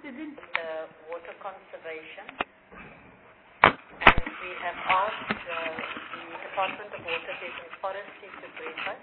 water conservation, and we have asked the Department of Water and Forestry to brief us.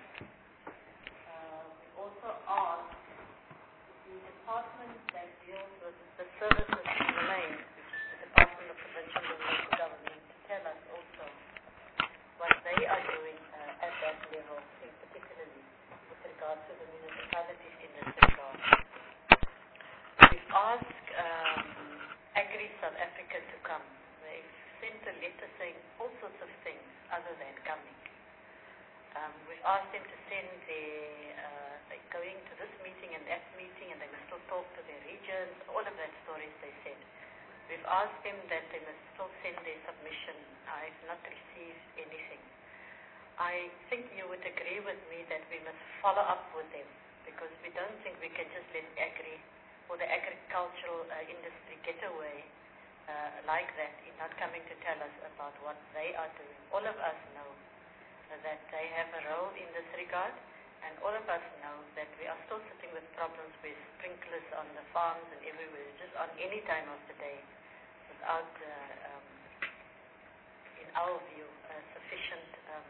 We also asked the department that deals with the services in the main, the Department of Provincial and Local Government, to tell us also what they are doing at that level, in particularly with regard to the municipalities in this regard. We've asked Agri South Africa to come. They've sent a letter saying all sorts of things other than coming. We've asked them to send they're going to this meeting and that meeting, and they must still talk to their regions, all of that stories they said. We've asked them that they must still send their submission. I've not received anything. I think you would agree with me that we must follow up with them, because we don't think we can just let agri or the agricultural industry get away like that in not coming to tell us about what they are doing. All of us know that they have a role in this regard, and all of us know that we are still sitting with problems with sprinklers on the farms and everywhere, just on any time of the day, without, in our view, sufficient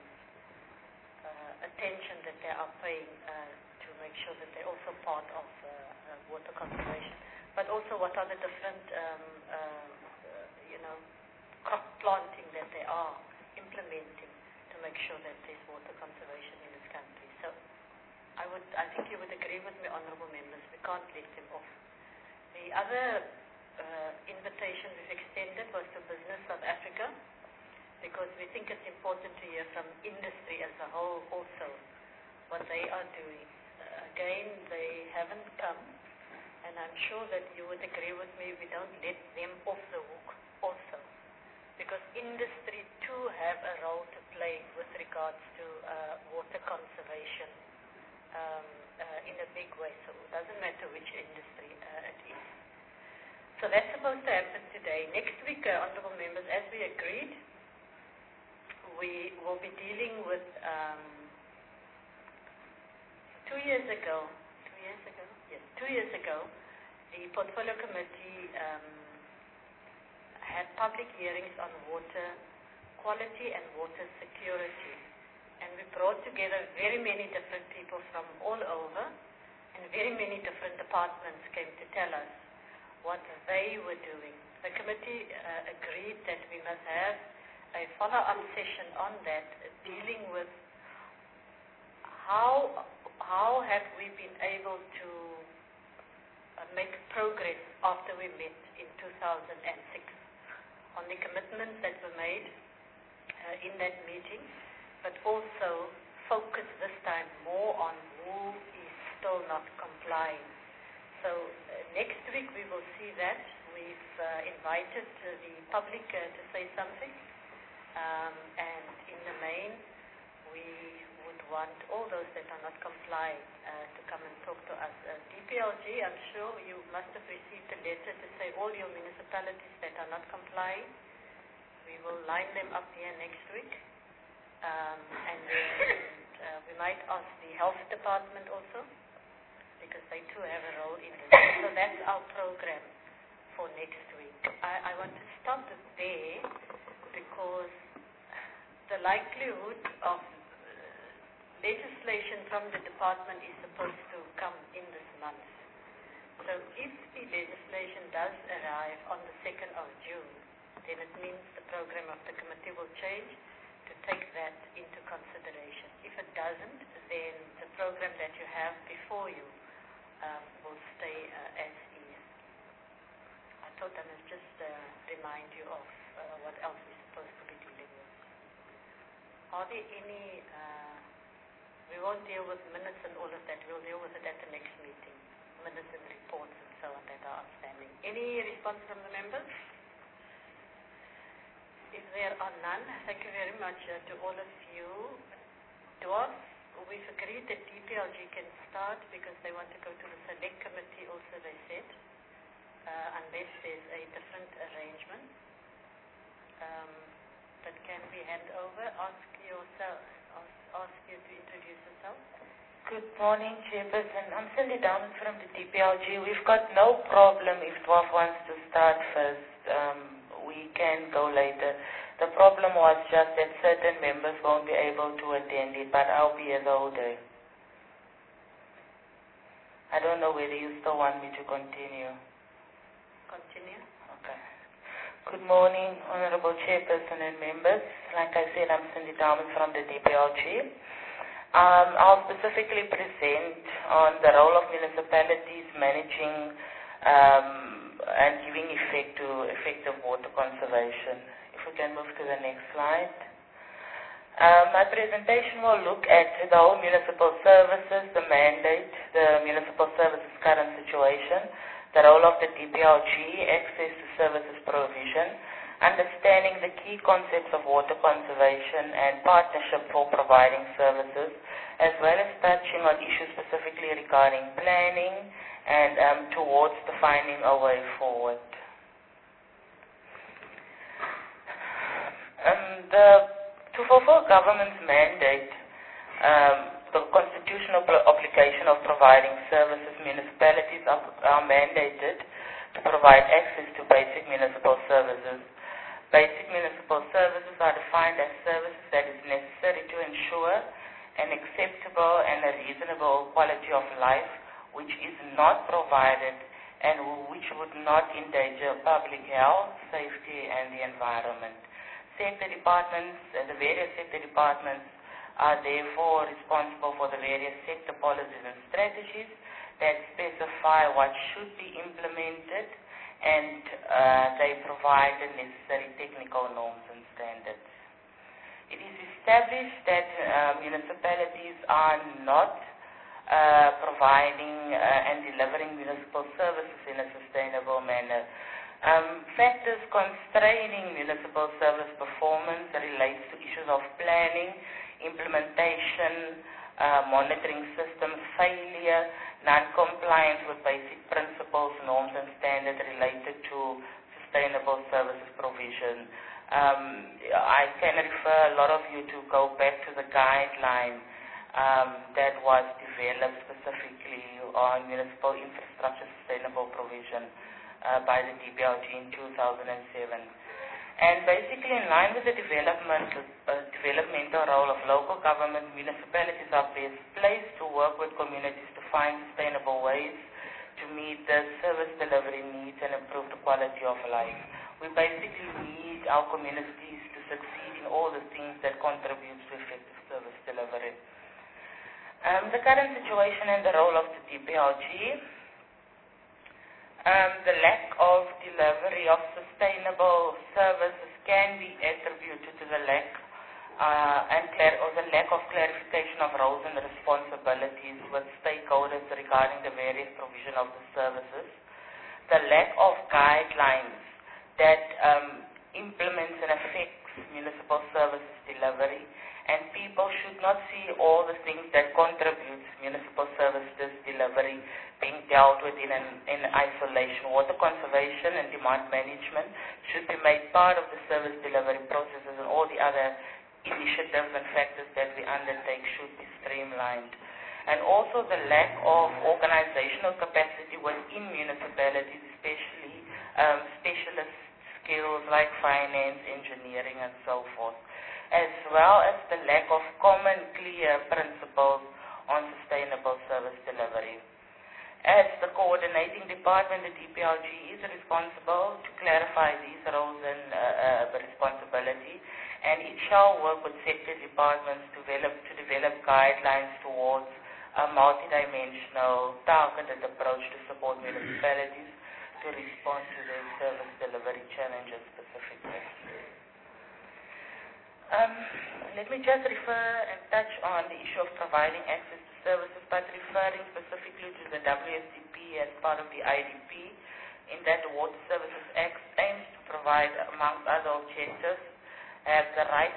attention that they are paying to make sure that they're also part of water conservation. But also, what are the different, crop planting that they are implementing to make sure that there's water conservation in this country. So, I think you would agree with me, honourable members, we can't let them off. The other invitation we've extended was to Business South Africa, because we think it's important to hear from industry as a whole also what they are doing. Again, they haven't come, and I'm sure that you would agree with me, we don't let them off the hook also, because industry too have a role to play with regards to water conservation in a big way, so it doesn't matter which industry it is. So that's supposed to happen today. Next week, honourable members, as we agreed, we will be dealing with 2 years ago, the Portfolio Committee had public hearings on water quality and water security. And we brought together very many different people from all over, and very many different departments came to tell us what they were doing. The committee agreed that we must have a follow-up session on that, dealing with how have we been able to make progress after we met in 2006 on the commitments that were made in that meeting, but also focus this time more on who is still not complying. So next week we will see that. We've invited the public to say something, and in the main we would want all those that are not complying to come and talk to us. DPLG, I'm sure you must have received a letter to say all your municipalities that are not complying, we will line them up here next week. And we might ask the health department also, because they too have a role in this. So that's our program for next week. I want to stop it there, because the likelihood of legislation from the department is supposed to come in this month. So if the legislation does arrive on the 2nd of June, then it means the program of the committee will change to take that into consideration. If it doesn't, then the program that you have before you will stay as is. I thought I must just remind you of what else we're supposed to be dealing with. Are there any, we won't deal with minutes and all of that, we'll deal with it at the next meeting, minutes and reports and so on that are outstanding. Any response from the members? If there are none, thank you very much to all of you. Dwarf, we've agreed that DPLG can start because they want to go to the select committee also, they said, unless there's a different arrangement. But can we hand over, ask you to introduce yourself? Good morning, Chairperson. I'm Cindy Diamond from the DPLG. We've got no problem if 12 wants to start first. We can go later. The problem was just that certain members won't be able to attend it, but I'll be here the whole day. I don't know whether you still want me to continue. Continue. Okay. Good morning, Honorable Chairperson and members. Like I said, I'm Cindy Diamond from the DPLG. I'll specifically present on the role of municipalities managing and giving effect to effective water conservation. If we can move to the next slide. My presentation will look at the whole municipal services, the mandate, the municipal services current situation, the role of the DPLG, access to services provision, understanding the key concepts of water conservation and partnership for providing services, as well as touching on issues specifically regarding planning and towards defining a way forward. To fulfill government's mandate, the constitutional obligation of providing services, municipalities are mandated to provide access to basic municipal services. Basic municipal services are defined as services that is necessary to ensure an acceptable and a reasonable quality of life which is not provided and which would not endanger public health, safety, and the environment. Sector departments, the various sector departments are therefore responsible for the various sector policies and strategies that specify what should be implemented, and they provide the necessary technical norms and standards. It is established that municipalities are not providing and delivering municipal services in a sustainable manner. Factors constraining municipal service performance relates to issues of planning, implementation, monitoring systems failure, non-compliance with basic principles, norms, and standards related to sustainable services provision. I can refer a lot of you to go back to the guideline that was developed specifically on municipal infrastructure sustainable provision by the DPLG in 2007. And basically, in line with the developmental role of local government, municipalities are best placed to work with communities to find sustainable ways to meet the service delivery needs and improve the quality of life. We basically need our communities to succeed in all the things that contribute to effective service delivery. The current situation and the role of the DPLG. The lack of delivery of sustainable services can be attributed to the lack the lack of clarification of roles and responsibilities with stakeholders regarding the various provision of the services, the lack of guidelines that implements and affects municipal services delivery, and people should not see all the things that contribute to municipal services delivery being dealt with in isolation. Water conservation and demand management should be made part of the service delivery processes, and all the other initiatives and factors that we undertake should be streamlined. And also the lack of organizational capacity within municipalities, especially specialist skills like finance, engineering, and so forth, as well as the lack of common, clear principles on sustainable service delivery. As the coordinating department, the DPLG is responsible to clarify these roles and responsibility, and it shall work with sector departments to develop guidelines towards a multidimensional, targeted approach to support municipalities to respond to their service delivery challenges specifically. Let me just refer and touch on the issue of providing access to services, but referring specifically to the WSDP as part of the IDP, in that the Water Services Act aims to provide, amongst other objectives, the right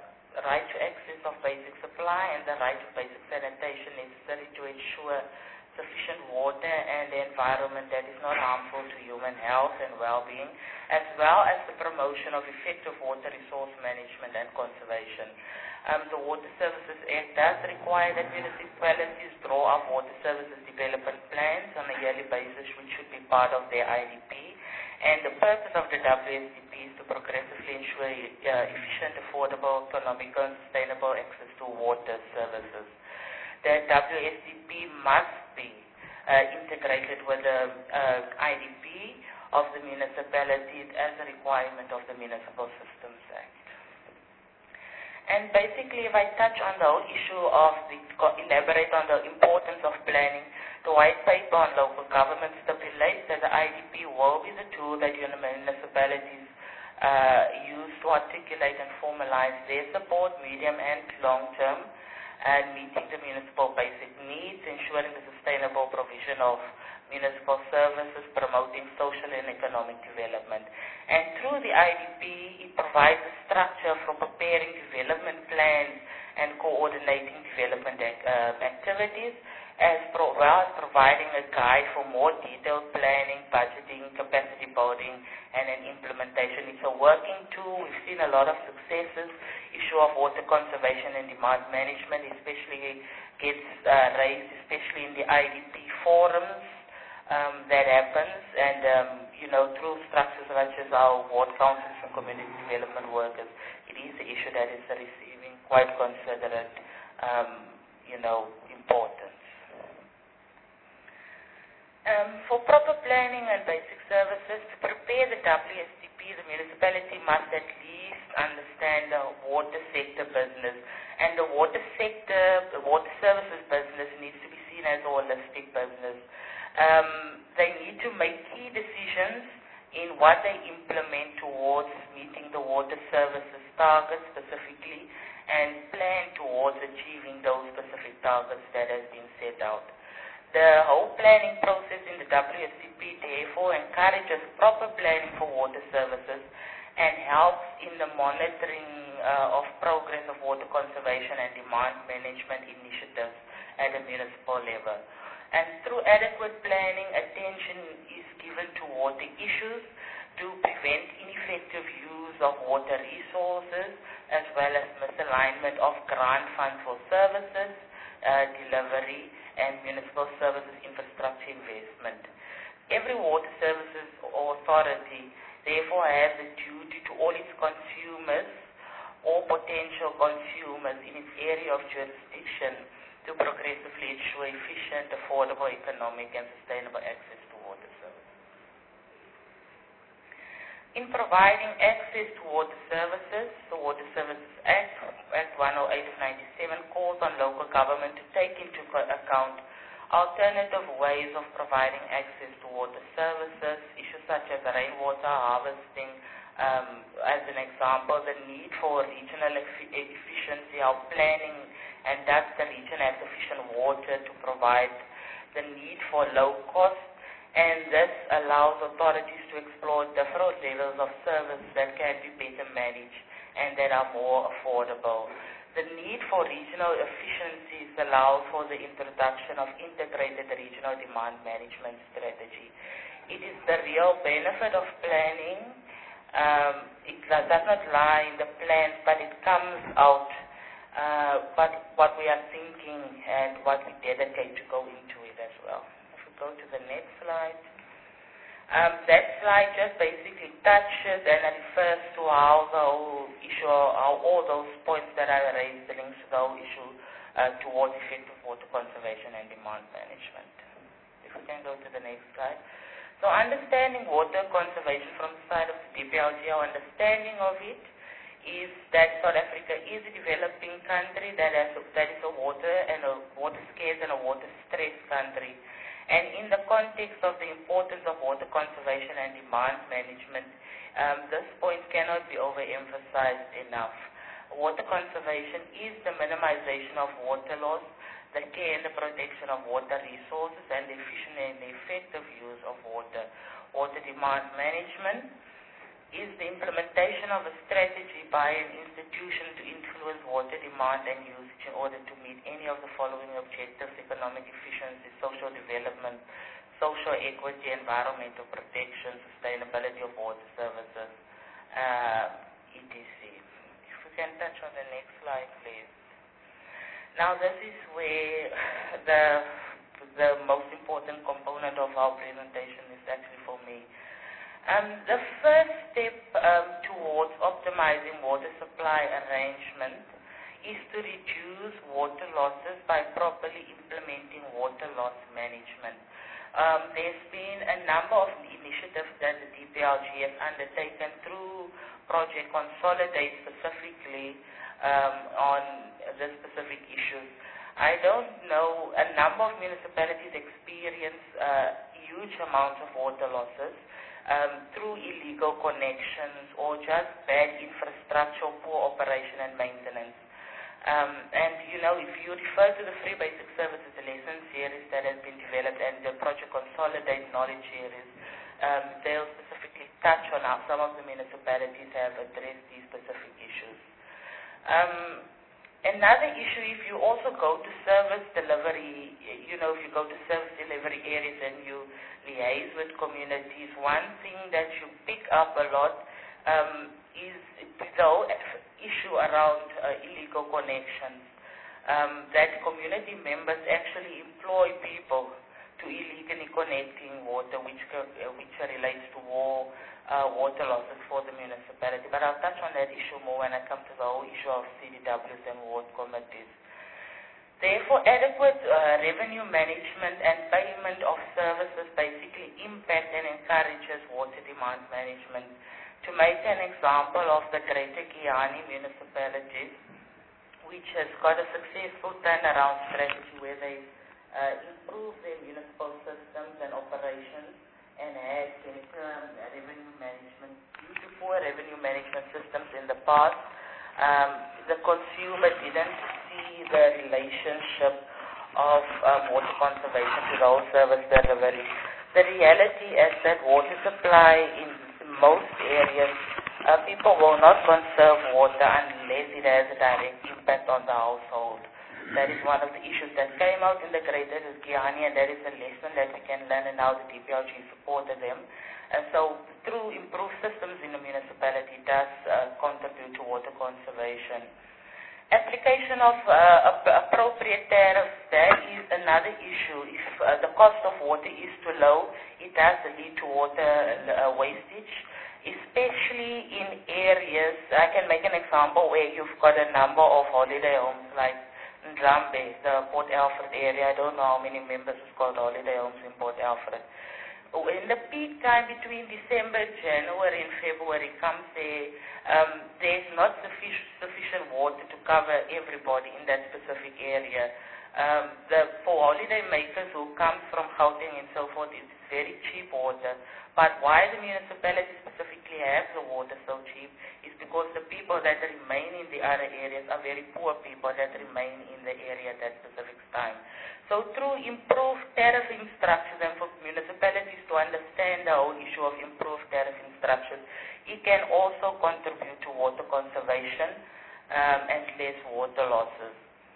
to access of basic supply and the right to basic sanitation necessary to ensure sufficient water and the environment that is not harmful to human health and well-being, as well as the promotion of effective water resource management and conservation. The Water Services Act does require that municipalities draw up water services development plans on a yearly basis, which should be part of their IDP. And the purpose of the WSDP is to progressively ensure efficient, affordable, economical, and sustainable access to water services. The WSDP must be integrated with the IDP of the municipality as a requirement of the Municipal Systems Act. And basically, if I touch on the whole issue of elaborate on the importance of planning, the white paper on local government stipulates that the IDP will be the tool that municipalities use to articulate and formalize their support, medium and long term, and meeting the municipal basic needs, ensuring the sustainable provision of municipal services, promoting social and economic development. And through the IDP, it provides a structure for preparing development plans and coordinating development activities, as well as providing a guide for more detailed planning, budgeting, capacity building, and an implementation. It's a working tool. We've seen a lot of successes. Issue of water conservation and demand management especially gets raised, especially in the IDP forums that happens, and through structures such as our ward councils and community development workers, it is an issue that is receiving quite considerate, importance. For proper planning and basic services, to prepare the WSDP, the municipality must at least understand the water sector business. And the water services business needs to be seen as a holistic business. They need to make key decisions in what they implement towards meeting the water services targets specifically, and plan towards achieving those specific targets that has been set out. The whole planning process in the WSDP therefore encourages proper planning for water services and helps in the monitoring of progress of water conservation and demand management initiatives at the municipal level. And through adequate planning, attention is given to water issues to prevent ineffective use of water resources, as well as misalignment of grant funds for services, delivery, and municipal services infrastructure investment. Every water services authority therefore has a duty to all its consumers or potential consumers in its area of jurisdiction to progressively ensure efficient, affordable, economic, and sustainable access to water services. In providing access to water services, the Water Services Act 108 of 97 calls on local government to take into account alternative ways of providing access to water services, issues such as rainwater harvesting, as an example, the need for regional efficiency, our planning, and thus the region has sufficient water to provide, the need for low cost, and this allows authorities to explore different levels of service that can be better managed and that are more affordable. The need for regional efficiencies allows for the introduction of integrated regional demand management strategy. It is the real benefit of planning. It does not lie in the plans, but it comes out what we are thinking and what we dedicate to go into it as well. If we go to the next slide. That slide just basically touches and refers to how the whole issue, how all those points that I raised links to the whole issue towards effective water conservation and demand management. If we can go to the next slide. So understanding water conservation from the side of the DPLG, our understanding of it is that South Africa is a developing country that is a water scarce and a water stressed country. And in the context of the importance of water conservation and demand management, this point cannot be overemphasized enough. Water conservation is the minimization of water loss, the care and the protection of water resources, and the efficient and effective use of water. Water demand management is the implementation of a strategy by an institution to influence influence water demand and usage in order to meet any of the following objectives: economic efficiency, social development, social equity, environmental protection, sustainability of water services, etc. If we can touch on the next slide, please. Now, this is where the most important component of our presentation is actually for me. The first step towards optimizing water supply arrangement is to reduce water losses by properly implementing water loss management. There's been a number of initiatives that the DPLG has undertaken through Project Consolidate specifically on the specific issues. I don't know, a number of municipalities experience huge amounts of water losses through illegal connections or just bad infrastructure, poor operation and maintenance. And you know, if you refer to the Free Basic Services lesson series that has been developed and the Project Consolidate knowledge series, they'll specifically touch on how some of the municipalities have addressed these specific issues. Another issue, if you also go to service delivery, you know, if you go to service delivery areas and you liaise with communities, one thing that you pick up a lot is the issue around illegal connections, that community members actually employ people to illegally connecting water, which relates to water losses for the municipality. But I'll touch on that issue more when I come to the whole issue of CDWs and ward committees. Therefore, adequate revenue management and payment of services basically impact and encourages water demand management. To make an example of the Greater Giyani municipalities, which has got a successful turnaround strategy where they improve their municipal systems and operations and had revenue management. Due to poor revenue management systems in the past, the consumer didn't see the relationship of water conservation to the whole service delivery. The reality is that water supply in most areas, people will not conserve water unless it has a direct impact on the household. That is one of the issues that came out in the Greater Giyani, and that is a lesson that we can learn, and how the DPLG supported them. And so, through improved systems in the municipality, does contribute to water conservation. Application of appropriate tariffs, that is another issue. If the cost of water is too low, it does lead to water wastage, especially in areas. I can make an example where you've got a number of holiday homes like Ndrambe, the Port Alfred area. I don't know how many members it's called holiday homes in Port Alfred. In the peak time between December, January and February comes there's not sufficient water to cover everybody in that specific area. For holiday makers who come from Gauteng and so forth, it's very cheap water. But why the municipality specifically have the water so cheap is because the people that remain in the other areas are very poor people that remain in the area at that specific time. So through improved tariffing structures and for municipalities to understand the whole issue of improved tariffing structures, it can also contribute to water conservation and less water losses.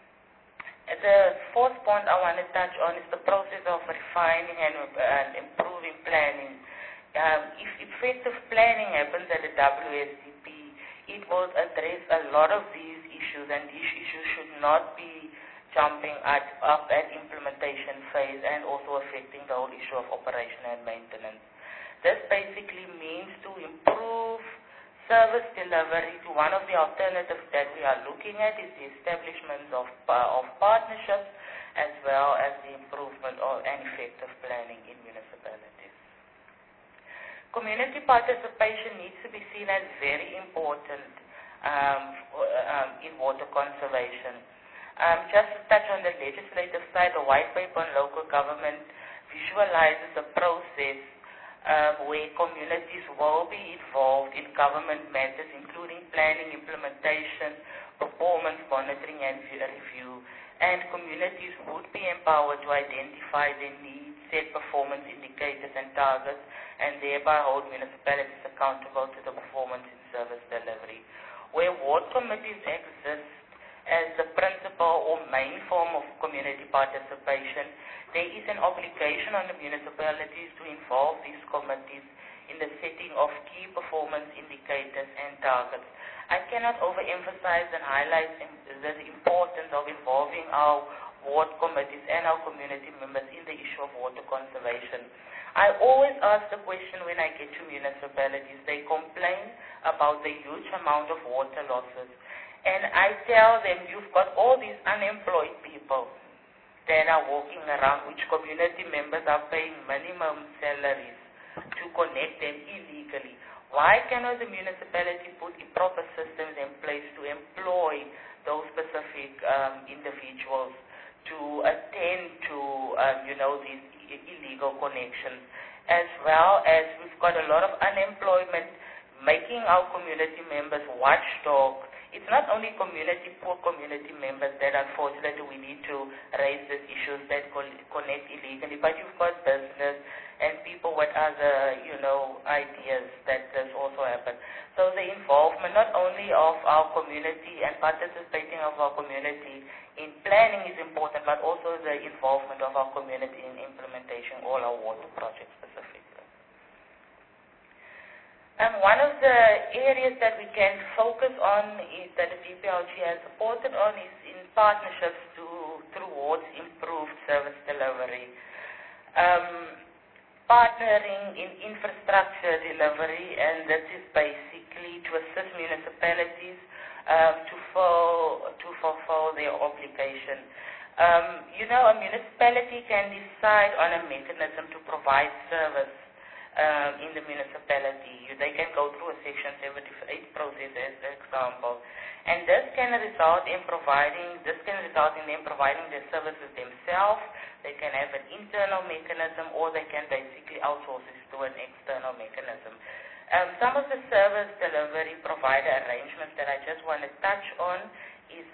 The fourth point I want to touch on is the process of refining and improving planning. If effective planning happens at the WSDP, it will address a lot of these issues, and these issues should not be jumping up at implementation phase and also affecting the whole issue of operation and maintenance. This basically means to improve service delivery. One of the alternatives that we are looking at is the establishment of partnerships, as well as the improvement of and effective planning in municipalities. Community participation needs to be seen as very important in water conservation. Just to touch on the legislative side, the white paper on local government visualizes a process where communities will be involved in government matters, including planning, implementation, performance monitoring and review, and communities would be empowered to identify their needs, set performance indicators and targets, and thereby hold municipalities accountable to the performance in service delivery. where ward committees exist as the principal or main form of community participation, there is an obligation on the municipalities to involve these committees in the setting of key performance indicators and targets. I cannot overemphasize and highlight the importance of involving our ward committees and our community members in the issue of water conservation. I always ask the question when I get to municipalities. They complain about the huge amount of water losses. And I tell them, you've got all these unemployed people that are walking around, which community members are paying minimum salaries to connect them illegally. Why cannot the municipality put proper systems in place to employ those specific individuals to attend to, these illegal connections? As well as we've got a lot of unemployment, making our community members watchdogs. It's not only poor community members that unfortunately we need to raise these issues that connect illegally, but you've got business and people with other, ideas that this also happen. So the involvement not only of our community and participating of our community in planning is important, but also the involvement of our community in implementing all our water projects specifically. One of the areas that we can focus on is that the DPLG has supported on is in partnerships towards improved service delivery. Partnering in infrastructure delivery, and this is basically to assist municipalities to fulfill their obligation. A municipality can decide on a mechanism to provide service in the municipality. They can go through a Section 78 process, as an example, and this can result in them providing their services themselves. They can have an internal mechanism, or they can basically outsource it to an external mechanism. Some of the service delivery provider arrangements that I just want to touch on is,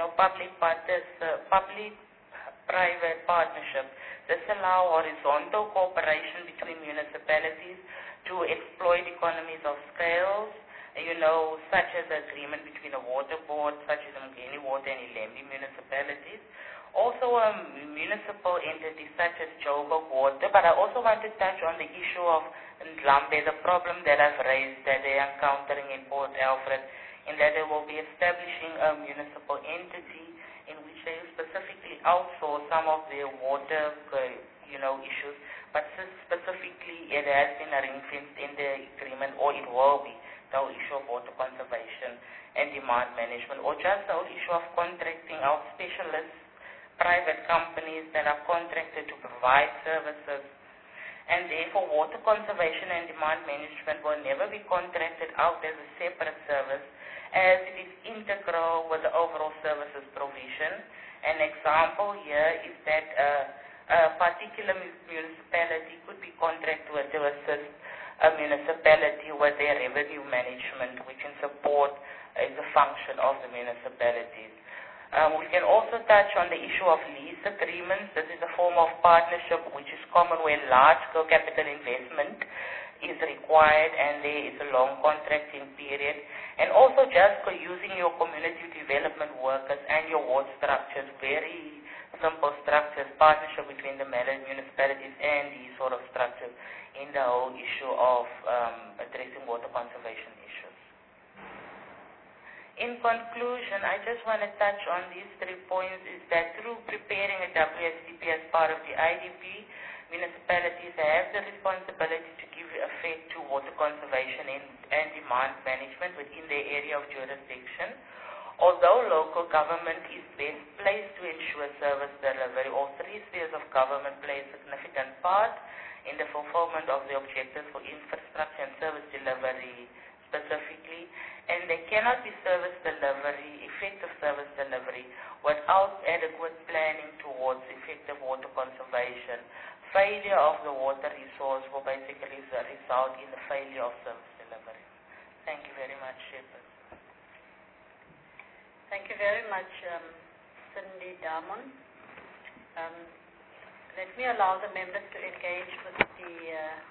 public-private partnership. This allows horizontal cooperation between municipalities to exploit economies of scale, such as the agreement between a water board, such as Mgeni Water and Ilembe municipalities. Also municipal entities such as Joburg Water, but I also want to touch on the issue of Ndlambe, the problem that I've raised that they're encountering in Port Alfred, in that they will be establishing a municipal entity in which they specifically outsource some of their water, issues, but specifically it has been ring-fenced in the agreement, or it will be, the whole issue of water conservation and demand management, or just the whole issue of contracting out specialists, private companies that are contracted to provide services. And therefore, water conservation and demand management will never be contracted out as a separate service, as it is integral with the overall services provision. An example here is that a particular municipality could be contracted to assist a municipality with their revenue management, which in support is a function of the municipalities. We can also touch on the issue of lease agreements. This is a form of partnership which is common where large-scale capital investment is required and there is a long contracting period. And also just using your community development workers and your ward structures, very simple structures, partnership between the municipalities and these sort of structures in the whole issue of addressing water conservation issues. In conclusion, I just want to touch on these 3 points, is that through preparing a WSDP as part of the IDP, municipalities have the responsibility to give effect to water conservation and demand management within their area of jurisdiction. Although local government is best placed to ensure service delivery, all 3 spheres of government play a significant part in the fulfillment of the objectives for infrastructure and service delivery specifically, and there cannot be effective service delivery without adequate planning towards effective water conservation. Failure of the water resource will basically result in the failure of service delivery. Thank you very much, Shepherd. Thank you very much, Cindy Damon. Let me allow the members to engage with the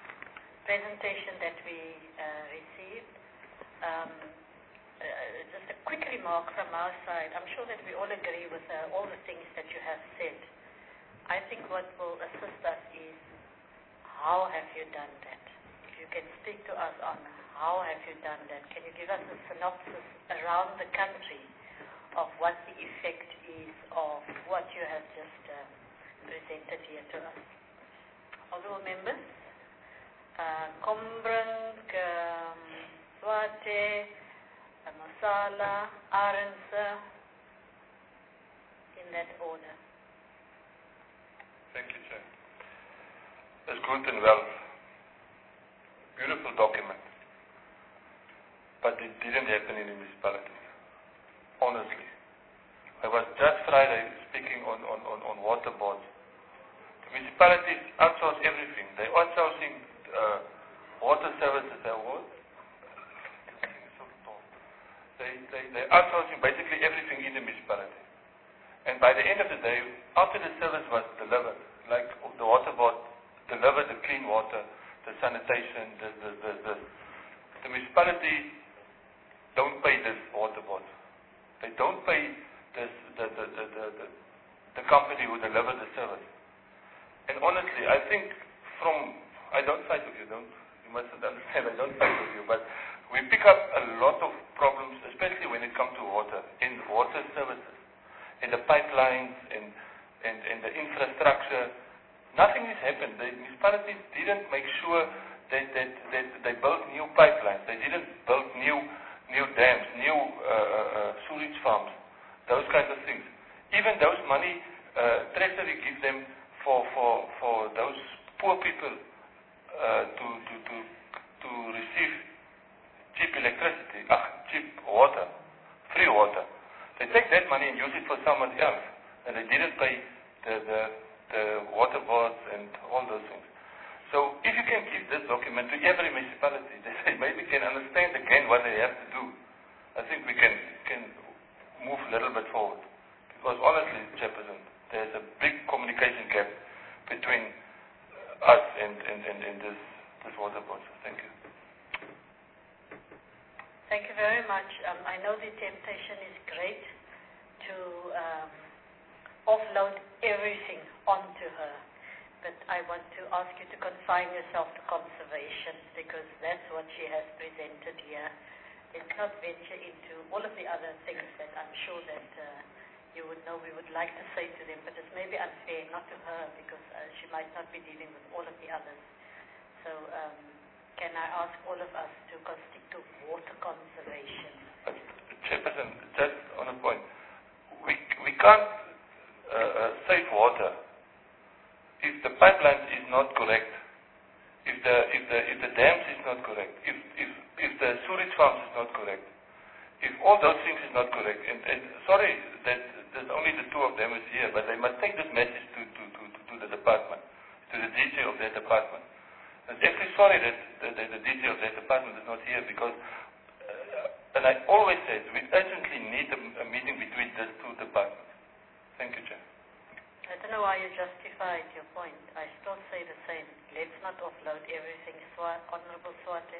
presentation that we received. Just remark from our side. I'm sure that we all agree with all the things that you have said. I think what will assist us is how have you done that? If you can speak to us on how have you done that, can you give us a synopsis around the country of what the effect is of what you have just presented here to us? Honorable members, Kombrink, Swate, Masala, Arendse, in that order. Thank you, Chair. It's good and well. Beautiful document. But it didn't happen in the municipalities. Honestly. I was just Friday speaking on water boards. The municipalities outsource everything. They're outsourcing water services. They're outsourcing basically everything in the municipality. And by the end of the day, after the service was delivered, like the water board delivered the clean water, the sanitation, the municipality don't pay this water board. They don't pay the company who delivered the service. And honestly, I think I don't fight with you, you must understand, I don't fight with you, but we pick up a lot of problems, especially when it comes to water, in water services, in the pipelines, in the infrastructure. Nothing has happened. The municipalities didn't make sure that they built new pipelines. They didn't build new dams, new sewage farms, those kinds of things. Even those money Treasury gives them for those poor people to receive cheap electricity, cheap water, free water. They take that money and use it for someone else, and they didn't pay the water boards and all those things. So if you can give this document to every municipality, they maybe can understand again what they have to do. I think we can move a little bit forward. Because honestly, Chairperson, there's a big communication gap between us and this water board. So thank you. Thank you very much. I know the temptation is great to offload everything onto her, but I want to ask you to confine yourself to conservation, because that's what she has presented here. Let's not venture into all of the other things that I'm sure that you would know we would like to say to them, but it's maybe unfair, not to her, because she might not be dealing with all of the others. So can I ask all of us to stick to water conservation? Chairperson, just on a point, we can't save water if the pipeline is not correct, if the dams is not correct, if the sewage farms is not correct, if all those things is not correct. And sorry that there's only the two of them is here, but they must take this message to the department, to the DJ of their department. I'm actually sorry that the DJ of that department is not here, because, and I always said, we urgently need a meeting between these two departments. Thank you, Chair. I don't know why you justified your point. I still say the same. Let's not offload everything. Honorable Swate.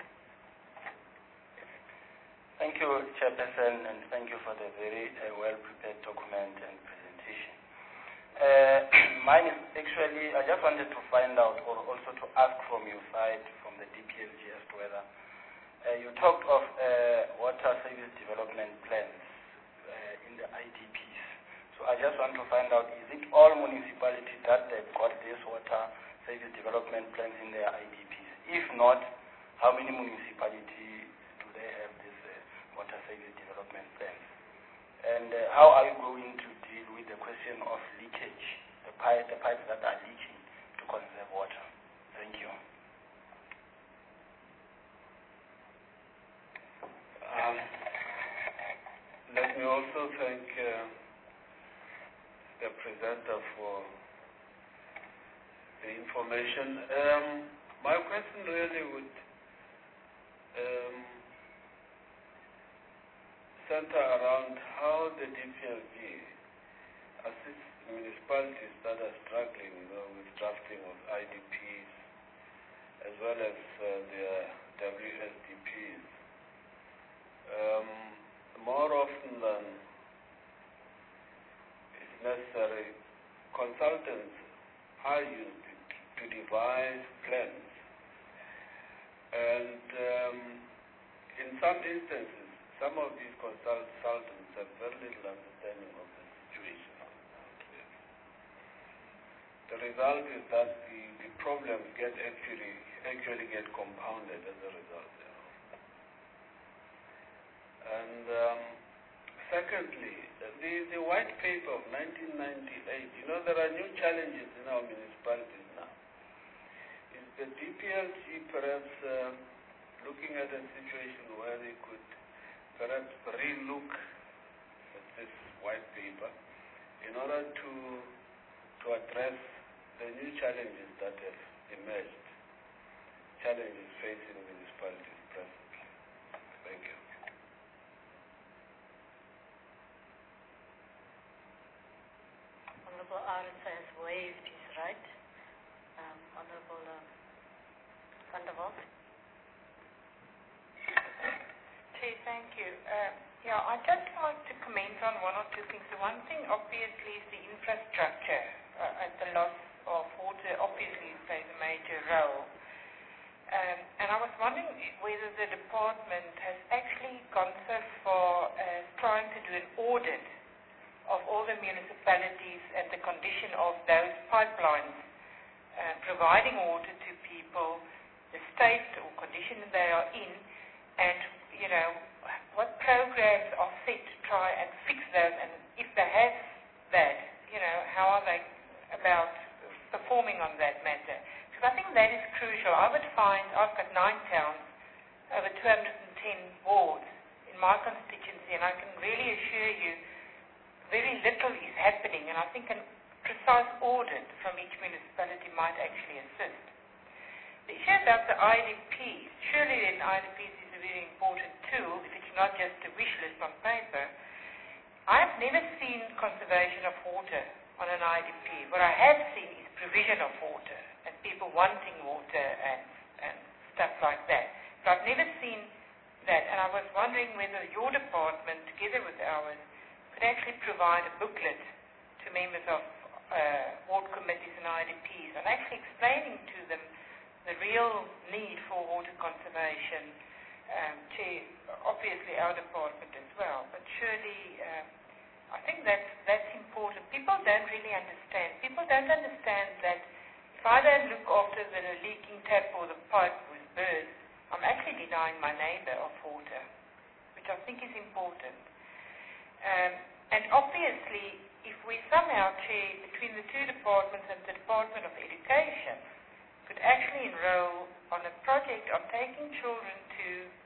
Thank you, Chairperson, and thank you for the very well-prepared document and presentation. Mine is actually, I just wanted to find out, or also to ask from your side, from the DPLG, as to whether you talked of water service development plans in the IDPs. So I just want to find out, is it all municipalities that they've got these water service development plans in their IDPs? If not, how many municipalities do they have these water service development plans? And how are you going to deal with the question of leakage, the pipes that are leaking to conserve water? Thank you. Let me also thank the presenter for the information. My question really would center around how the DPLG assists municipalities that are struggling, with drafting of IDPs as well as their WSDPs. more often than is necessary, consultants are used to devise plans. And in some instances, some of these consultants have very little understanding of the situation. The result is that the problems actually get compounded as a result. And secondly, the white paper of 1998, there are new challenges in our municipalities now. Is the DPLG perhaps looking at a situation where they could perhaps re-look at this white paper in order to address the new challenges that have emerged, challenges facing municipalities presently? Thank you. Honorable Arendse has waived his right. Honorable Van der Walt. Chair, thank you. I'd just like to comment on one or two things. The one thing, obviously, is the infrastructure and the loss of water obviously plays a major role. And I was wondering whether the department has actually gone so far as trying to do an audit of all the municipalities and the condition of those pipelines providing water to people, the state or condition they are in, and, what programs are set to try and fix those, and if they have that, how are they about performing on that matter? Because I think that is crucial. I would find I've got 9 towns, over 210 wards in my constituency, and I can really assure you very little is happening, and I think a precise audit from each municipality might actually assist. The issue about the IDPs, surely an IDPs is a very important tool if it's not just a wish list on paper. I've never seen conservation of water on an IDP. What I have seen is provision of water and people wanting water and stuff like that. But I've never seen that, and I was wondering whether your department, together with ours, could actually provide a booklet to members of ward committees and IDPs and actually explaining to them the real need for water conservation, to obviously our department as well. But surely, I think that's important. People don't really understand. People don't understand that if I don't look after the leaking tap or the pipe with burst, I'm actually denying my neighbor of water, which I think is important. And obviously, if we somehow, Chair, between the two departments and the Department of Education, could actually enroll on a project on taking children to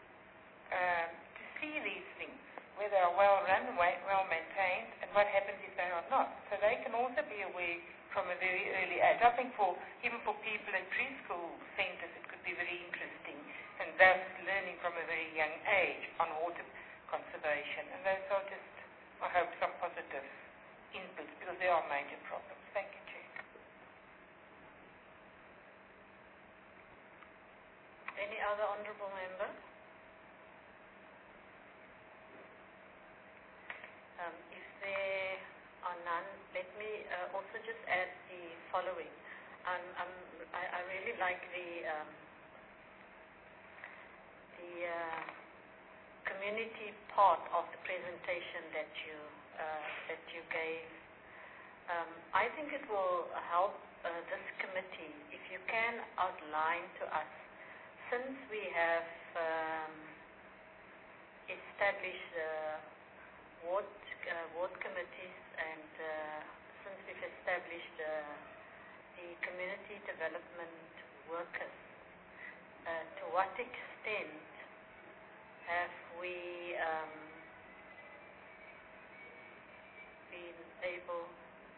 see these things, where they are well run, well maintained, and what happens if they are not. So they can also be aware from a very early age. I think even for people in preschool centres, it could be very interesting, and thus learning from a very young age on water conservation. And those are just, I hope, some positive inputs, because there are major problems. Thank you, Chair. Any other honourable member? If there are none, let me also just add the following. I really like the community part of the presentation that you gave. I think it will help this committee if you can outline to us, since we have established ward committees and since we've established the community development workers, to what extent have we been able,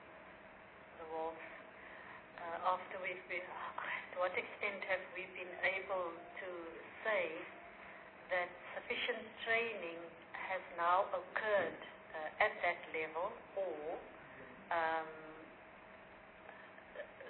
after we've been, to what extent have we been able to say that sufficient training has now occurred at that level, or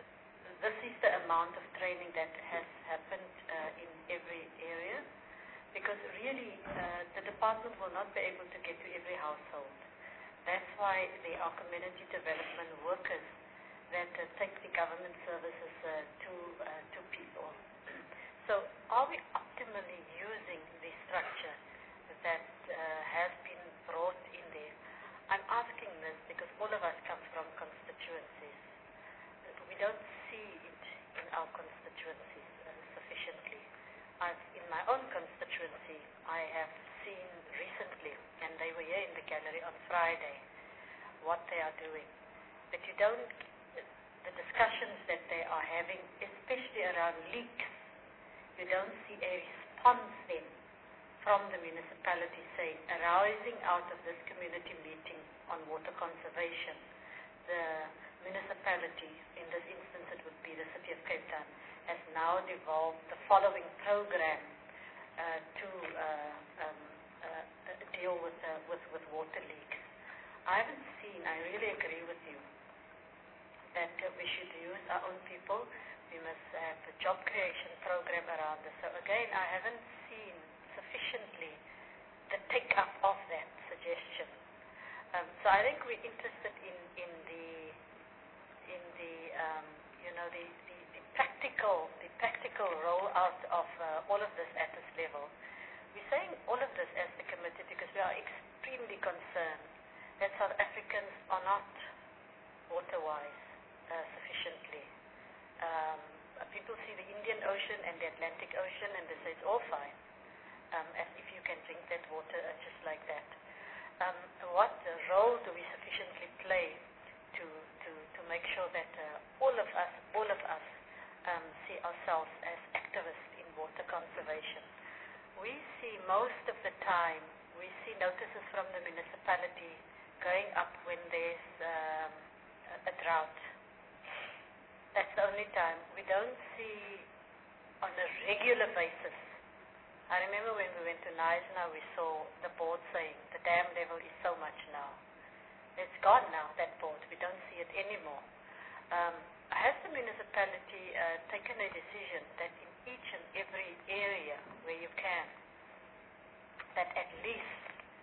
this is the amount of training that has happened in every area? because really the department will not be able to get to every household. That's why there are community development workers that take the government services to people. So are we optimally using the structure that has been brought in there? I'm asking this because all of us come from constituencies. We don't see it in our constituencies sufficiently. In my own constituency, I have seen recently, and they were here in the gallery on Friday, what they are doing. But you don't, the discussions that they are having, especially around leaks, you don't see a response then from the municipality saying, arising out of this community meeting on water conservation, the municipality, in this instance it would be the City of Cape Town, has now developed the following program to deal with water leaks. I haven't seen, I really agree with you, that we should use our own people. We must have a job creation program around this. So again, I haven't seen sufficiently the take-up of that suggestion. So I think we're interested in the practical rollout of all of this at this level. We're saying all of this as the committee because we are extremely concerned that South Africans are not water-wise sufficiently. People see the Indian Ocean and the Atlantic Ocean and they say it's all fine, as if you can drink that water just like that. What role do we sufficiently play to make sure that all of us see ourselves as activists in water conservation? We see most of the time, we see notices from the municipality going up when there's a drought. That's the only time. We don't see on a regular basis. I remember when we went to Knysna, we saw the board saying the dam level is so much now. It's gone now, that board. We don't see it anymore. Has the municipality taken a decision that in each and every area where you can, that at least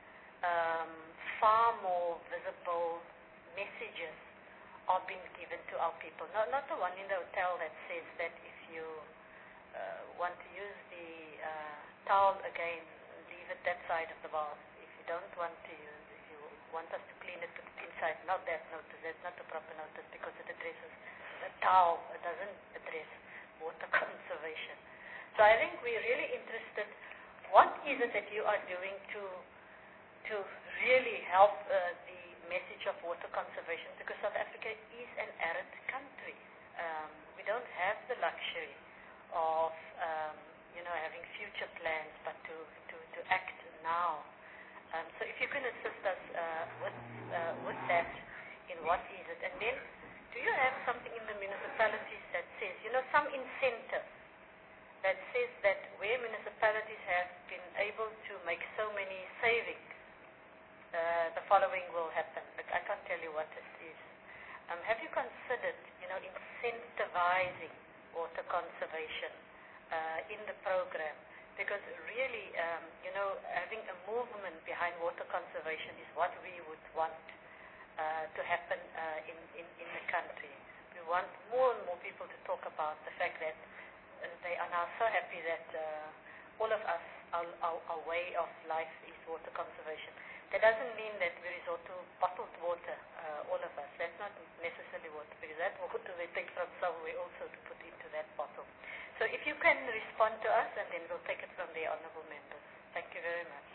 far more visible messages are being given to our people? Not the one in the hotel that says that if you want to use the towel again, leave it that side of the bath. If you don't want to use, if you want us to clean it, put it inside. Not that notice. That's not the proper notice because it addresses the towel. It doesn't address water conservation. So I think we're really interested. What is it that you are doing to really help the message of water conservation? Because South Africa is an arid country. We don't have the luxury of having future plans, but to act now. So if you can assist us with that, in what is it? And then, do you have something in the municipalities that says, some incentive that says that where municipalities have been able to make so many savings, the following will happen. But I can't tell you what it is. Have you considered, incentivizing water conservation in the program? Because really, having a movement behind water conservation is what we would want to happen in the country. We want more and more people to talk about the fact that they are now so happy that all of us, our way of life is water conservation. That doesn't mean that we resort to bottled water, all of us. That's not necessarily water, because that water they take from somewhere also to put into that bottle. So if you can respond to us, and then we'll take it from the honourable members. Thank you very much.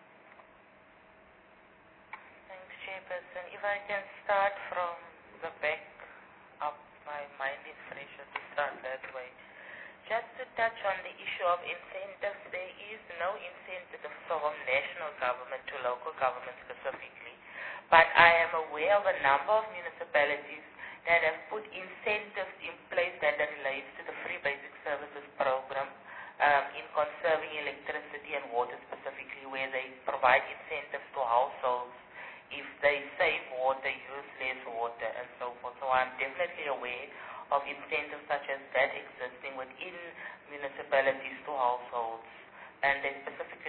Thanks, Chairperson. If I can start from the back up, my mind is fresher to start that way. Just to touch on the issue of incentives, there is no incentive from national government to local government specifically, but I am aware of a number of municipalities that have put incentives in place that relates to the Free Basic Services program in conserving electricity and water specifically, where they provide incentives to households if they save water, use less water, and so forth. So I'm definitely aware of incentives such as that existing within municipalities to households, and they specifically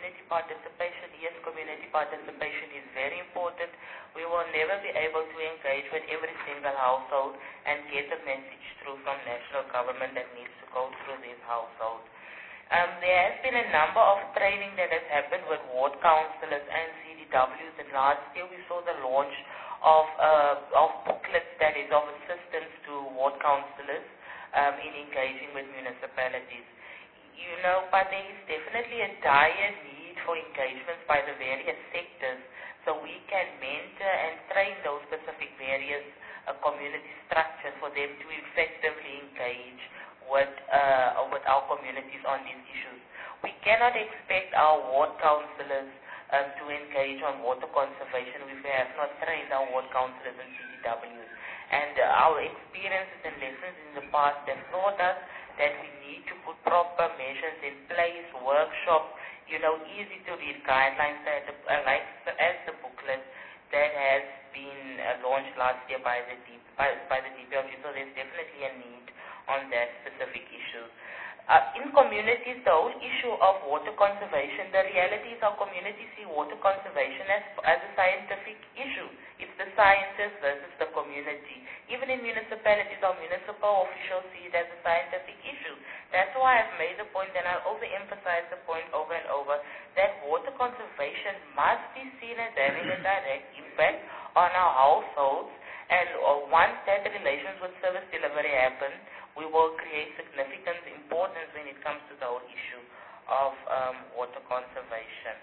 community participation. Yes, community participation is very important. We will never be able to engage with every single household and get the message through from national government that needs to go through these households. There has been a number of training that has happened with ward councillors and CDWs, and last year we saw the launch of booklets that is of assistance to ward councillors in engaging with municipalities. You know, but there is definitely a dire need for engagement by the various sectors so we can mentor and train those specific various community structures for them to effectively engage with our communities on these issues. We cannot expect our ward councillors to engage on water conservation if we have not trained our ward councillors and CDWs. And our experiences and lessons in the past have taught us that we need to put proper measures in place, workshops, you know, easy to read guidelines like as the booklet that has been launched last year by the DPLG. So there's definitely a need on that specific issue. In communities, the whole issue of water conservation, the reality is our communities see water conservation as a scientific issue. It's the scientists versus the community. Even in municipalities, our municipal officials see it as a scientific issue. That's why I've made the point, and I'll overemphasize the point over and over, that water conservation must be seen as having a direct impact on our households, and once that relations with service delivery happen, we will create significant importance when it comes to the whole issue of water conservation.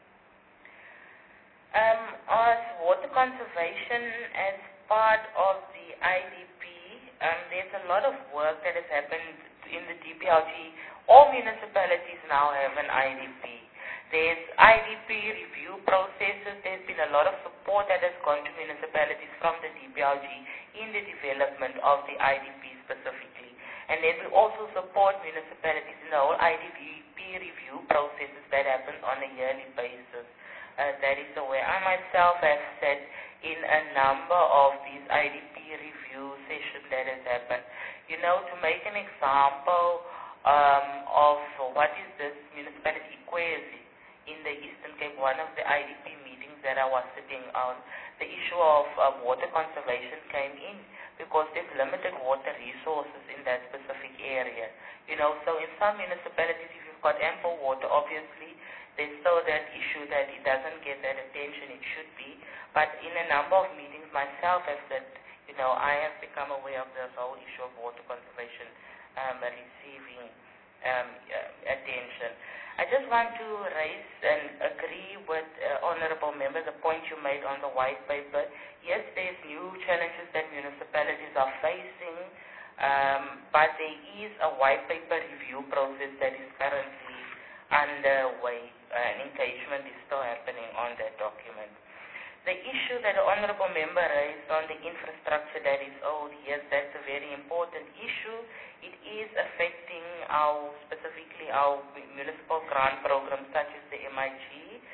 As water conservation as part of the IDP, there's a lot of work that has happened in the DPLG. All municipalities now have an IDP. There's IDP review processes. There's been a lot of support that has gone to municipalities from the DPLG in the development of the IDP specifically. And then we also support municipalities in the whole IDP review processes that happens on a yearly basis. That is the way I myself have sat in a number of these IDP review sessions that has happened. You know, to make an example of what is this municipality, Ikwezi, in the Eastern Cape, one of the IDP meetings that I was sitting on, the issue of water conservation came in because there's limited water resources in that specific area. You know, so in some municipalities, if you've got ample water, obviously, there's still that issue that it doesn't get that attention it should be. But in a number of meetings myself have said, you know, I have become aware of the whole issue of water conservation receiving attention. I just want to raise and agree with honorable members, the point you made on the white paper. Yes, there's new challenges that municipalities are facing, but there is a white paper review process that is currently underway, and engagement is still happening on that document. The issue that the honorable member raised on the infrastructure that is old, yes, that's a very important issue. It is affecting specifically our municipal grant programs such as the MIG.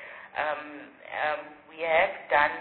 We have done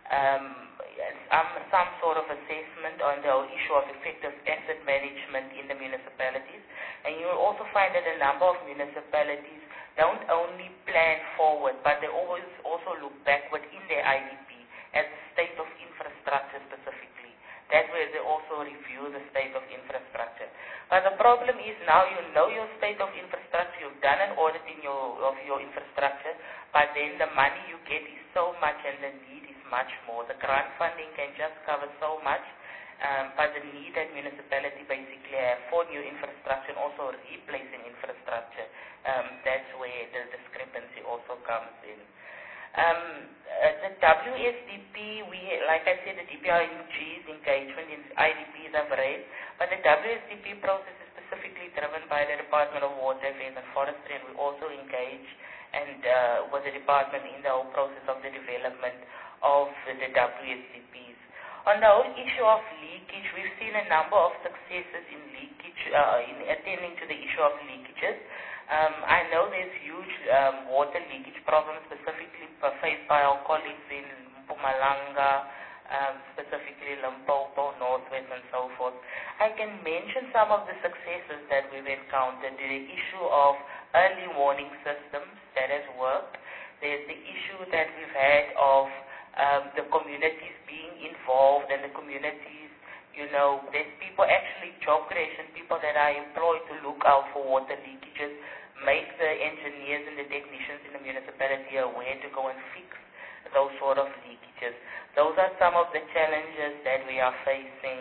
some sort of assessment on the issue of effective asset management in the municipalities, and you will also find that a number of municipalities don't only plan forward, but they always also look backward in their IDP as the state of infrastructure specifically. That way they also review the state of infrastructure. But the problem is now you know your state of infrastructure, you've done an audit of your infrastructure, but then the money you get is so much and the need is much more. The grant funding can just cover so much, but the need that municipality basically have for new infrastructure and also replacing infrastructure, that's where the discrepancy also comes in. The WSDP, like I said, the DPLG's engagement in IDPs have raised, but the WSDP process is specifically driven by the Department of Water Affairs and Forestry, and we also engage with the department in the whole process of the development of the WSDPs. On the whole issue of leakage, we've seen a number of successes in leakage, in attending to the issue of leakages. I know there's huge water leakage problems specifically faced by our colleagues in Mpumalanga, specifically Limpopo, Northwest, and so forth. I can mention some of the successes that we've encountered. The issue of early warning systems that that has worked. There's the issue that we've had of the communities being involved and the communities, there's people actually, job creation, people that are employed to look out for water leakages, make the engineers and the technicians in the municipality aware to go and fix those sort of leakages. Those are some of the challenges that we are facing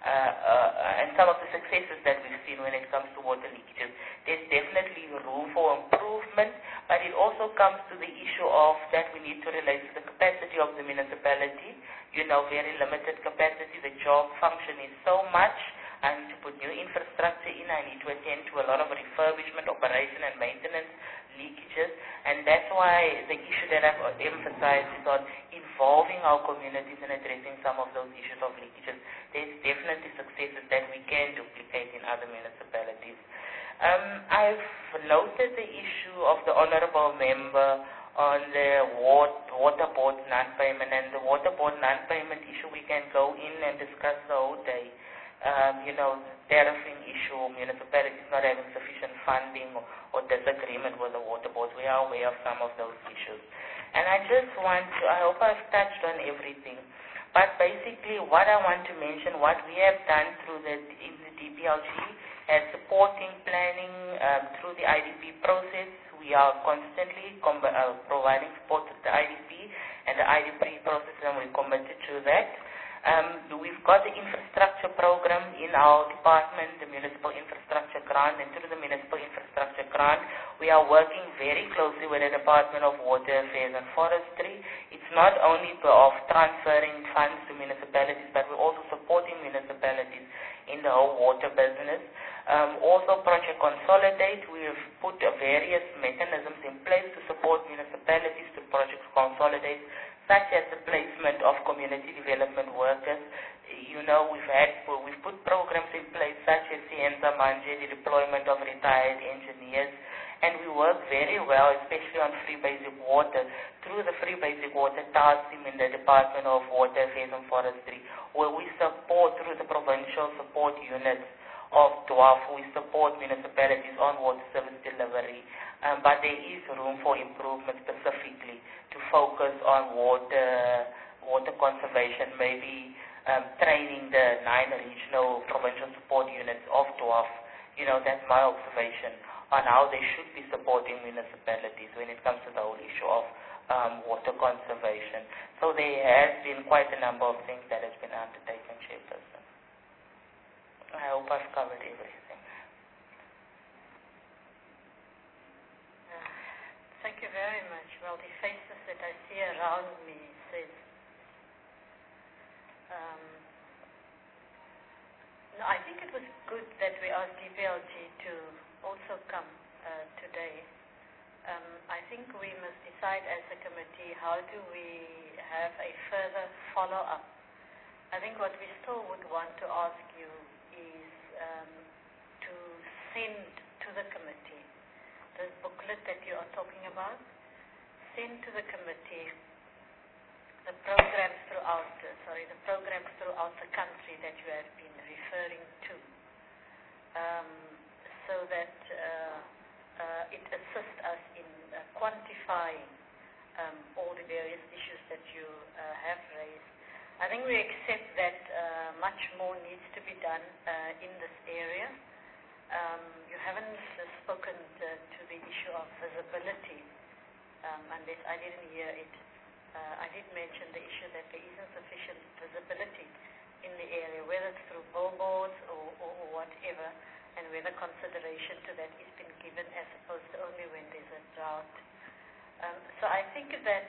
and some of the successes that we've seen when it comes to water leakages. There's definitely room for improvement, but it also comes to the issue of that we need to relate to the capacity of the municipality. Very limited capacity. The job function is so much. I need to put new infrastructure in. I need to attend to a lot of refurbishment, operation, and maintenance leakages. And that's why the issue that I've emphasized is on involving our communities and addressing some of those issues of leakages. There's definitely successes that we can duplicate in other municipalities. I've noted the issue of the honorable member on the water board non-payment, and the water board non-payment issue we can go in and discuss the whole day. Tariffing issue, municipalities not having sufficient funding or disagreement with the water boards. We are aware of some of those issues. And I hope I've touched on everything. But basically what I want to mention, what we have done in the DPLG as supporting planning through the IDP process. We are constantly providing support to the IDP and the IDP process, and we're committed to that. We've got the infrastructure program in our department, the municipal infrastructure grant, and through the municipal infrastructure grant, we are working very closely with the Department of Water Affairs and Forestry. It's not only of transferring funds to municipalities, but we're also supporting municipalities in the whole water business. Also, Project Consolidate, we have put various mechanisms in place to support municipalities to Project Consolidate, such as the placement of community development workers. We've put programs in place such as Sienza Manje, the deployment of retired engineers, and we work very well, especially on free basic water, through the free basic water task team in the Department of Water Affairs and Forestry, where we support through the provincial support units of DWAF. We support municipalities on water service delivery, but there is room for improvement, specifically to focus on water conservation, maybe training the 9 regional provincial support units of DWAF. That's my observation on how they should be supporting municipalities when it comes to the whole issue of water conservation. So there has been quite a number of things that has been undertaken, Chairperson. I hope I've covered everything. Thank you very much. Well, the faces that I see around me says, I think it was good that we asked DPLG to also come today. I think we must decide as a committee, how do we have a further follow-up. I think what we still would want to ask you is to send to the committee the booklet that you are talking about. Send to the committee the programs throughout the country that you have been referring to, so that it assists us in quantifying all the various issues that you have raised. I think we accept that much more needs to be done in this area. You haven't spoken to the issue of visibility, unless I didn't hear it. I did mention the issue that there isn't sufficient visibility in the area, whether it's through billboards or whatever, and whether consideration to that is being given as opposed to only when there's a drought. So I think that,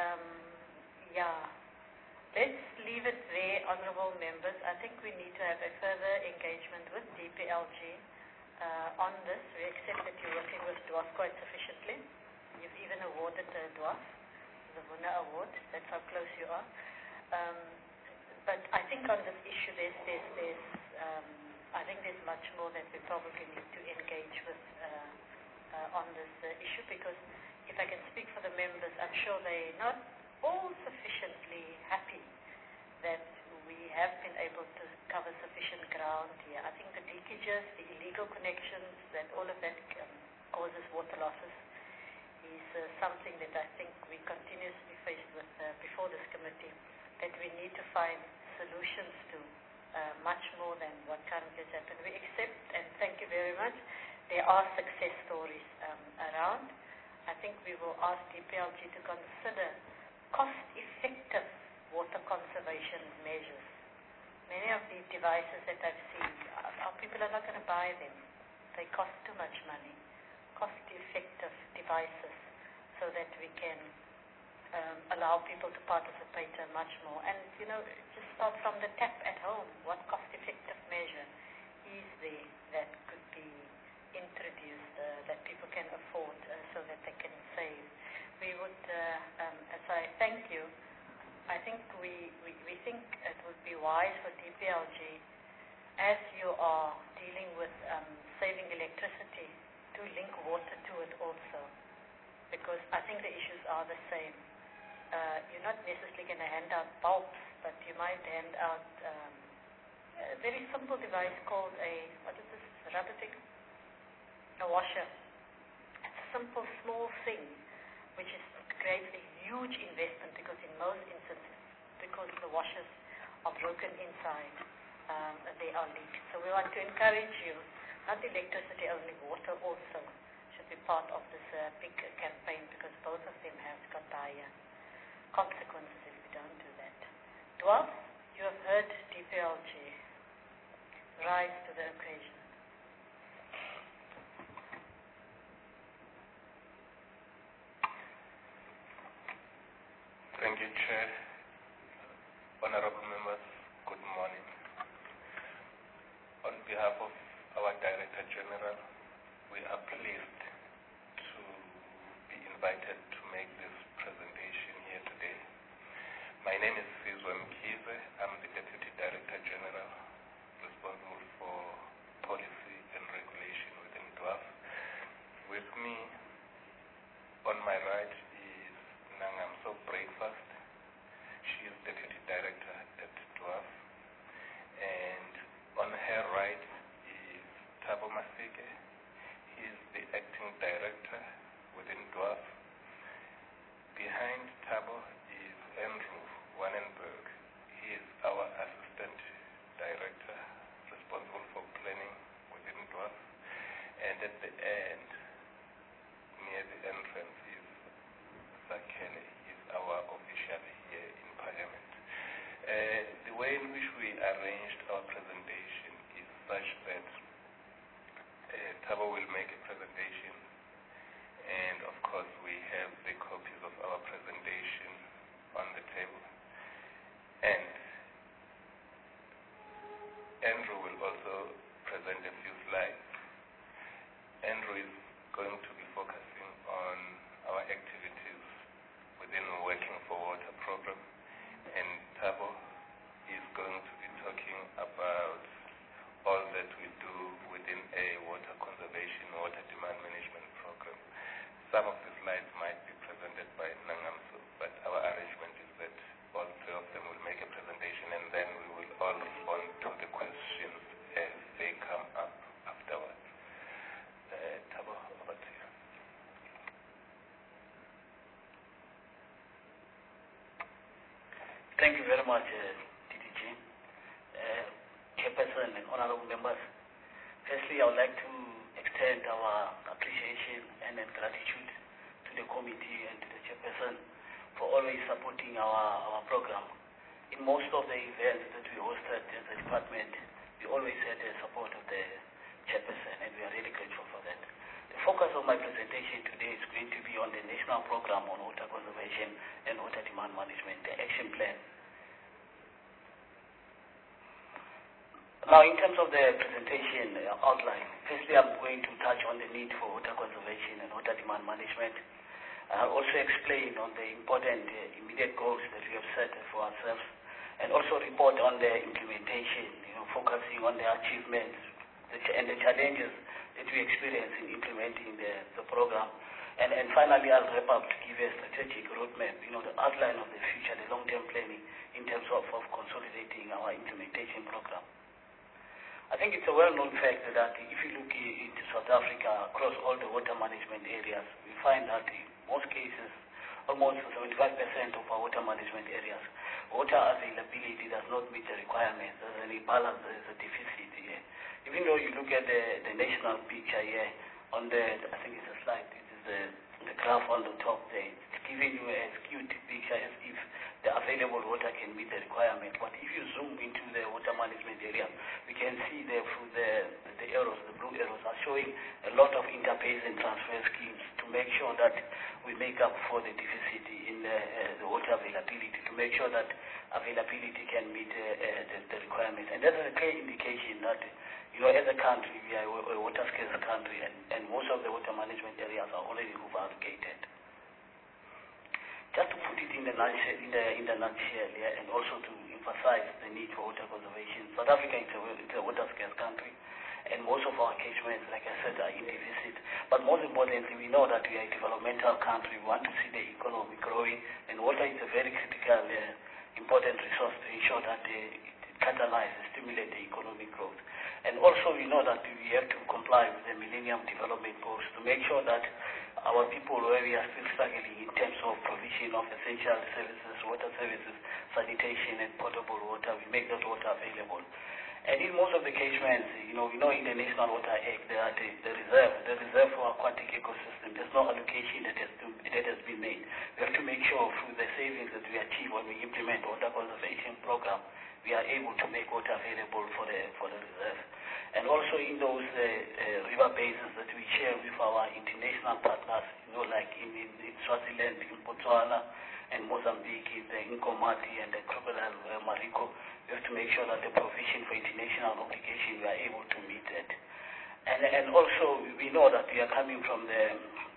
let's leave it there, honorable members. I think we need to have a further engagement with DPLG on this. We accept that you're working with DWAF quite sufficiently. You've even awarded DWAF the Wuna Award. That's how close you are. But I think on this issue, I think there's much more that we probably need to engage with on this issue, because if I can speak for the members, I'm sure they're not all sufficiently happy that we have been able to cover sufficient ground here. I think the leakages, the illegal connections, that all of that causes water losses is something that I think we continuously faced with before this committee, that we need to find solutions to much more than what currently has happened. We accept, and thank you very much, there are success stories around. I think we will ask DPLG to consider cost-effective water conservation measures. Many of these devices that I've seen, our people are not going to buy them. They cost too much money. Cost-effective devices so that we can allow people to participate much more. And, just start from the tap at home. What cost-effective measure is there that could be introduced that people can afford so that they can save? We would, as I thank you, I think we think it would be wise for DPLG, as you are dealing with saving electricity, to link water to it also, because I think the issues are the same. You're not necessarily going to hand out bulbs, but you might hand out a very simple device called what is this, rubber thing? A washer. It's a simple, small thing, which creates a huge investment, because in most instances, because the washers are broken inside, they are leaked. So we want to encourage you, not electricity only, water also should be part of this big campaign, because both of them have got dire consequences if we don't do that. Dwarf, you have heard DPLG rise to the occasion. Thank you, Chair. Honorable members, good morning. On behalf of our Director General, we are pleased to be invited to make this presentation here today. My name is Sizwe Mkhize. I'm the Deputy Director General responsible for policy and regulation within DWAF. With me on my right is Nangamso Breakfast. She is Deputy Director at DWAF. And on her right is Thabo Masike. He is the Acting Director within DWAF. Behind Thabo is Andrew Wannenberg. He is our Assistant Director responsible for planning within DWAF. And at the end, near the entrance, is Sakele. He is our official here in Parliament. The way in which we arranged our presentation is such that Thabo will make a presentation, and of course we have the copies of our presentation on the table. And Andrew will also present a few slides. Andrew is going to be focusing on our activities within the Working for Water program, and Thabo is going to be talking about all that we do within a water conservation, water demand management program. Some of the slides might be presented by Nangamso, but our arrangement is that all three of them will make a presentation, and then we will all respond to the questions as they come up afterwards. Thabo, over to you. Thank you very much, DDG, Chairperson and honorable members. Firstly, I would like to extend our appreciation and gratitude to the committee and to the Chairperson for always supporting our program. In most of the events that we hosted as a department, we always had the support of the Chairperson, and we are really grateful for that. The focus of my presentation today is going to be on the National Program on Water Conservation and Water Demand Management, the Action Plan. Now, in terms of the presentation outline, firstly, I'm going to touch on the need for water conservation and water demand management. I'll also explain on the important immediate goals that we have set for ourselves, and also report on the implementation, focusing on the achievements and the challenges that we experience in implementing the program. And finally, I'll wrap up to give a strategic roadmap, the outline of the future, the long-term planning in terms of consolidating our implementation program. I think it's a well-known fact that if you look into South Africa, across all the water management areas, we find that most cases, almost 75% of our water management areas, water availability does not meet the requirements. There's an imbalance, there's a deficit here. Even though you look at the national picture here, on I think it's a slide, it is the graph on the top there, it's giving you a skewed picture as if the available water can meet the requirement. But if you zoom into the water management area, we can see there through the arrows, the blue arrows are showing a lot of interbasin transfer schemes to make sure that we make up for the deficit in the water availability, to make sure that availability can meet the requirement. And that's a clear indication that, as a country, we are a water scarce country, and most of the water management areas are already over-allocated. Just to put it in the nutshell, yeah, and also to emphasize the need for water conservation, South Africa is a water scarce country, and most of our catchments, like I said, are in deficit. But most importantly, we know that we are a developmental country. We want to see the economy growing, and water is a very critical, important resource to ensure that it catalyzes, stimulates the economic growth. And also, we know that we have to comply with the Millennium Development Goals to make sure that our people, where we are still struggling in terms of provision of essential services, water services, sanitation, and potable water, we make that water available. And in most of the catchments, we know in the National Water Act, there are the reserve for aquatic ecosystem. There's no allocation that has been made. We have to make sure through the savings that we achieve when we implement water conservation program, we are able to make water available for the reserve. And also in those river basins that we share with our international partners, like in Swaziland, in Botswana, and Mozambique, in the Nkomati and the Crocodile Mariko, we have to make sure that the provision for international obligation, we are able to meet it. And also we know that we are coming from the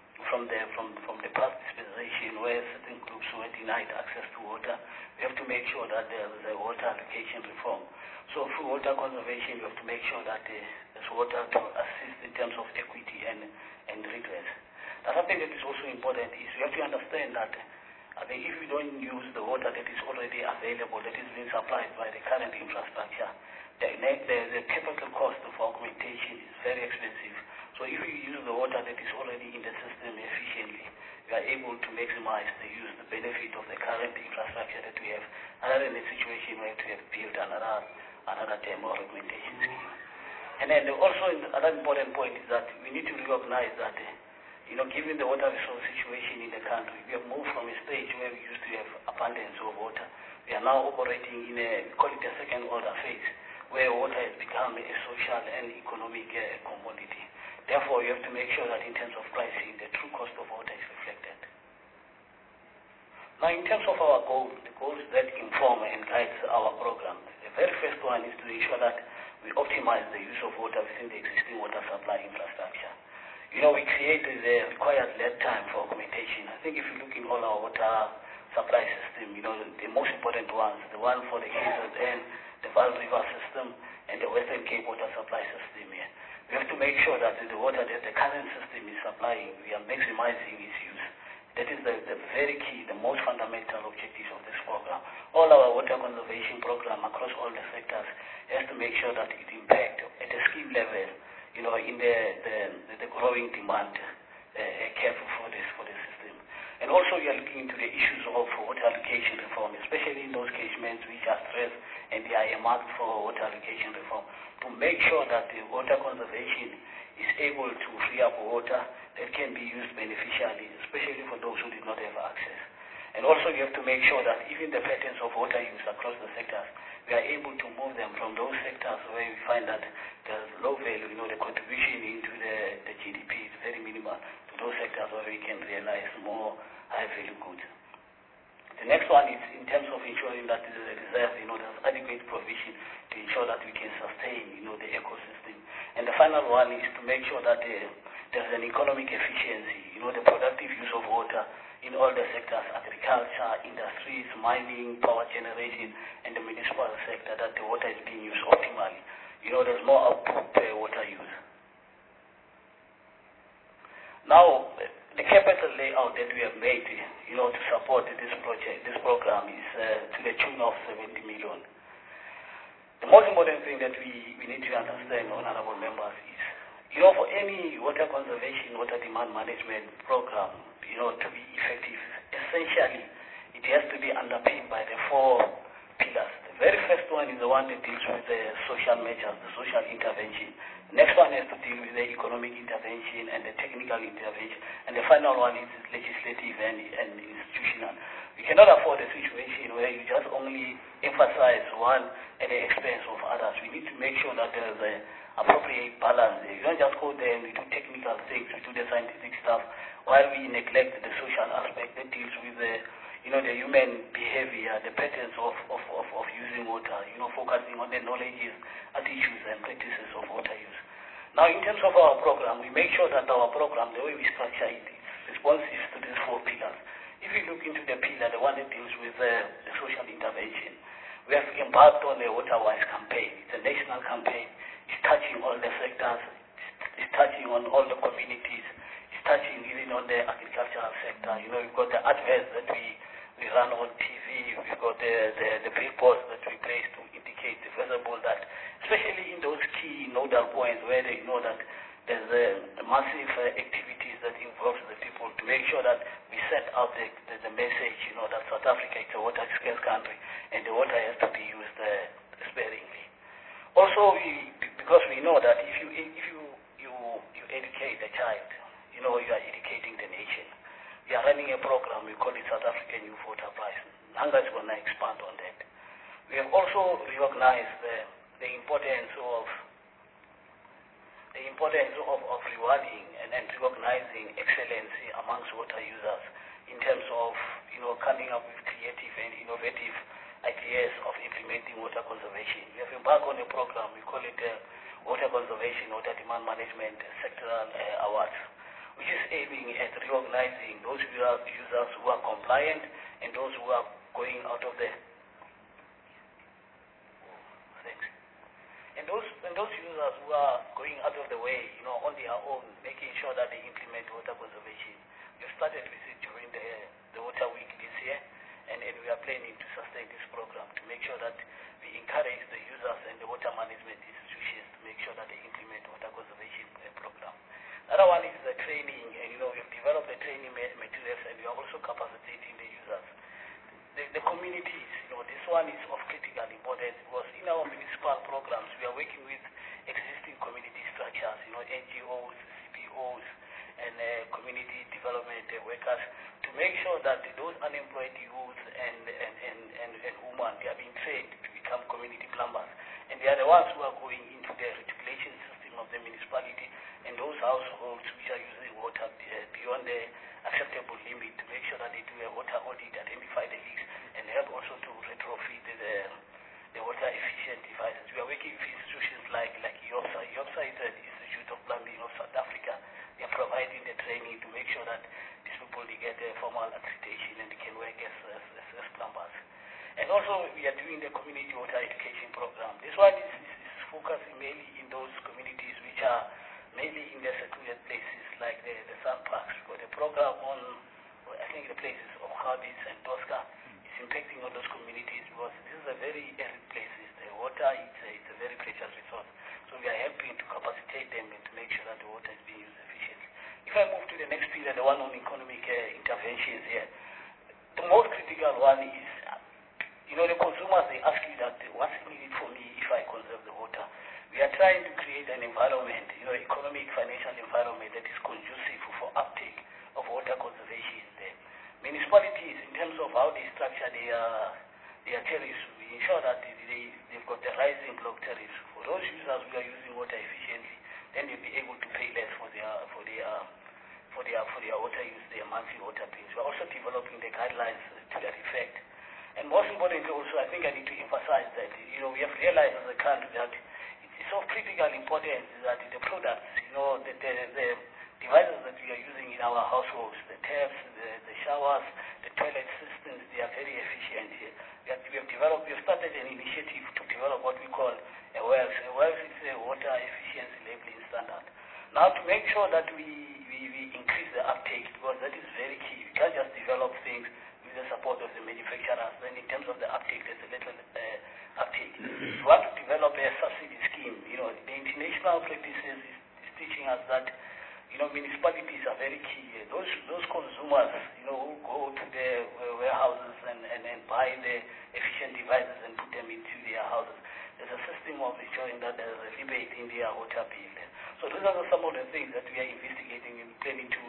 past dispensation where certain groups were denied access to water. We have to make sure that there is a water allocation reform. So through water conservation, we have to make sure that there's water to assist in terms of equity and redress. The other thing that is also important is we have to understand that if we don't use the water that is already available, that is being supplied by the current infrastructure, the capital cost of augmentation is very expensive. So if we use the water that is already in the system efficiently, we are able to maximize the benefit of the current infrastructure that we have, other than the situation where we have built another term or augmentation scheme. And then also another important point is that we need to recognize that given the water resource situation in the country, we have moved from a stage where we used to have abundance of water. We are now operating in we call it a second order phase, where water has become a social and economic commodity. Therefore, you have to make sure that in terms of pricing, the true cost of water is reflected. Now, in terms of our goals, the goals that inform and guide our program, the very first one is to ensure that we optimize the use of water within the existing water supply infrastructure. We created the required lead time for augmentation. I think if you look in all our water supply system, the most important ones, the one for the KZN, the Vaal River system, and the Western Cape water supply system here. We have to make sure that the water that the current system is supplying, we are maximizing its use. That is the very key, the most fundamental objectives of this program. All our water conservation program across all the sectors has to make sure that it impacts at a scheme level, in the growing demand careful for the system. And also we are looking into the issues of water allocation reform, especially in those catchments which are stressed and they are earmarked for water allocation reform, to make sure that the water conservation is able to free up water that can be used beneficially, especially for those who did not have access. And also we have to make sure that even the patterns of water use across the sectors, we are able to move them from those sectors where we find that there's low value, the contribution into the GDP is very minimal, to those sectors where we can realize more high-value goods. The next one is in terms of ensuring that the reserve, there's adequate provision to ensure that we can sustain, the ecosystem. And the final one is to make sure that there's an economic efficiency, the productive use of water in all the sectors, agriculture, industries, mining, power generation, and the municipal sector, that the water is being used optimally. There's more output per water use. Now, the capital layout that we have made, to support this program is to the tune of 70 million. The most important thing that we need to understand, honorable members, is For any water conservation, water demand management program, to be effective, essentially, it has to be underpinned by the 4 pillars. The very first one is the one that deals with the social measures, the social intervention. The next one has to deal with the economic intervention and the technical intervention. And the final one is legislative and institutional. We cannot afford a situation where you just only emphasize one at the expense of others. We need to make sure that there is an appropriate balance. You don't just go there and we do technical things, we do the scientific stuff, while we neglect the social aspect that deals with the human behavior, the patterns of using water, focusing on the knowledges, attitudes, and practices of water use. Now, in terms of our program, we make sure that our program, the way we structure it, is responsive to these 4 pillars. If you look into the pillar, the one that deals with the social intervention, we have embarked on a water-wise campaign. It's a national campaign. It's touching all the sectors. It's touching on all the communities. It's touching even on the agricultural sector. We've got the adverts that we run on TV. We've got the billboards that we place to indicate the visible that, especially in those key nodal points where they know that there's massive activities that involves the people to make sure that we send out the message, that South Africa is a water scarce country and the water has to be used sparingly. Also, because we know that if you educate a child, you are educating the nation. We are running a program, we call it South African Youth Water Prize. Nanga is going to expand on that. We have also recognized the importance of rewarding and recognizing excellency amongst water users in terms of coming up with creative and innovative ideas of implementing water conservation. We have embarked on a program, we call it Water Conservation, Water Demand Management Sectoral Awards, which is aiming at recognizing those users who are compliant and those who are going out of the and those users who are going out of the way, on their own, making sure that they implement water conservation. We've started with it during the Water Week this year, and we are planning to sustain this program to make sure that we encourage the users and the water management institutions to make sure that they implement water conservation program. Another one is the training, and we've developed the training materials, and we are also capacitating the users. The communities, this one is of critical importance because in our municipal programs, we are working with existing community structures, NGOs, CBOs, and community development workers to make sure that those unemployed youth and women, they are being trained to become community plumbers. And they are the ones who are going into the reticulation system of the municipality and those households which are using water beyond the acceptable limit to make sure that they do a water audit, identify the leaks, and help also to retrofit the water efficient devices. We are working with institutions like IOPSA. IOPSA is the Institute of Plumbing of South Africa. They are providing the training to make sure that these people they get a formal accreditation and they can work as plumbers. And also we are doing the community water education program. This one is focusing mainly in those communities which are mainly in the secluded places like the Sun Parks. We've got a program on, I think, the places of Habits and Tosca. It's impacting on those communities because this is a very arid places. The water it's a very precious resource. So we are helping to capacitate them and to make sure that the water is being used efficiently. If I move to the next pillar, the one on economic interventions here, the most critical one is, the consumers, they ask you that, what's needed for me if I conserve the water? We are trying to create an environment, economic, financial environment that is conducive for uptake of water conservation there. Municipalities, in terms of how they structure their tariffs, we ensure that they've got the rising block tariffs. For those users who are using water efficiently, then they'll be able to pay less for their water use, their monthly water bills. We're also developing the guidelines to that effect. And most importantly also, I think I need to emphasize that, we have realized as a country that it's of critical importance that the products, the devices that we are using in our households, the taps, the showers, the toilet systems, they are very efficient. We have started an initiative to develop what we call a WELS. A WELS is a water efficiency labeling standard. Now to make sure that we increase the uptake, because that is very key. We can't just develop things with the support of the manufacturers. Then in terms of the uptake, there's a little uptake. We want to develop a subsidy scheme. The international practices is teaching us that, municipalities are very key. Those consumers, who go to their warehouses and buy the efficient devices and put them into their houses, there's a system of ensuring that there's a rebate in their water bill. So those are some of the things that we are investigating and planning to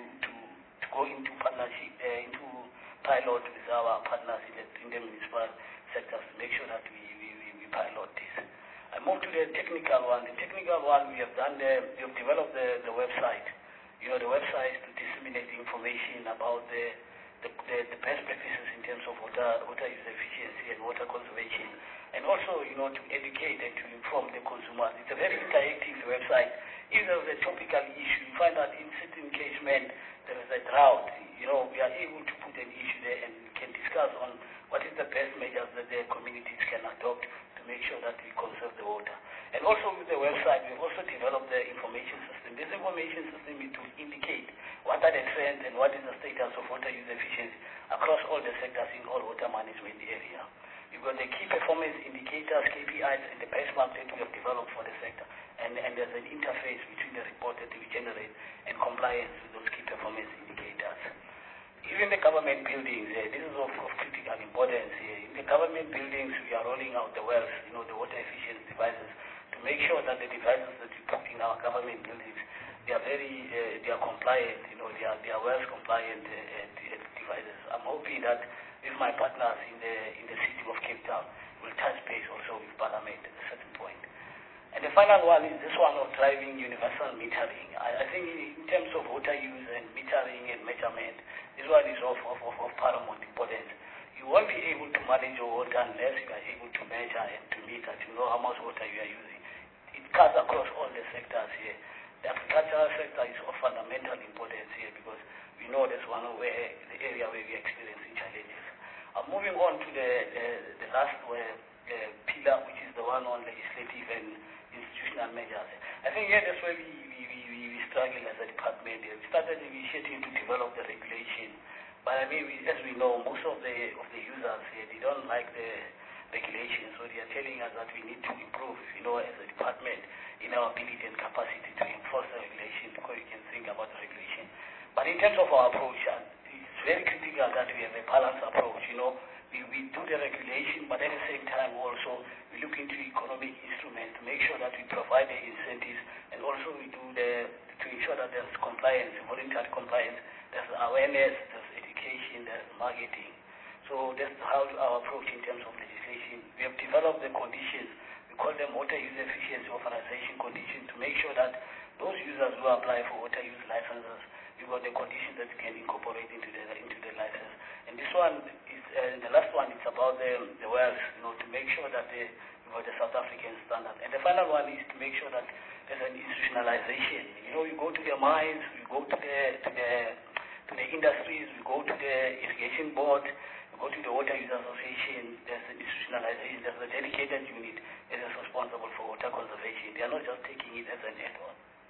go into partnership, into pilot with our partners in the municipal sectors to make sure that we pilot this. I move to the technical one. The technical one, we have developed the website. The website to disseminate information about the best practices in terms of water use efficiency and water conservation, and also, to educate and to inform the consumers. It's a very interactive website. If there's a topical issue, you find that in certain catchment there is a drought, we are able to put an issue there and we can discuss on what is the best measures that the communities can adopt to make sure that we conserve the water. And also with the website, we've also developed the information system. This information system is to indicate what are the trends and what is the status of water use efficiency across all the sectors in all water management area. We've got the key performance indicators, KPIs, and the benchmark that we have developed for the sector. And there's an interface between the report that we generate and compliance with those key performance indicators. Even the government buildings, this is of critical importance here. In the government buildings, we are rolling out the wells, the water efficiency devices, to make sure that the devices that we put in our government buildings, they are compliant, they are wells compliant devices. I'm hoping that with my partners in the city of Cape Town, we'll touch base also with Parliament at a certain point. And the final one is this one of driving universal metering. I think in terms of water use and metering and measurement, this one is of paramount importance. You won't be able to manage your water unless you are able to measure and to meter, to know how much water you are using. It cuts across all the sectors here. The agricultural sector is of fundamental importance here because we know that's the area where we are experiencing challenges. Moving on to the last pillar, which is the one on legislative and institutional measures. I think here that's where we struggle as a department. We started initiating to develop the regulation, but as we know, most of the users here, they don't like the regulation, so they are telling us that we need to improve, as a department, in our ability and capacity to enforce the regulation, because you can think about the regulation. But in terms of our approach, it's very critical that we have a balanced approach. We do the regulation, but at the same time also we look into economic instruments to make sure that we provide the incentives, and also we do to ensure that there's compliance, voluntary compliance, there's awareness, there's education, there's marketing. So that's how our approach in terms of legislation. We have developed the conditions, we call them water use efficiency authorization conditions, to make sure that those users who apply for water use licenses, we've got the conditions that we can incorporate into the license. And this one is, the last one is about the wells, to make sure that we've got the South African standard. And the final one is to make sure that there's an institutionalization. You go to the mines, we go to the industries, we go to the irrigation board, we go to the water use association, there's an institutionalization, there's a dedicated unit that is responsible for water conservation. They are not just taking it as an add-on.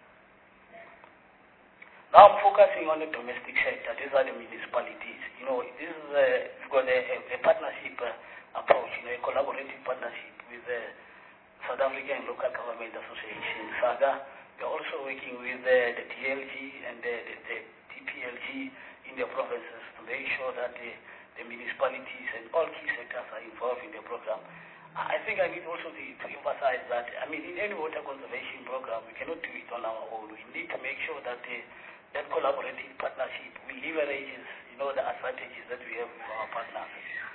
Now I'm focusing on the domestic sector. These are the municipalities. This is we've got a partnership approach, a collaborative partnership with the South African Local Government Association, SAGA. We're also working with the DLG and the TPLG in the provinces to make sure that the municipalities and all key sectors are involved in the program. I think I need also to emphasize that, in any water conservation program, we cannot do it on our own. We need to make sure that that collaborative partnership will leverage, the advantages that we have with our partners.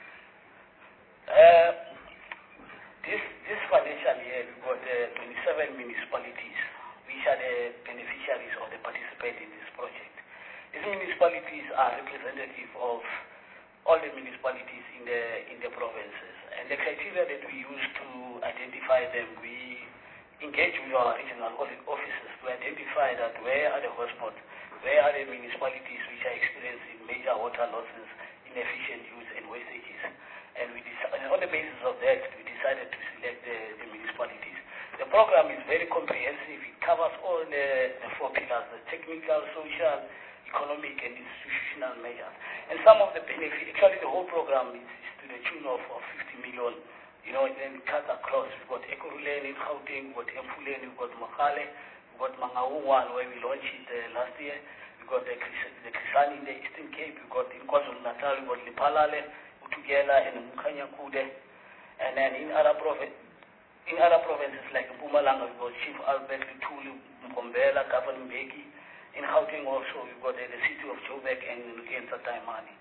This financial year, we've got 27 municipalities which are the beneficiaries or the participants in this project. These municipalities are representative of all the municipalities in the provinces. And the criteria that we use to identify them, we engage with our regional offices to identify that where are the hotspots, where are the municipalities which are experiencing major water losses, inefficient use and wastages. And on the basis of that, we decided to select the municipalities. The program is very comprehensive. It covers all the 4 pillars, the technical, social, economic and institutional measures. And some of the benefits, actually the whole program is to the tune of 50 million, and then it cuts across. We've got Ekurhuleni in Gauteng, we've got Emfuleni, we've got Makale, we've got Mangaung 1 where we launched it last year. We got the Krisani in the Eastern Cape. We got in KwaZulu-Natal. We got Lipalale, Utugela, and Mukanya-Kude. And then in other provinces like Mpumalanga, we got Chief Albert Lutuli, Mpombela, Governor Mbeki. In Gauteng also, we got the city of Joburg and Lukenza Taimani.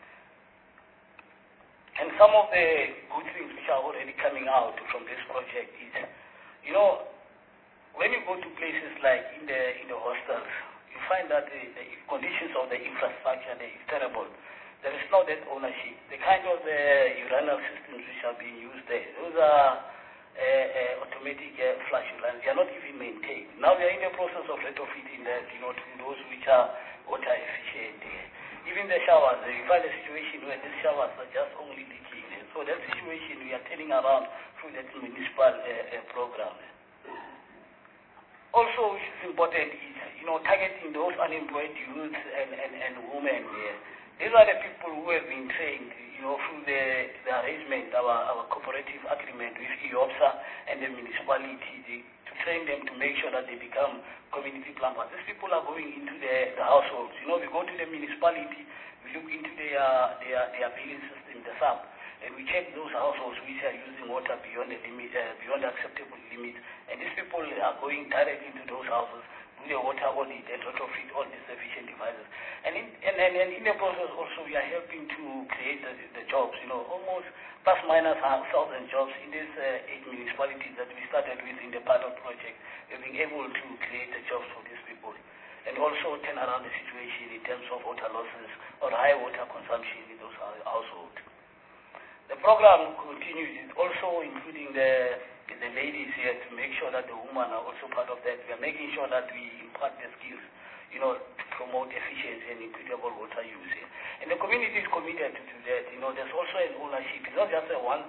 And some of the good things which are already coming out from this project is, you know, when you go to places like in the hostels, you find that the conditions of the infrastructure there is terrible. There is no that ownership. The kind of urinal systems which are being used there, those are automatic flush urinals. They are not even maintained. Now we are in the process of retrofitting that, you know, to those which are water efficient. Even the showers, you find a situation where these showers are just only leaking. So that situation we are turning around through that municipal program. Also, which is important is, you know, targeting those unemployed youths and women here. These are the people who have been trained, you know, through the arrangement, our cooperative agreement with EOPSA and the municipality to train them to make sure that they become community plumbers. These people are going into the households. You know, we go to the municipality, we look into their billing system, the SAP, and we check those households which are using water beyond the limit, beyond the acceptable limit. And these people are going directly into those houses, do the water audit and retrofit all these efficient devices. And in the process also we are helping to create the jobs, you know, almost plus minus 1,000 jobs in these 8 municipalities that we started with in the pilot project. We've been able to create the jobs for these people and also turn around the situation in terms of water losses or high water consumption in those households. The program continues, also including the ladies here to make sure that the women are also part of that. We are making sure that we impart the skills, you know, to promote efficiency and equitable water use. And the community is committed to that. You know, there's also an ownership. It's not just a one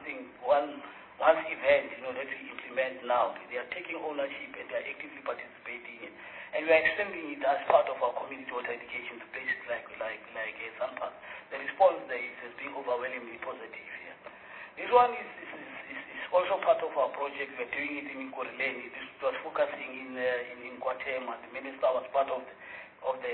event, you know, that we implement now. They are taking ownership and they are actively participating in. And we are extending it as part of our community water education to places like Sanpark. The response there has been overwhelmingly positive here. This one is also part of our project. We are doing it in Nkoreleni. This was focusing in Guatemala. The minister was part of the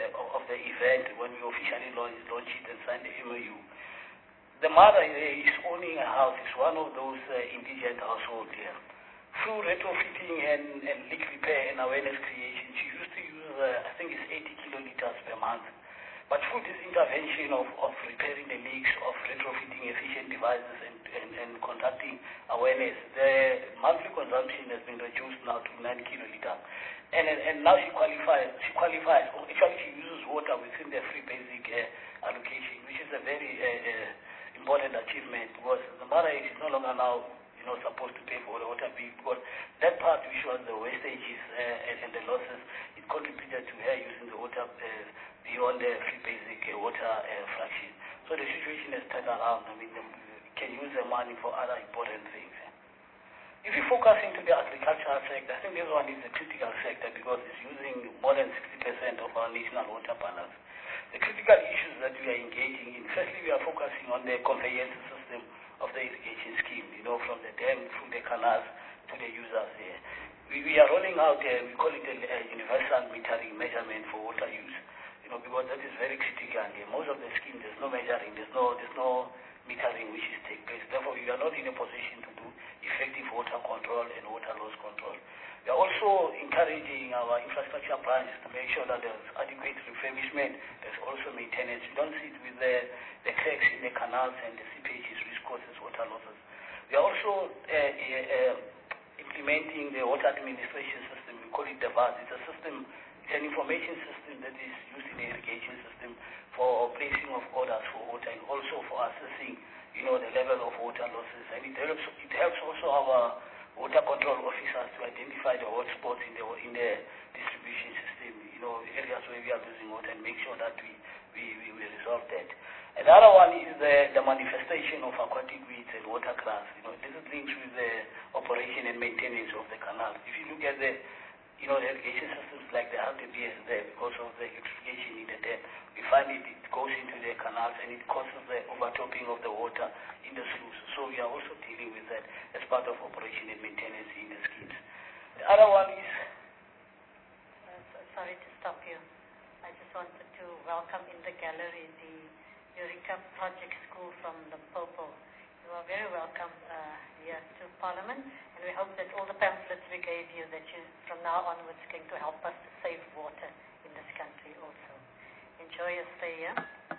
event when we officially launched it and signed the MOU. The mother is owning a house. It's one of those indigent households here. Through retrofitting and leak repair and awareness creation, she used to use, I think it's 80 kiloliters per month. But through this intervention of repairing the leaks, of retrofitting efficient devices and conducting awareness, the monthly consumption has been reduced now to 9 kiloliters. And now she qualifies. Actually, she uses water within the free basic allocation, which is a very important achievement because the mother is no longer now, you know, supposed to pay for the water bill because that part which was the wastages and the losses, it contributed to her using the water beyond the free basic water fraction. So the situation has turned around. I mean, can use the money for other important things. If you focus into the agricultural sector, I think this one is a critical sector because it's using more than 60% of our national water balance. The critical issues that we are engaging in, firstly, we are focusing on the comprehensive system of the irrigation scheme, you know, from the dam through the canals to the users here. We are rolling out, we call it a universal metering measurement for water use, you know, because that is very critical. Most of the schemes, there's no measuring, there's no metering which is take place. Therefore, we are not in a position to do effective water control and water loss control. We are also encouraging our infrastructure branches to make sure that there's adequate refurbishment, there's also maintenance. We don't sit with the cracks in the canals and the seepages which causes water losses. We are also implementing the water administration system. We call it the VAS. It's a system, it's an information system that is used in the irrigation system for placing of orders for water and also for assessing, you know, the level of water losses. And it helps also our water control officers to identify the hotspots in the distribution system, you know, areas where we are losing water and make sure that we resolve that. And the other one is the manifestation of aquatic weeds and water grass. You know, this is linked with the operation and maintenance of the canal. If you look at the irrigation systems like the RTBS there, because of the electrification in the dam, we find it goes into the canals and it causes the overtopping of the water in the sluice. So we are also dealing with that as part of operation and maintenance in the schemes. The other one is sorry to stop you. I just wanted to welcome in the gallery the Eureka Project School from Limpopo. You are very welcome here to Parliament, and we hope that all the pamphlets we gave you, that you from now onwards going to help us to save water in this country also. Enjoy your stay here.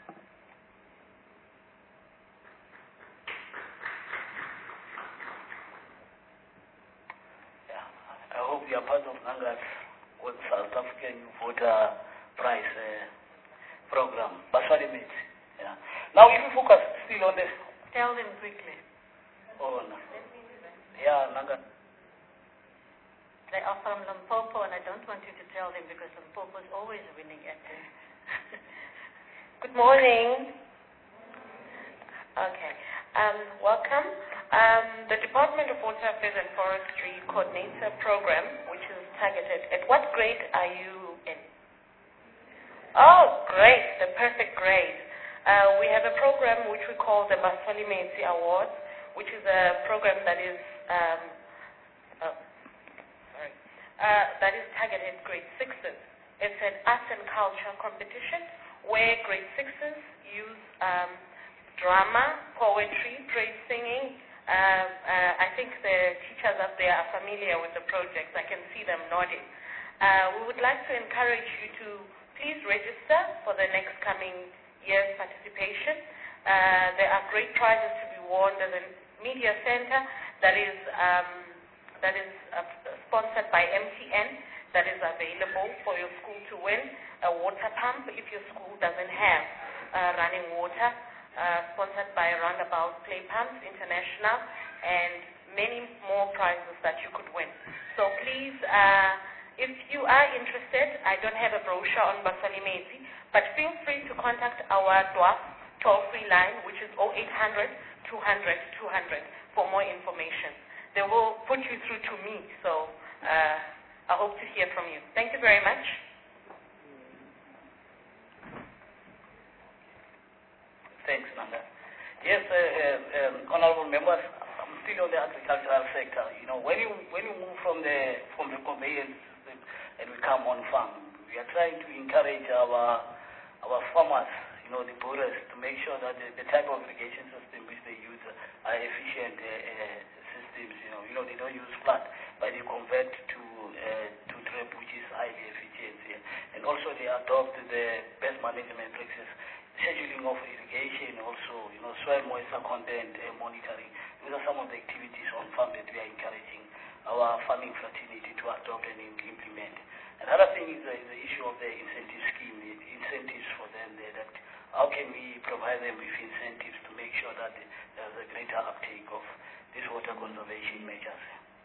I hope you are part of NANGA's South African Voter Prize program. Baswadi Mates. Yeah. Now, if you focus still on this. Tell them quickly. Oh, no. Yeah, NANGA. They are from Limpopo, and I don't want you to tell them because Limpopo is always winning at them. Good morning. Okay. Welcome. The Department of Water Affairs and Forestry coordinates a program which is targeted. At what grade are you in? Oh, great. The perfect grade. We have a program which we call the Baswadi Mates Awards, which is a program that is that is targeted grade 6s. It's an arts and culture competition where grade 6s use drama, poetry, praise singing. I think the teachers up there are familiar with the project. I can see them nodding. We would like to encourage you to please register for the next coming year's participation. There are great prizes to be won. There's a media center that is sponsored by MTN that is available for your school to win. A water pump if your school doesn't have running water. Sponsored by Roundabout Play Pumps International, and many more prizes that you could win. So please, if you are interested, I don't have a brochure on Baswadi Mates, but feel free to contact our DWAF toll-free line, which is 0800 200 200 for more information. They will put you through to me, so I hope to hear from you. Thank you very much. Thanks, Nanga. Yes, honorable members, I'm still on the agricultural sector. You know, when you move from the conveyance system and we come on farm, we are trying to encourage our farmers, you know, the borers, to make sure that the type of irrigation system which they use are efficient systems. You know, they don't use flood, but they convert to drip, which is highly efficient. And also they adopt the best management practices. Scheduling of irrigation, also, you know, soil moisture content monitoring. These are some of the activities on farm that we are encouraging our farming fraternity to adopt and implement. Another thing is the issue of the incentive scheme, the incentives for them there. That how can we provide them with incentives to make sure that there's a greater uptake of these water conservation measures.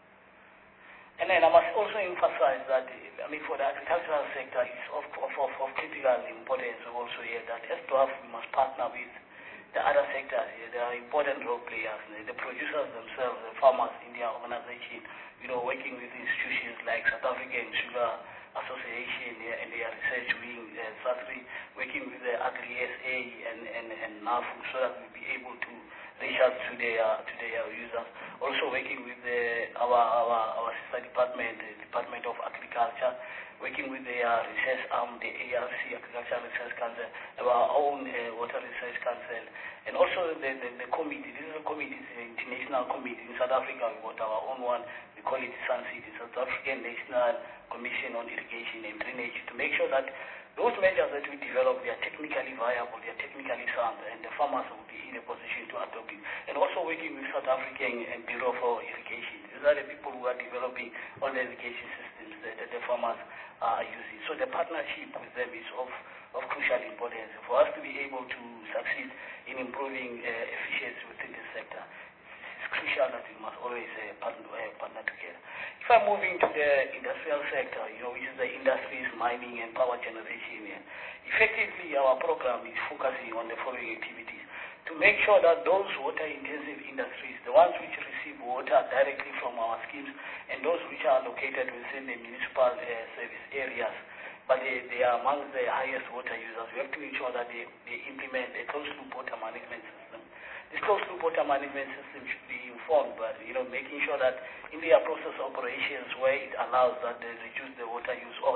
And then I must also emphasize that, for the agricultural sector, it's of critical importance also here that as DWAF, we must partner with the other sectors here. There are important role players, the producers themselves, the farmers in their organization, you know, working with institutions like South African Sugar Association and their research wing, SASRI, working with the Agri-SA and NAFU, so that we'll be able to reach out to their users. Also working with our sister department, the Department of Agriculture, working with their research arm, the ARC, Agricultural Research Council, our own Water Research Council, and also the committee. This is a committee, it's an international committee. In South Africa, we got our own one. We call it SANCID, the South African National Commission on Irrigation and Drainage, to make sure that those measures that we develop, they are technically viable, they are technically sound, and the farmers will be in a position to adopt it. And also working with South African Bureau for Irrigation. These are the people who are developing all the irrigation systems that the farmers are using. So the partnership with them is of crucial importance for us to be able to succeed in improving efficiency within this sector. It's crucial that we must always partner together. If I move into the industrial sector, you know, which is the industries, mining and power generation, effectively our program is focusing on the following activities. To make sure that those water-intensive industries, the ones which receive water directly from our schemes, and those which are located within the municipal service areas, but they are among the highest water users, we have to ensure that they implement a closed-loop water management system. This closed-loop water management system should be informed, but, you know, making sure that in their process operations where it allows that they reduce the water use, or even they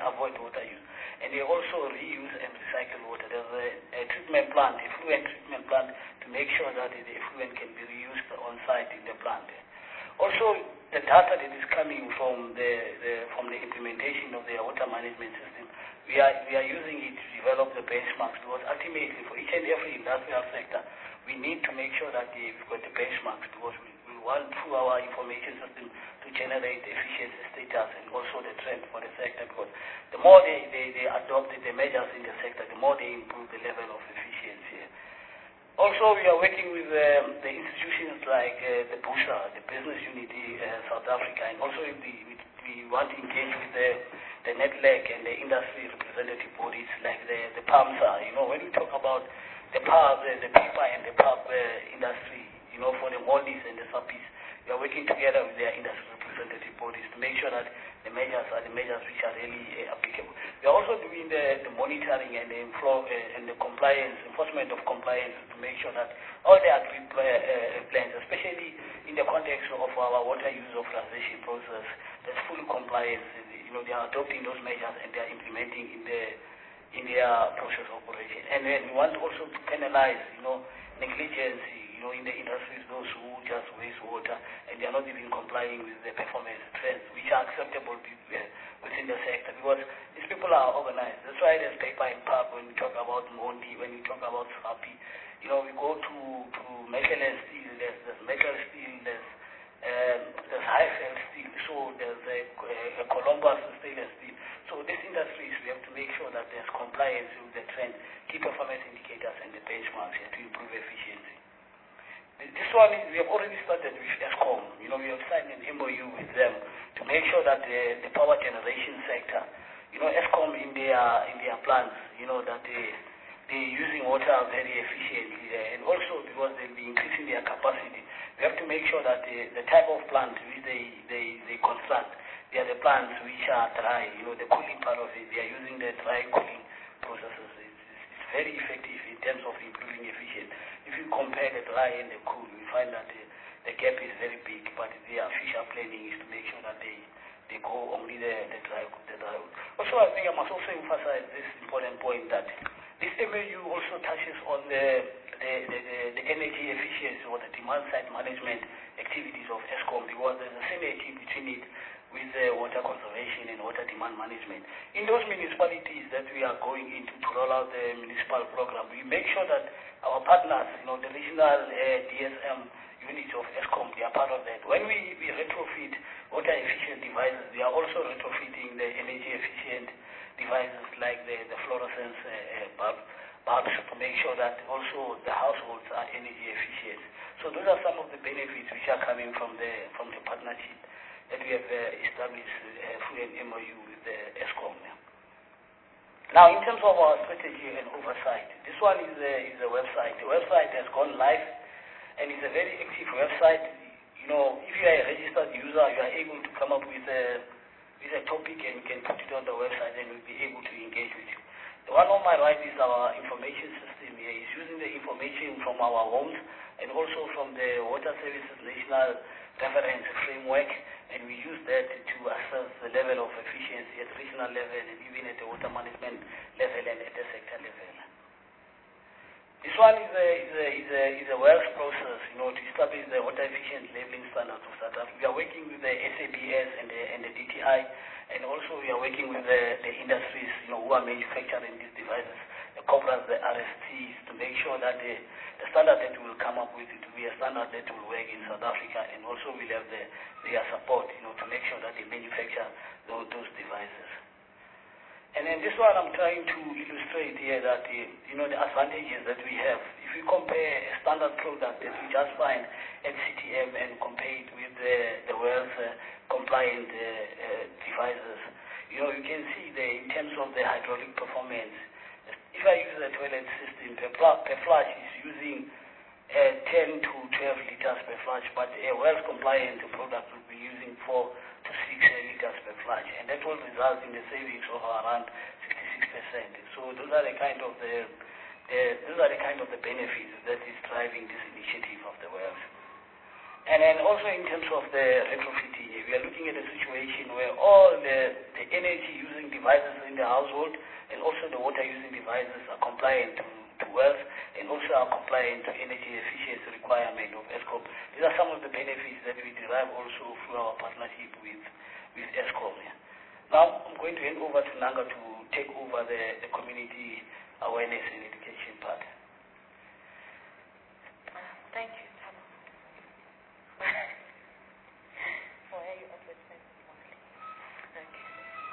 avoid water use. And they also reuse and recycle water. There's a treatment plant, effluent treatment plant, to make sure that the effluent can be reused on site in the plant. Also, the data that is coming from the implementation of the water management system, we are using it to develop the benchmarks, because ultimately for each and every industrial sector, we need to make sure that we've got the benchmarks, because we want through our information system to generate the efficiency status and also the trend for the sector, because the more they adopt the measures in the sector, the more they improve the level of efficiency. Also, we are working with the institutions like the BUSA, the Business Unity South Africa, and also we want to engage with the NETLEC and the industry representative bodies like the PAMSA. You know, when we talk about the paper and the pulp industry, you know, for the moldies and the suppies, we are working together with their industry representative bodies to make sure that the measures are the measures which are really applicable. We are also doing the monitoring and the enforcement of compliance to make sure that all the agreed plans, especially in the context of our water use authorization process, there's full compliance. You know, they are adopting those measures and they are implementing in their process operation. And then we want also to penalize, you know, negligence, you know, in the industries, those who just waste water and they are not even complying with the performance trends which are acceptable within the sector, because these people are organized. That's why there's paper and pulp when we talk about Mondi, when we talk about Sapi. You know, we go to metal and steel, there's metal steel, there's high-felt steel, so there's a Columbus stainless steel. So these industries, we have to make sure that there's compliance with the trend, key performance indicators and the benchmarks to improve efficiency. This one is, we have already started with Eskom. You know, we have signed an MOU with them to make sure that the power generation sector, you know, Eskom in their plants, you know, that they're using water very efficiently, and also because they'll be increasing their capacity, we have to make sure that the type of plant which they construct, they are the plants which are dry. You know, the cooling part of it, they are using the dry cooling processes. It's very effective in terms of improving efficiency. If you compare the dry and the cool, we find that the gap is very big, but their official planning is to make sure that they go only the dry. Also, I think I must also emphasize this important point that this MOU also touches on the energy efficiency or the demand side management activities of Eskom, because there's a synergy between it with water conservation and water demand management. In those municipalities that we are going into to roll out the municipal program, we make sure that our partners, you know, the regional DSM units of Eskom, they are part of that. When we retrofit water efficient devices, we are also retrofitting the energy efficient devices like the fluorescence bulbs to make sure that also the households are energy efficient. So those are some of the benefits which are coming from the partnership that we have established through an MOU with the Eskom. Now, in terms of our strategy and oversight, this one is a website. The website has gone live, and it's a very active website. You know, if you are a registered user, you are able to come up with a topic and you can put it on the website, and we'll be able to engage with you. The one on my right is our information system here. It's using the information from our homes and also from the Water Services National Reference Framework, and we use that to assess the level of efficiency at regional level and even at the water management level and at the sector level. This one is a works process, you know, to establish the water efficient labeling standards of South Africa. We are working with the SABS and the DTI, and also we are working with the industries, you know, who are manufacturing these devices, the COBRAs, the RSTs, to make sure that the standard that we will come up with it will be a standard that will work in South Africa, and also we'll have their support, you know, to make sure that they manufacture those devices. And then this one I'm trying to illustrate here that, you know, the advantages that we have. If you compare a standard product that we just find at CTM and compare it with the world's compliant devices, you know, you can see in terms of the hydraulic performance. If I use a toilet system, per flush is using 10 to 12 liters per flush, but a well-compliant product will be using 4 to 6 liters per flush, and that will result in the savings of around 66%. So those are the kind of the benefits that is driving this initiative of the wells. And then also in terms of the retrofitting, we are looking at a situation where all the energy using devices devices in the household, and also the water using devices are compliant to wealth, and also are compliant to energy efficiency requirement of Eskom. These are some of the benefits that we derive also through our partnership with Eskom. Yeah. Now, I'm going to hand over to Nanga to take over the community awareness and education part. Thank you, Thabo. Why are you advertising mostly? Okay.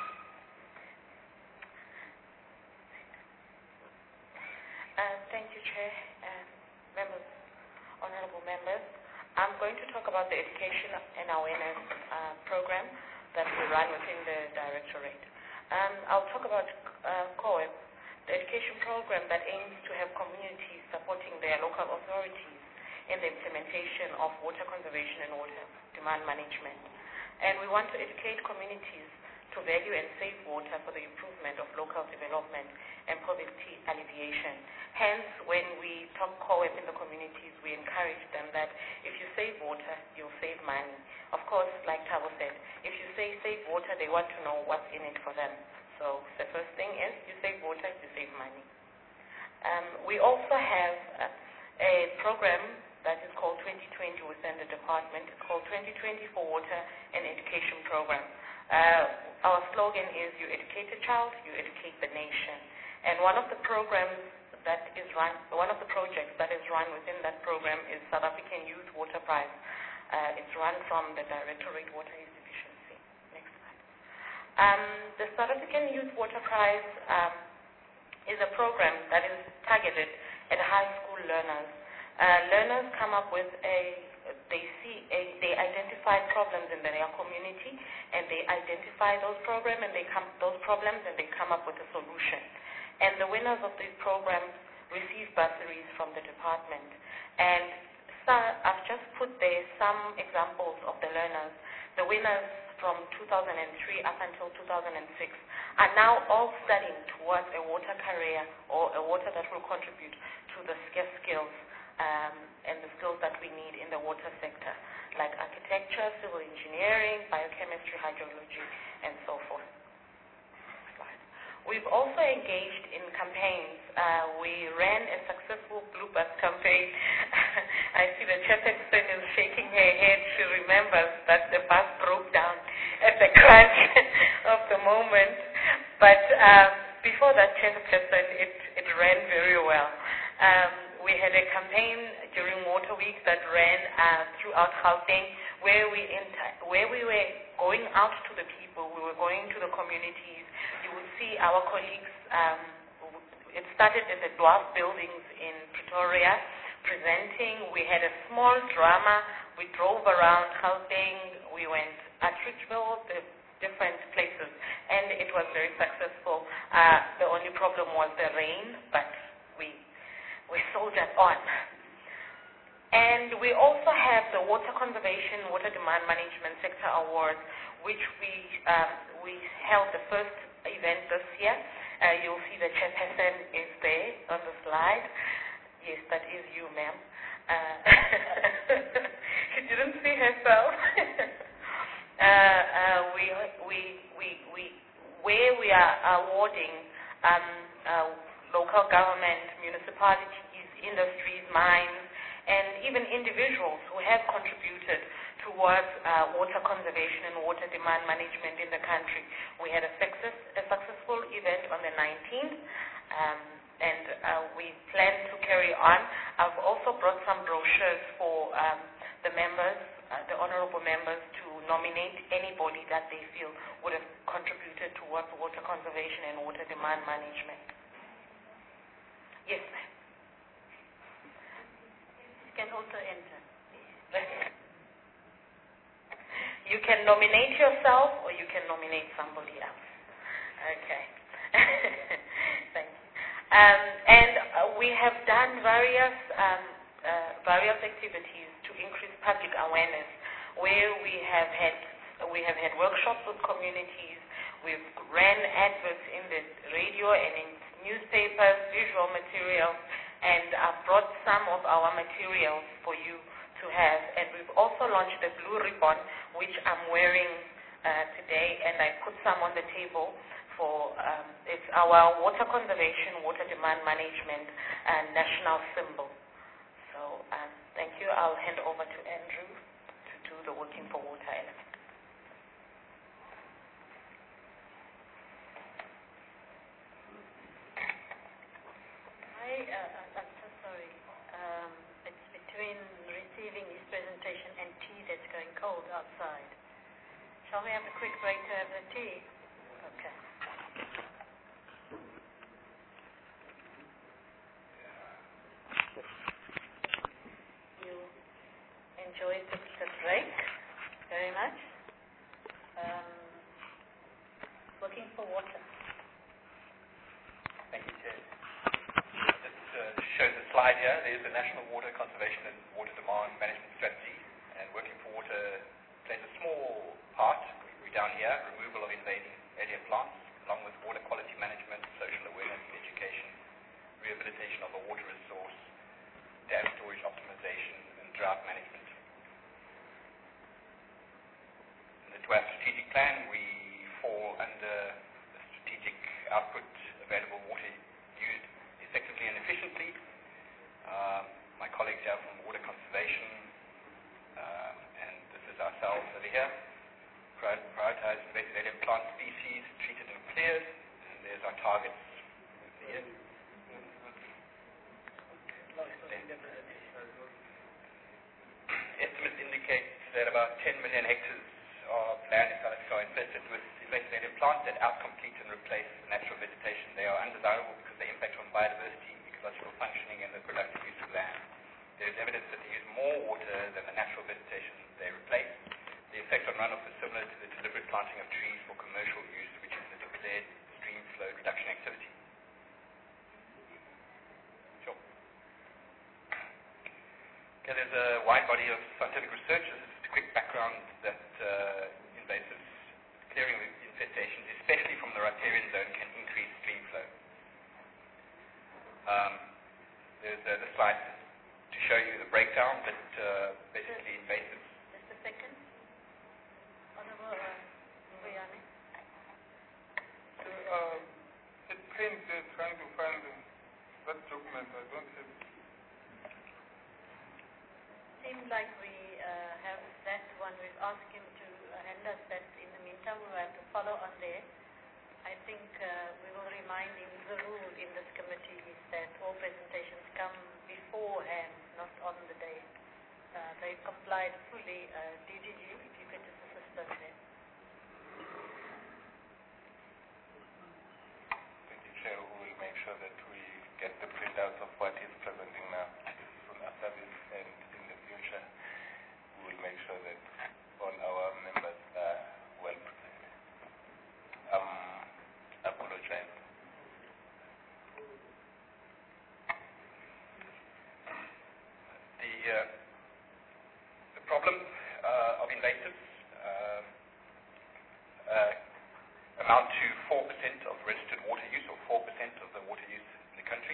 Thank you, Chair, and members, honorable members. I'm going to talk about the education and awareness program that we run within the Directorate. I'll talk about COEP, the education program that aims to have communities supporting their local authorities in the implementation of water conservation and water demand management. And we want to educate communities to value and save water for the improvement of local development and poverty alleviation. Hence, when we talk COEP in the communities, we encourage them that if you save water, you'll save money. Of course, like Thabo said, if you say save water, they want to know what's in it for them. So the first thing is you save water, you save money. We also have a program that is called 2020 within the department. It's called 2020 for Water and Education Program. Our slogan is you educate a child, you educate the nation. And one of the programs that is run, one of the projects that is run within that program is South African Youth Water Prize. It's run from the Directorate Water Efficiency. Next slide. The South African Youth Water Prize is a program that is targeted at high school learners. Learners come up with they identify problems in their community, and they identify those problems and they come up with a solution. And the winners of these programs receive bursaries from the department. And so I've just put there some examples of the learners. The winners from 2003 up until 2006 are now all studying towards a water career or a water that will contribute to the scarce skills and the skills that we need in the water sector, like architecture, civil engineering, biochemistry, hydrology, and so forth. We've also engaged in campaigns. We ran a successful Blue Bus campaign. I see the chairperson is shaking her head. She remembers that the bus broke down at the crunch of the moment. But before that chairperson, it ran very well. We had a campaign during Water Week that ran throughout Gauteng, where we were going out to the people. We were going to the communities. You would see our colleagues. It started at the dwarf buildings in Pretoria, presenting. We had a small drama. We drove around Gauteng. We went at Richville, the different places, and it was very successful. The only problem was the rain, but we soldiered on. And we also have the Water Conservation, Water Demand Management Sector Award, which we held the first event this year. You'll see the chairperson is there on the slide. Yes, that is you, ma'am. She didn't see herself. Where we are awarding local government, municipalities, industries, mines, and even individuals who have contributed towards water conservation and water demand management in the country. We had a successful event on the 19th, and we plan to carry on. I've also brought some brochures for the members, the honorable members, to nominate anybody that they feel would have contributed towards water conservation and water demand management. Yes, ma'am. You can also enter. You can nominate yourself or you can nominate somebody else. Okay. Thank you. And we have done various activities to increase public awareness, where we have had workshops with communities. We've ran adverts in the radio and in newspapers, visual materials, and I've brought some of our materials for you to have. And we've also launched the Blue Ribbon, which I'm wearing today, and I put some on the table for, it's our water conservation, water demand management, and national symbol. So thank you. I'll hand over to Andrew to do the Working for Water element. I'm so sorry. It's between receiving his presentation and tea that's going cold outside. Shall we have a quick break to have the tea? Okay. You enjoyed the break very much. Working for Water. Thank you, Chair. Just shows a slide here. There's the National Water Conservation and Water Demand Management Strategy, and Working for Water plays a small part. We're down here, removal of invading alien plants, along with water quality management, social awareness, education, rehabilitation of a water resource, dam storage optimization, and drought management. In the draft strategic plan, we fall under the strategic output, available water used effectively and efficiently. My colleagues here from Water Conservation, and this is ourselves over here, prioritize invasive alien plant species treated and cleared, and there's our targets. Estimates indicate that about 10 million hectares of land in South Africa are infested with invasive alien plants that outcompete and replace natural vegetation. They are undesirable because they impact on biodiversity, ecological functioning, and the productive use of land. There is evidence that they use more water than the natural vegetation they replace. The effect on runoff is similar to the deliberate planting of trees for commercial use, which is a declared stream flow reduction activity. Sure. Okay, there's a wide body of scientific research. This is just a quick background that invasives, clearing of infestations, especially from the riparian zone, can increase stream flow. There's this slide to show you the breakdown, but basically invasives. Just a second. Honorable Vuyani. It claims they're trying to find that document. I don't have it. Seems like we have that one. We've asked him to hand us that. In the meantime, we will have to follow on there. I think we will remind him the rule in this committee is that all presentations come beforehand, not on the day. They complied fully. DGG, if you could just assist us there. Thank you, Chair. We will make sure that we get the printouts of what is presenting now from our service, and in the future we will make sure that all our members are well prepared. I apologize. The problem of invasives amount to 4% of registered water use, or 4% of the water use in the country.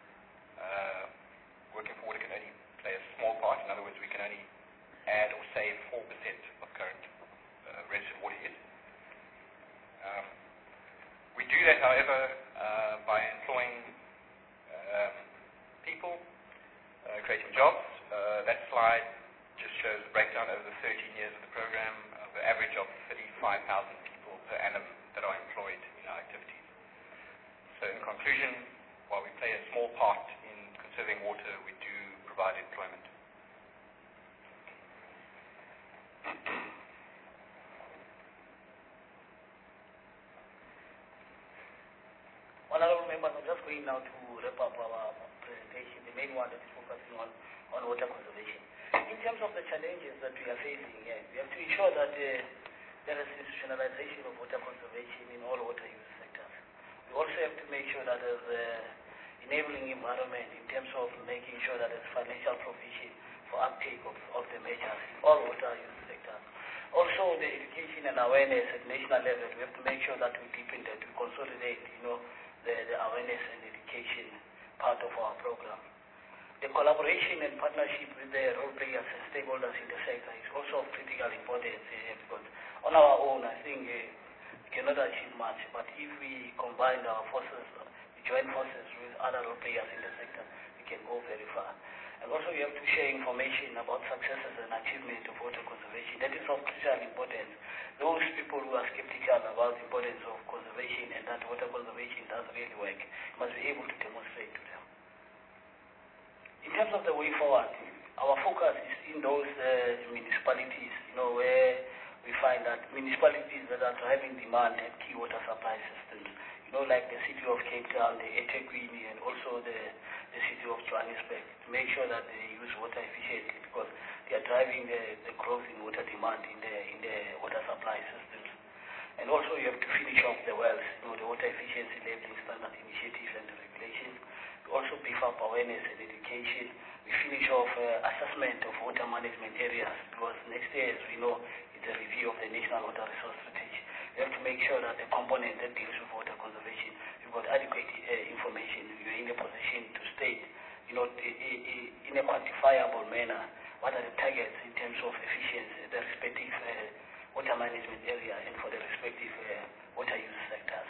Working for Water can only play a small part. In other words, we can only add or save 4% of current registered water use. We do that, however, by employing people, creating jobs. That slide just shows the breakdown over the 13 years of the program, of an average of 35,000 people per annum that are employed in our activities. So in conclusion, while we play a small part in conserving water, we do provide employment. Honorable members, I'm just going now to wrap up our presentation. The main one that is focusing on water conservation. In terms of the challenges that we are facing here, we have to ensure that there is institutionalization of water conservation in all water use sectors. We also have to make sure that there's enabling environment in terms of making sure that there's financial provision for uptake of the measures in all water use sectors. Also, the education and awareness at national level, we have to make sure that we deepen that, we consolidate, the awareness and education part of our program. The collaboration and partnership with the role players and stakeholders in the sector is also of critical importance because on our own, I think cannot achieve much. But if we combine our forces, join forces with other role players in the sector, we can go very far. And also we have to share information about successes and achievement of water conservation. That is of crucial importance. Those people who are skeptical about the importance of conservation and that water conservation does really work must be able to demonstrate to them. In terms of the way forward, our focus is in those municipalities, where we find that municipalities that are driving demand have key water supply systems, like the city of Cape Town, the eThekwini, and also the city of Johannesburg, to make sure that they use water efficiently because they are driving the growth in water demand in the water supply systems. And also you have to finish off the wells, the water efficiency labeling standard initiatives and the regulations. We also beef up awareness and education. We finish off assessment of water management areas because next year, as we know, it's a review of the National Water Resource Strategy. We have to make sure that the component that deals with water conservation, you've got adequate information. You're in a position to state, in a quantifiable manner, what are the targets in terms of efficiency, the respective water management area and for the respective water use sectors.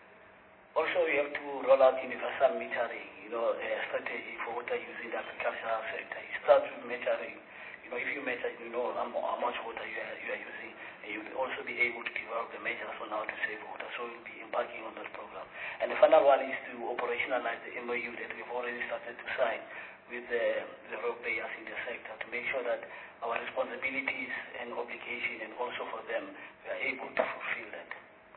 Also, we have to roll out universal metering, a strategy for water use in the agricultural sector. It starts with metering. If you measure, how much water you are using, and you'll also be able to give out the measures on how to save water. So we'll be embarking on that program. And the final one is to operationalize the MOU that we've already started to sign with the role players in the sector to make sure that our responsibilities and obligation and also for them, we are able to fulfill that.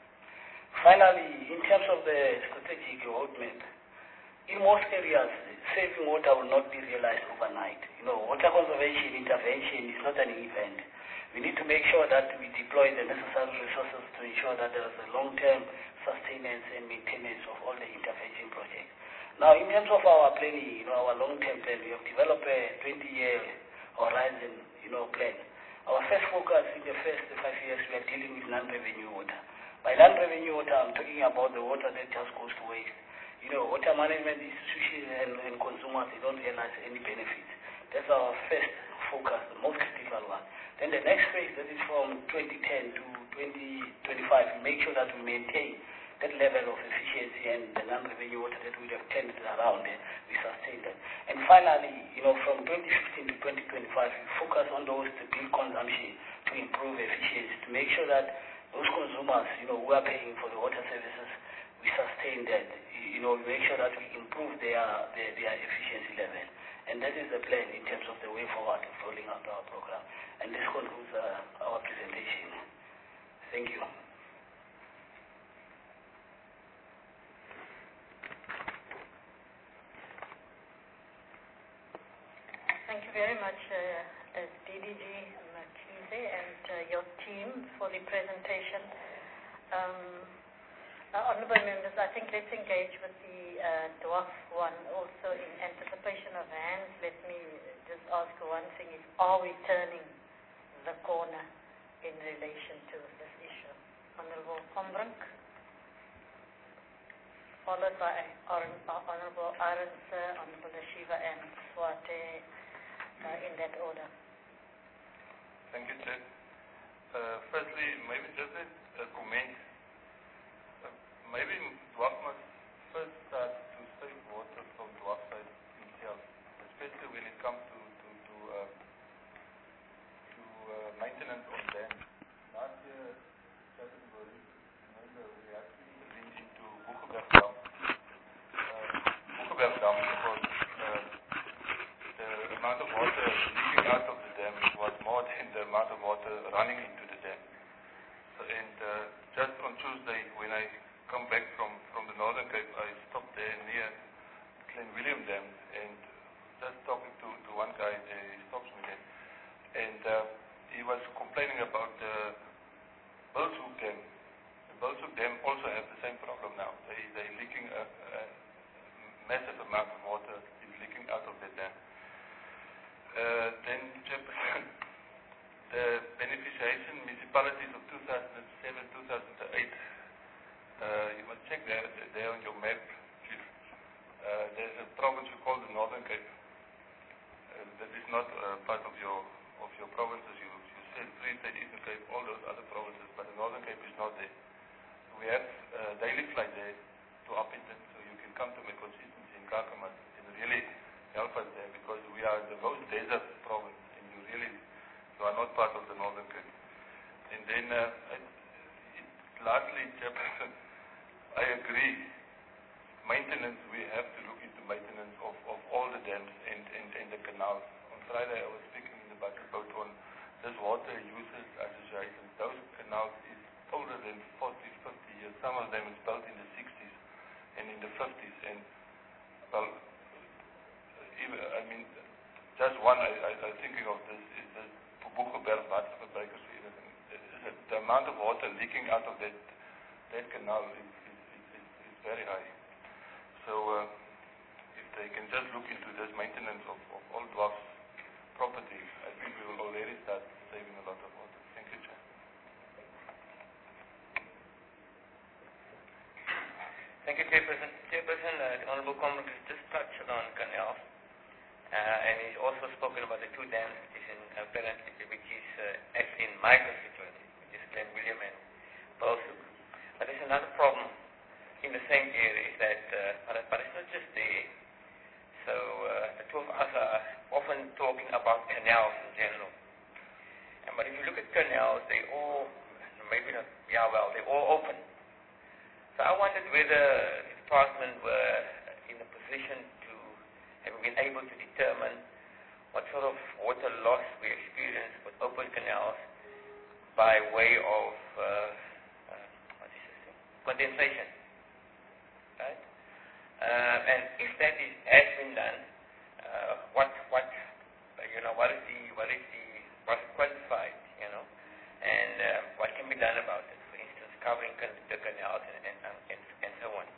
Finally, in terms of the strategic roadmap, in most areas, saving water will not be realized overnight. Water conservation intervention is not an event. We need to make sure that we deploy the necessary resources to ensure that there is a long-term sustenance and maintenance of all the intervention projects. Now, in terms of our planning, our long-term plan, we have developed a 20-year horizon, plan. Our first focus in the first 5 years, we are dealing with non-revenue water. By non-revenue water, I'm talking about the water that just goes to waste. Water management institutions and consumers, they don't realize any benefits. That's our first focus, the most critical one. Then the next phase, that is from 2010 to 2025, we make sure that we maintain that level of efficiency and the non-revenue water that we have tended around, we sustain that. And finally, from 2015 to 2025, we focus on those to build consumption to improve efficiency, to make sure that those consumers, who are paying for the water services, we sustain that. We make sure that we improve their efficiency level. And that is the plan in terms of the way forward of rolling out our program. And this concludes our presentation. Thank you. Thank you very much, DDG McKinsey and your team for the presentation. Honourable members, I think let's engage with the dwarf one also in anticipation of hands. Let me just ask one thing, is are we turning the corner in relation to this issue? Honourable Ombrink, followed by Honourable Arends, Honourable Shiva and Swate, in that order. Thank you, Chair. Firstly, maybe just a comment. Maybe Dwarf must first start to save water from Dwarf side himself, especially when it comes to maintenance on dams. Last year, remember, we actually went into Boekeberg Dam. Boekeberg Dam, because the amount of water leaking out of the dam was more than the amount of water running into the dam. So, and just on Tuesday, when I come back from the Northern Cape, I stopped there near Glen William Dam, and just talking to one guy there, he stops me there, and he was complaining about the Bullshoek Dam. The Bullshoek Dam also has the same problem now. They're leaking a massive amount of water is leaking out of the dam. Then, Chairperson, the beneficiation municipalities of 2007-2008, you must check there on your map, Chief. There's a province we call the Northern Cape. That is not part of your provinces. You said Free State, Eastern Cape, all those other provinces, but the Northern Cape is not there. come to my consistency in Kakamas and really help us there, because we are the most desert province and you are not part of the Northern Cape. And then lastly, Chairperson, I agree. Maintenance, we have to look into maintenance of all the dams and the canals. On Friday I was speaking in the budget vote on this water users association. Those canals is older than 40, 50 years. Some of them is built in the 60s and in the 50s. And well, just one I'm thinking of this is the Buchenberg waterverbruikers. The amount of water leaking out of that canal is very high. So if they can just look into this maintenance of old dwarfs property, I think we will already start saving a lot of water. Thank you, Chair. Thank you, Chairperson. Chairperson, the Honourable Comrade has just touched on canals, and he's also spoken about the two dams, which is actually in my constituency, which is Glen William and Bullshoek. But there's another problem in the same area, is that, but it's not just there. So the two of us are often talking about canals in general. But if you look at canals, they all, they're all open. So I wondered whether the department were in a position to have been able to determine what sort of water loss we experience with open canals by way of condensation. Right? And if that has been done, what's quantified, and what can be done about it? For instance, covering the canals and so on.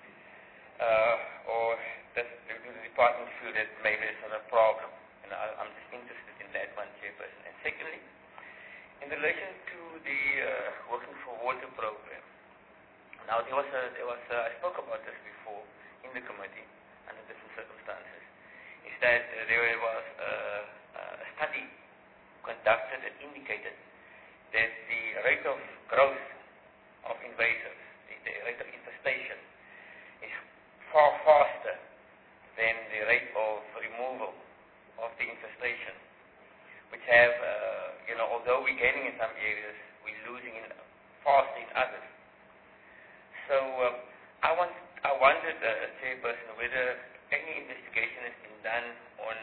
Or does the department feel that maybe it's not a problem? And I'm just interested in that one, Chairperson. And secondly, in relation to the Working for Water program. Now, I spoke about this before in the committee under different circumstances, is that there was a study conducted that indicated that the rate of growth of invasives, the rate of infestation, is far faster than the rate of removal of the infestation, which have, although we're gaining in some areas, we're losing faster in others. So I wondered, Chairperson, whether any investigation has been done on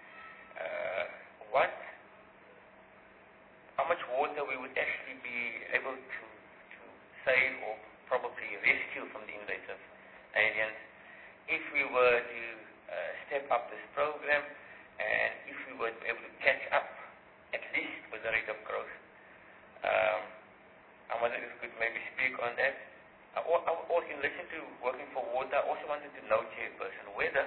how much water we would actually be able to save or probably rescue from the invasive aliens if we were to step up this program, and if we were able to catch up at least with the rate of growth. I wonder if you could maybe speak on that. Or in relation to Working for Water, I also wanted to know, Chairperson, whether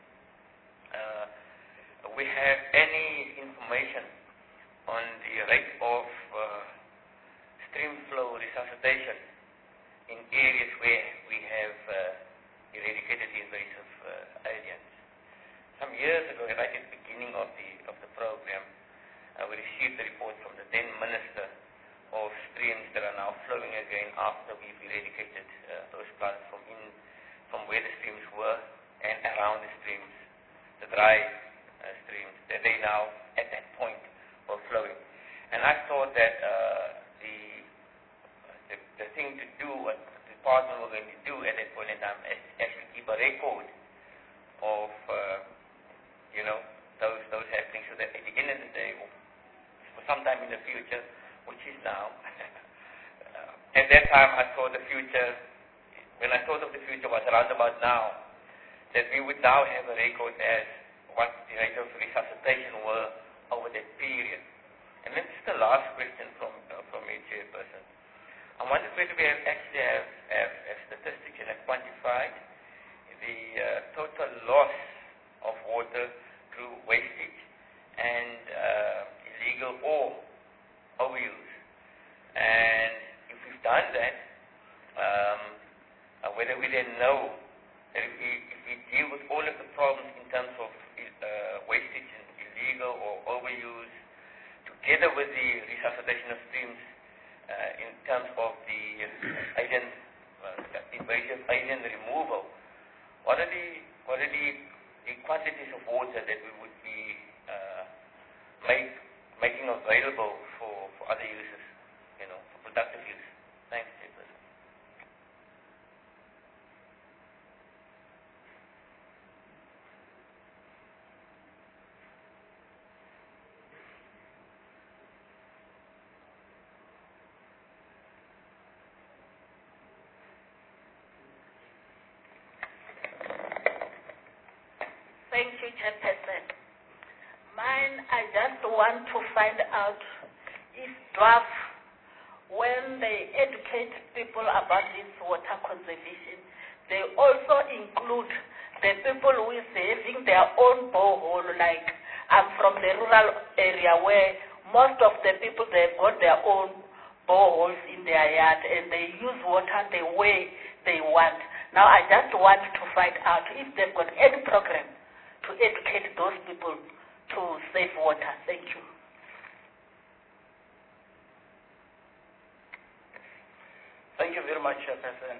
we have any information on the rate of stream flow resuscitation in areas where we have eradicated the invasive aliens. Some years ago, right at the beginning of the program, we received a report from the then Minister of streams that are now flowing again after we've eradicated those plants from where the streams were and around the streams, the dry streams, that they now at that point were flowing. And I thought that the thing to do, what the department were going to do at that point in time, is actually keep a record of those happening, so that at the end of the day, or for some time in the future, which is now. At that time, I thought the future, when I thought of the future was around about now, that we would now have a record as what the rate of resuscitation were over that period. And then just the last question from me, Chairperson. I wondered whether we actually have statistics and have quantified the total loss of water through wastage and illegal or overuse. And if we've done that, whether we then know that if we deal with all of the problems in terms of wastage and illegal or overuse, together with the resuscitation of streams in terms of the invasive alien removal, what are the quantities of water that we would be making available for other uses, for productive use? Thanks, Chairperson. Thank you, Chairperson. Mine, I just want to find out if DWAF, when they educate people about this water conservation, they also include the people who is having their own borehole, like I'm from the rural area where most of the people, they've got their own boreholes in their yard and they use water the way they want. Now I just want to find out if they've got any program to educate those people to save water. Thank you. Thank you very much, Chairperson.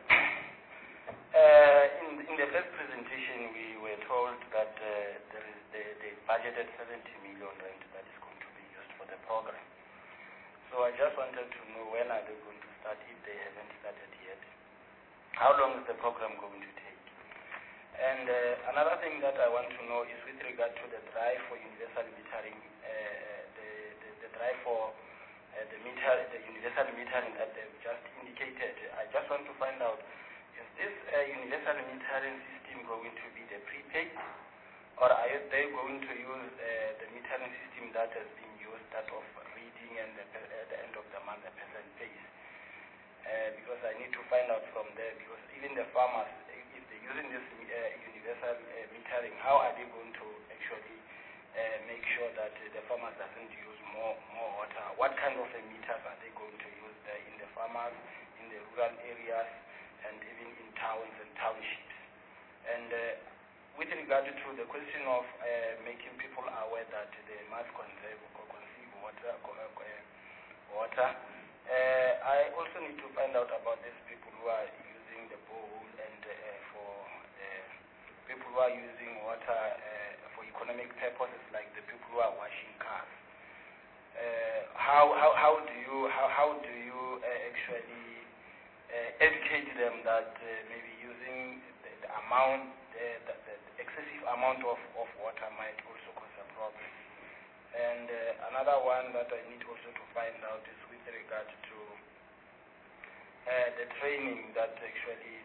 In the first presentation, we were told that they budgeted 70 million rand that is going to be used for the program. So I just wanted to know, when are they going to start, if they haven't started yet? How long is the program going to take? And another thing that I want to know is with regard to the drive for universal metering, the drive for the universal metering that they've just indicated. I just want to find out, is this universal metering system going to be the prepaid, or are they going to use the metering system that has been used, that of reading and at the end of the month the person pays? Because I need to find out from there, because even the farmers, if they're using this universal metering, how are they going to actually make sure that the farmers doesn't use more water? What kind of meters are they going to use in the farmers, in the rural areas, and even in towns and townships? And with regard to the question of making people aware that they must conserve water, I also need to find out about these people who are using the borehole, and for people who are using water for economic purposes, like the people who are washing cars. How do you actually educate them that maybe using the amount, the excessive amount of water might also cause a problem? And another one that I need also to find out is with regard to the training that actually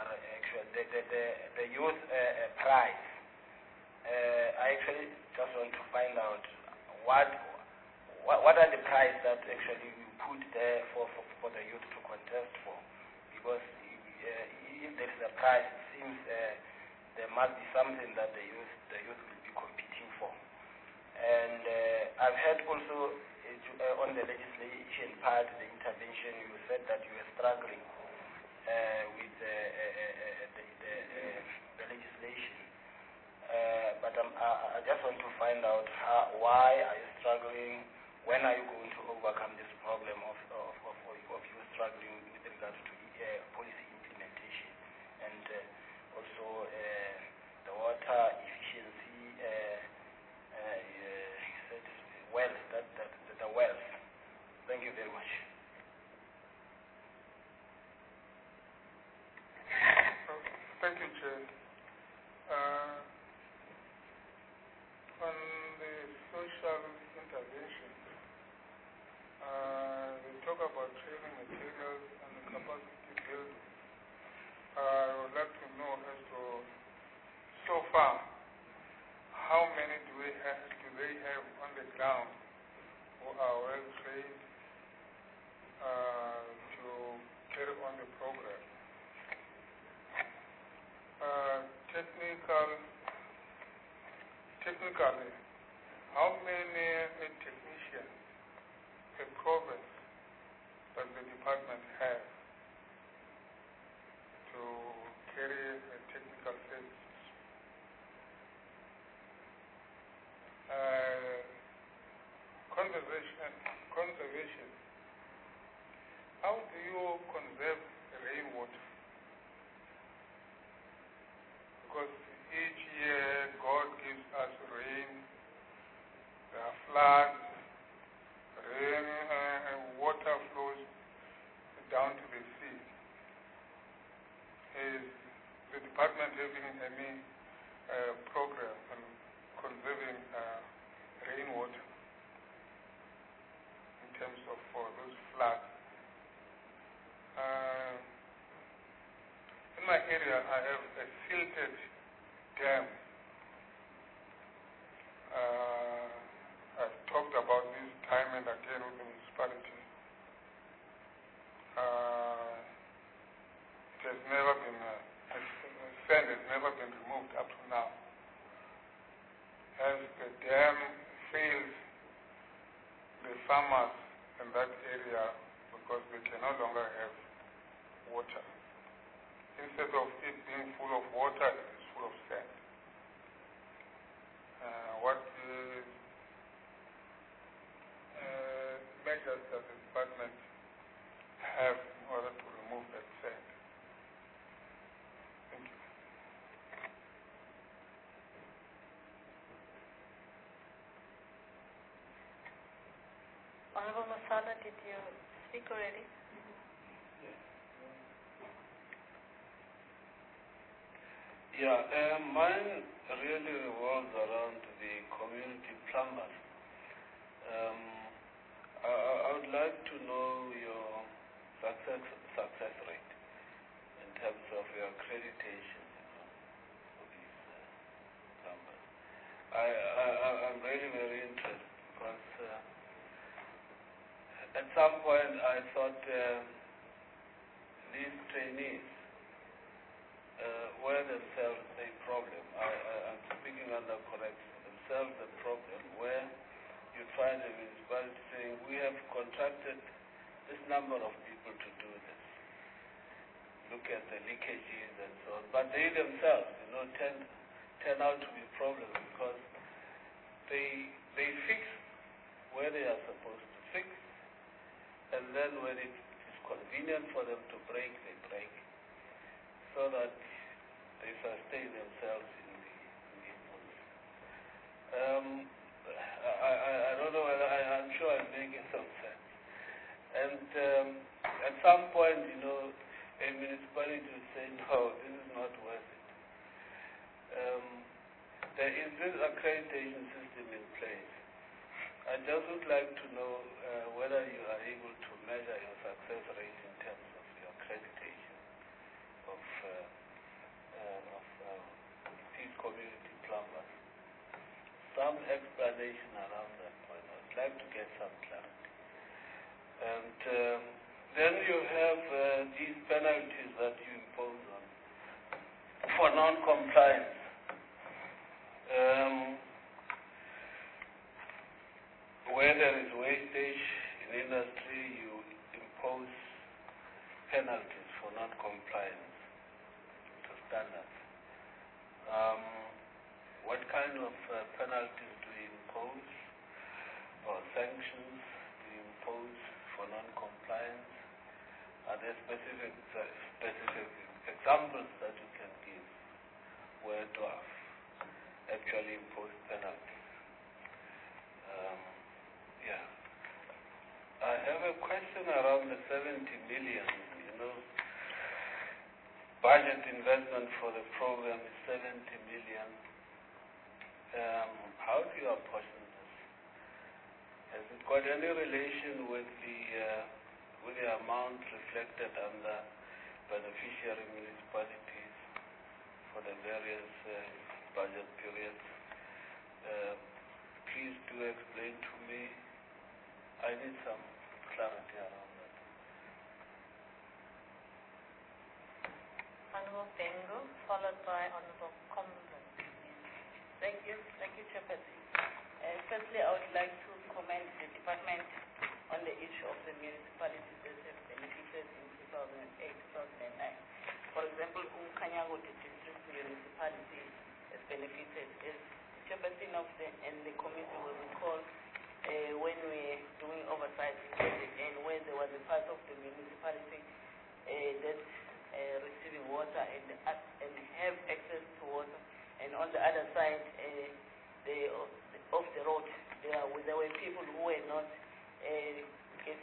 the youth prize. I actually just want to find out what are the prize that actually you put there for the youth to contest for, because if there is a prize, it seems there must be something that the youth will be competing for. And I've heard also on the legislation part, the intervention, you said that you were struggling with the legislation. But I just want to find out why are you struggling? When are you going to overcome this problem of you struggling with regards to policy implementation, and also the water efficiency, wells, the wells. Thank you very much. Thank you, Chair. On the social intervention, we talk about training materials and capacity building. I would like to know as to, so far, how many do they have on the ground who are well trained to carry on the program? Technically, how many technicians per province does the department have to carry technical services? Conservation. How do you conserve rainwater? Because department having any program on conserving rainwater in terms of for those floods? In my area, I have a silted dam. I've talked about this time and again with the municipality. It has never been, sand has never been removed up to now. As the dam fails the farmers in that area because they can no longer have water. Instead of it being full of water, it is full of sand. What measures does the department have in order to remove that sand? Thank you. Honorable Masala, did you speak already? Yeah, mine really revolves around the community plumbers. I would like to know your success rate in terms of your accreditation for these plumbers. I'm really very interested because at some point I thought these trainees were themselves a problem. I'm speaking under correction. Themselves a problem where you find a municipality saying, we have contracted this number of people to do this. Look at the leakages and so on. But they themselves, turn out to be problems because they fix where they are supposed to fix, and then when it is convenient for them to break, they break, so that they sustain themselves in the business. I don't know whether I'm sure I'm making some sense. And at some point, a municipality will say, no, this is not worth it. There is this accreditation system in place. I just would like to know whether you are able to measure your success rate in terms of your accreditation of these community plumbers. Some explanation around that point. I'd like to get some clarity. And then you have these penalties that you impose on for non-compliance. Where there is wastage in industry, you impose penalties for non-compliance to standards. What kind of penalties do you impose, or sanctions do you impose for non-compliance? Are there specific examples that you can give where DWAF actually impose penalties? I have a question around the 70 million. Budget investment for the program is 70 million. How do you apportion this? Has it got any relation with the amount reflected under beneficiary municipalities for the various budget periods? Please do explain to me. I need some clarity around that. Honorable Bengo, followed by Honorable Comlin. Thank you, Chairperson. Firstly, I would like to commend the department on the issue of the municipalities that have benefited in 2008-2009. For example, Umkanyago district municipality has benefited. As the Chairperson of the committee will recall, when we were doing oversight and where there was a part of the municipality that receiving water and have access to water, and on the other side, off the road, there were people who were not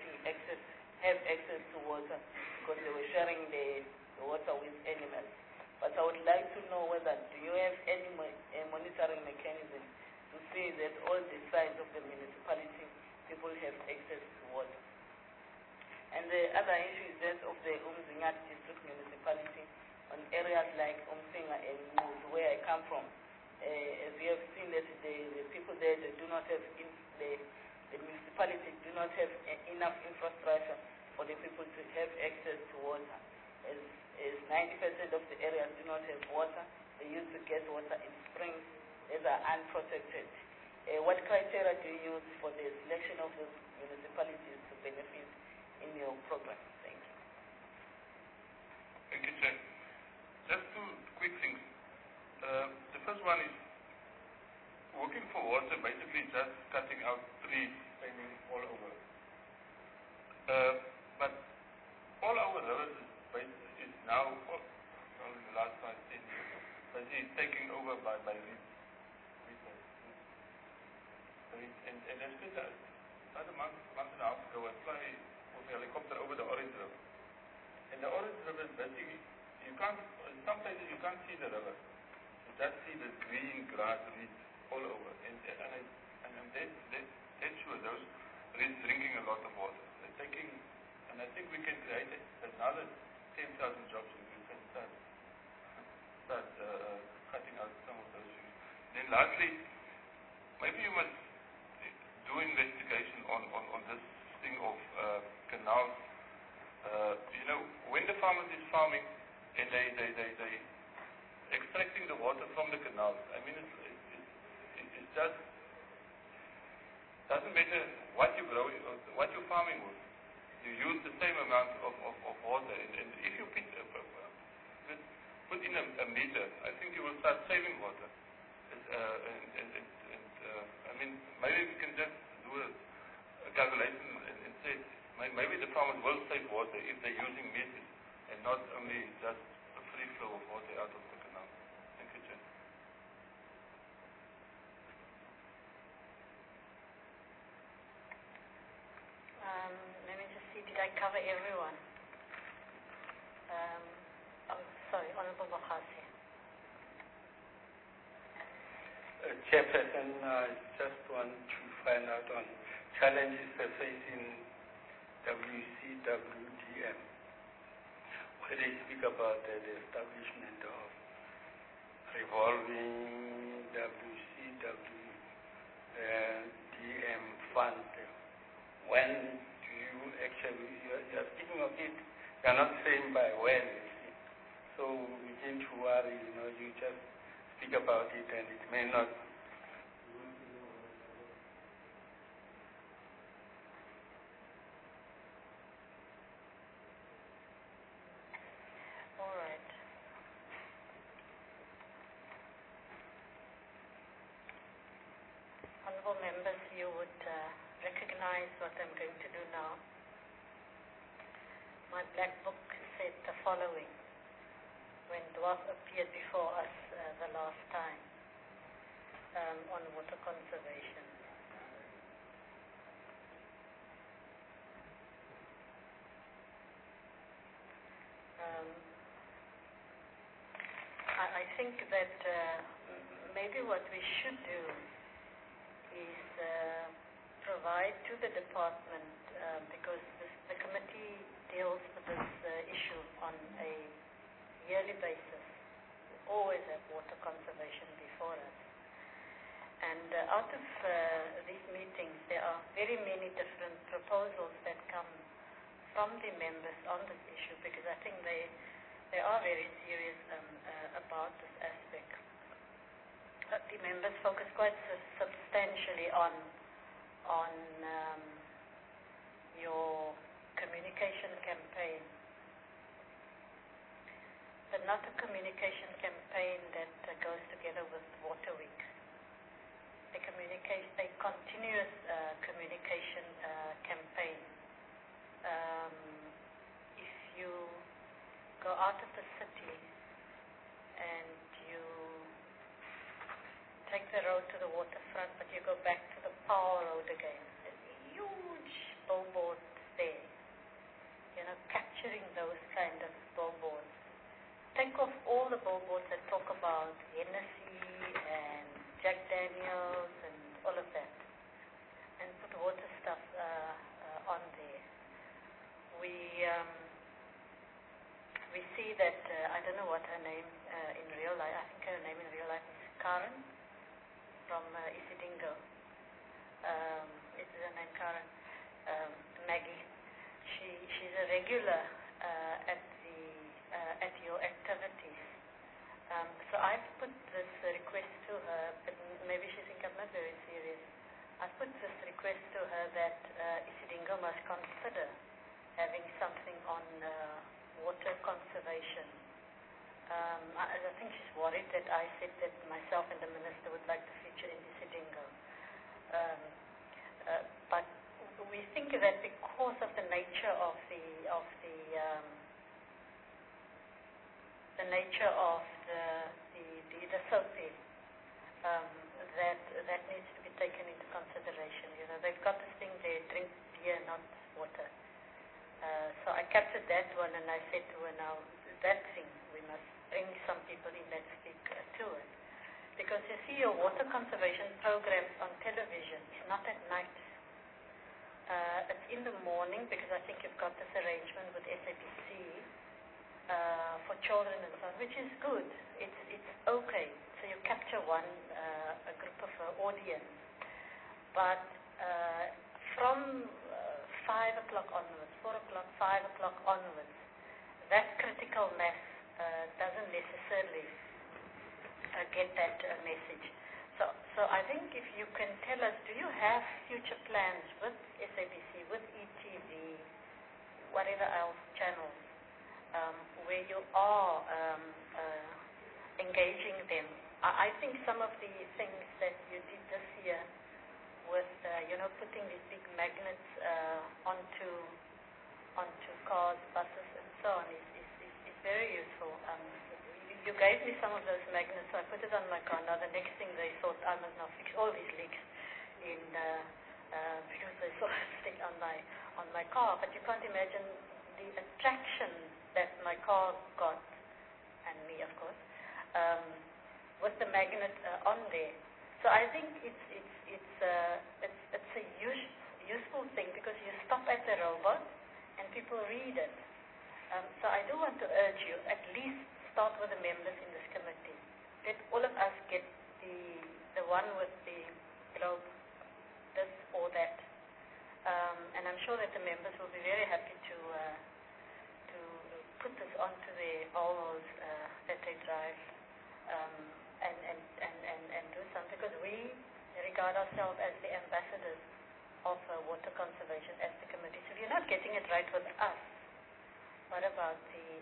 have access to water because they were sharing the water with animals. But I would like to know whether do you have any monitoring mechanism to see that all the sides of the municipality people have access to water. And the other issue is that of the Umzingat district municipality on areas like Umsinga and Mood, where I come from. As we have seen that the people there, they do not have, the municipality do not have enough infrastructure for the people to have access to water. As 90% of the areas do not have water, they used to get water in springs that are unprotected. What criteria do you use for the selection of those municipalities to benefit in your program? Thank you. Thank you, Chair. Just two quick things. The first one is working for water, basically just cutting out trees all over. But all our rivers is now, only the last 10 years, but it's taken over by reeds. And I spent about a month and a half ago, I fly with a helicopter over the Orange River. And the Orange River is basically, you can't, in some places you can't see the river. You just see the green grass reeds all over. And I'm dead sure those reeds drinking a lot of water. They're taking, and I think we can create another 10,000 jobs if we can start cutting out some of those trees. Then lastly, maybe you must do investigation on this thing of canals. When the farmers is farming and they extracting the water from the canals, I mean it's just doesn't matter what you grow, what you're farming with. You use the same amount of water, and if you put in a meter, I think you will start saving water. I mean, maybe we can just do a calculation and say maybe the farmers will save water if they're using meters and not only just a free flow of water out of the canal. Thank you, Chair. Let me just see, did I cover everyone? Sorry, Honorable Bokhasi. Chairperson, I just want to find out on challenges facing WCWDM, where they speak about the establishment of revolving WCWDM fund. When do you actually, you're speaking of it, you're not saying by when, you see. So we begin to worry, you just speak about it and it may not. All right. Honorable members, you would recognize what I'm going to do now. My black book said the following when Dwarf appeared before us the last time on water conservation. I think that maybe what we should do is provide to the department, because the committee deals with this issue on a yearly basis. We always have water conservation before us. And out of these meetings, there are very many different proposals that come from the members on this issue, because I think they are very serious about this aspect. The members focus quite substantially on your communication campaign, but not a communication campaign that goes together with Water Week. A continuous communication campaign. If you go out of the city and you take the road to the waterfront, but you go back to the Power Road again, there's a huge billboard there, capturing those kind of billboards. Take off all the billboards that talk about Hennessy and Jack Daniels and all of that, and put water stuff on there. We see that, I don't know what her name in real life, I think her name in real life is Karen from Isidingo. Is her name Karen? Maggie. She's a regular at your activities. So I've put this request to her, but maybe she thinks I'm not very serious. I've put this request to her that Isidingo must consider having something on water conservation. I think she's worried that I said that myself and the minister would like to feature in Isidingo. But we think that because of the nature of the SOPI, that needs to be taken into consideration. You know, they've got this thing there, drink beer, not water. So I captured that one and I said to her, now that thing, we must bring some people in that speak to it. Because you see your water conservation programs on television is not at night. It's in the morning because I think you've got this arrangement with SABC for children and so on, which is good. It's okay. So you capture a group of audience. But from 5 o'clock onwards, 4 o'clock, 5 o'clock onwards, that critical mass doesn't necessarily get that message. So I think if you can tell us, do you have future plans with SABC, with ETV, whatever else channels, where you are engaging them? I think some of the things that you did this year with, putting these big magnets onto cars, buses, and so on is very useful. You gave me some of those magnets, so I put it on my car. Now the next thing they thought, I must now fix all these leaks because they saw it stick on my car. But you can't imagine the attraction that my car got, and me of course, with the magnet on there. So I think it's a useful thing because you stop at the robot and people read it. So I do want to urge you, at least start with the members in this committee. Let all of us get the one with the globe, this or that. And I'm sure that the members will be very happy to put this onto their Volvos that they drive and do something, because we regard ourselves as the ambassadors of water conservation as the committee. So if you're not getting it right with us, what about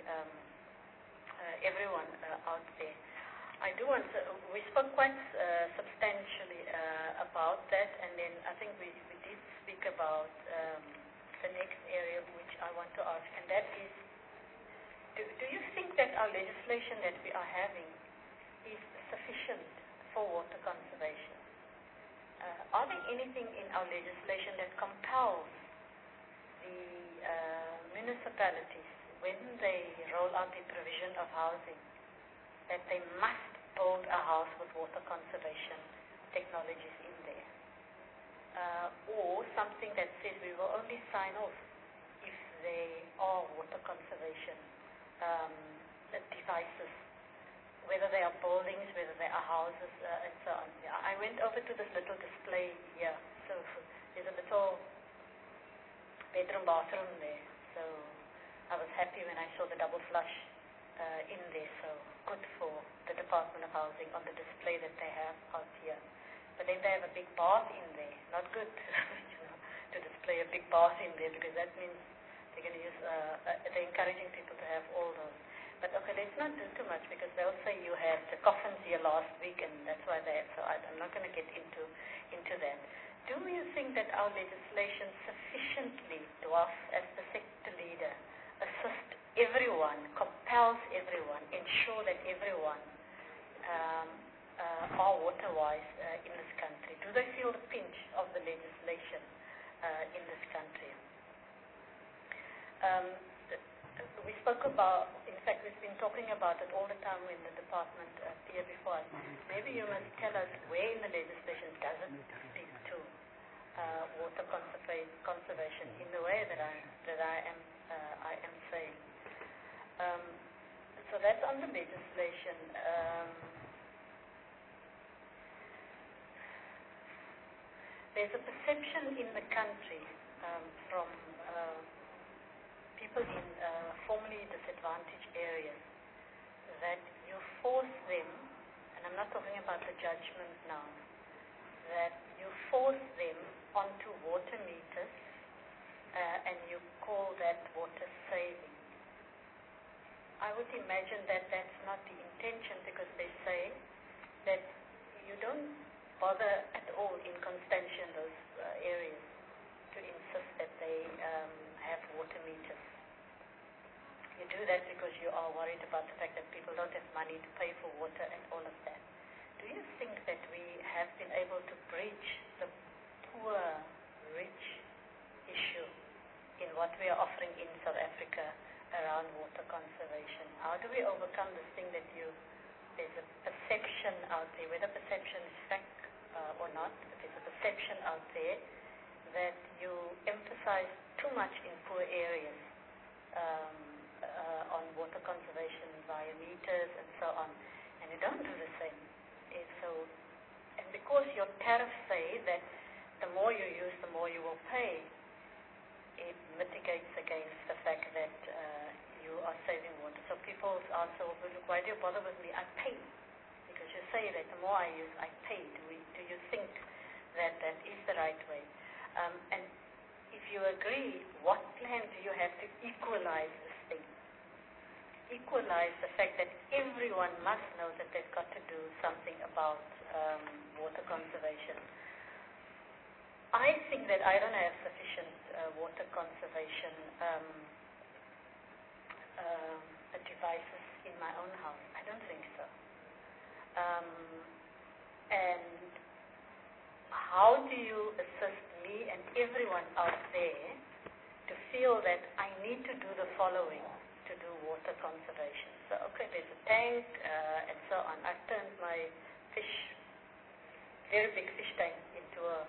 everyone out there? I do want to, we spoke quite substantially about that, and then I think we did speak about the next area which I want to ask, and that is, do you think that our legislation that we are having is sufficient for water conservation? Are there anything in our legislation that compels the municipalities, when they roll out the provision of housing, that they must build a house with water conservation technologies in there? Or something that says we will only sign off if there are water conservation devices, whether they are buildings, whether they are houses, and so on. I went over to this little display here. So there's a little bedroom, bathroom there. So I was happy when I saw the double flush in there. So good for the Department of Housing on the display that they have out here. But then they have a big bath in there. Not good to display a big bath in there, because that means they're going to use, they're encouraging people to have all those. But okay, let's not do too much, because they'll say you had the coffins here last week, and that's why so I'm not going to get into that. Do you think that our legislation sufficiently dwarfs, as the sector leader, assist everyone, compels everyone, ensure that everyone are water-wise in this country? Do they feel the pinch of the legislation in this country? We spoke about, in fact, we've been talking about it all the time in the department here before. Maybe you must tell us where in the legislation does it speak to water conservation in the way that I am saying. So that's on the legislation. There's a perception in the country from people in formerly disadvantaged areas that you force them, and I'm not talking about the judgment now, that you force them onto water meters and you call that water saving. I would imagine that that's not the intention, because they say that you don't bother at all in Constantia, those areas, to insist that they have water meters. You do that because you are worried about the fact that people don't have money to pay for water and all of that. Do you think that we have been able to bridge the poor-rich issue in what we are offering in South Africa around water conservation? How do we overcome this thing that there's a perception out there, whether perception is fact or not, but there's a perception out there that you emphasize too much in poor areas on water conservation via meters and so on, and you don't do the same. And because your tariffs say that the more you use, the more you will pay, it mitigates against the fact that you are saving water. So people's answer will be, look, why do you bother with me? I pay. Because you say that the more I use, I pay. Do you think that that is the right way? And if you agree, what plan do you have to equalize this thing? Equalize the fact that everyone must know that they've got to do something about water conservation. I think that I don't have sufficient water conservation devices in my own house. I don't think so. And how do you assist me and everyone out there to feel that I need to do the following to do water conservation? So, okay, there's a tank and so on. I've turned my very big fish tank into a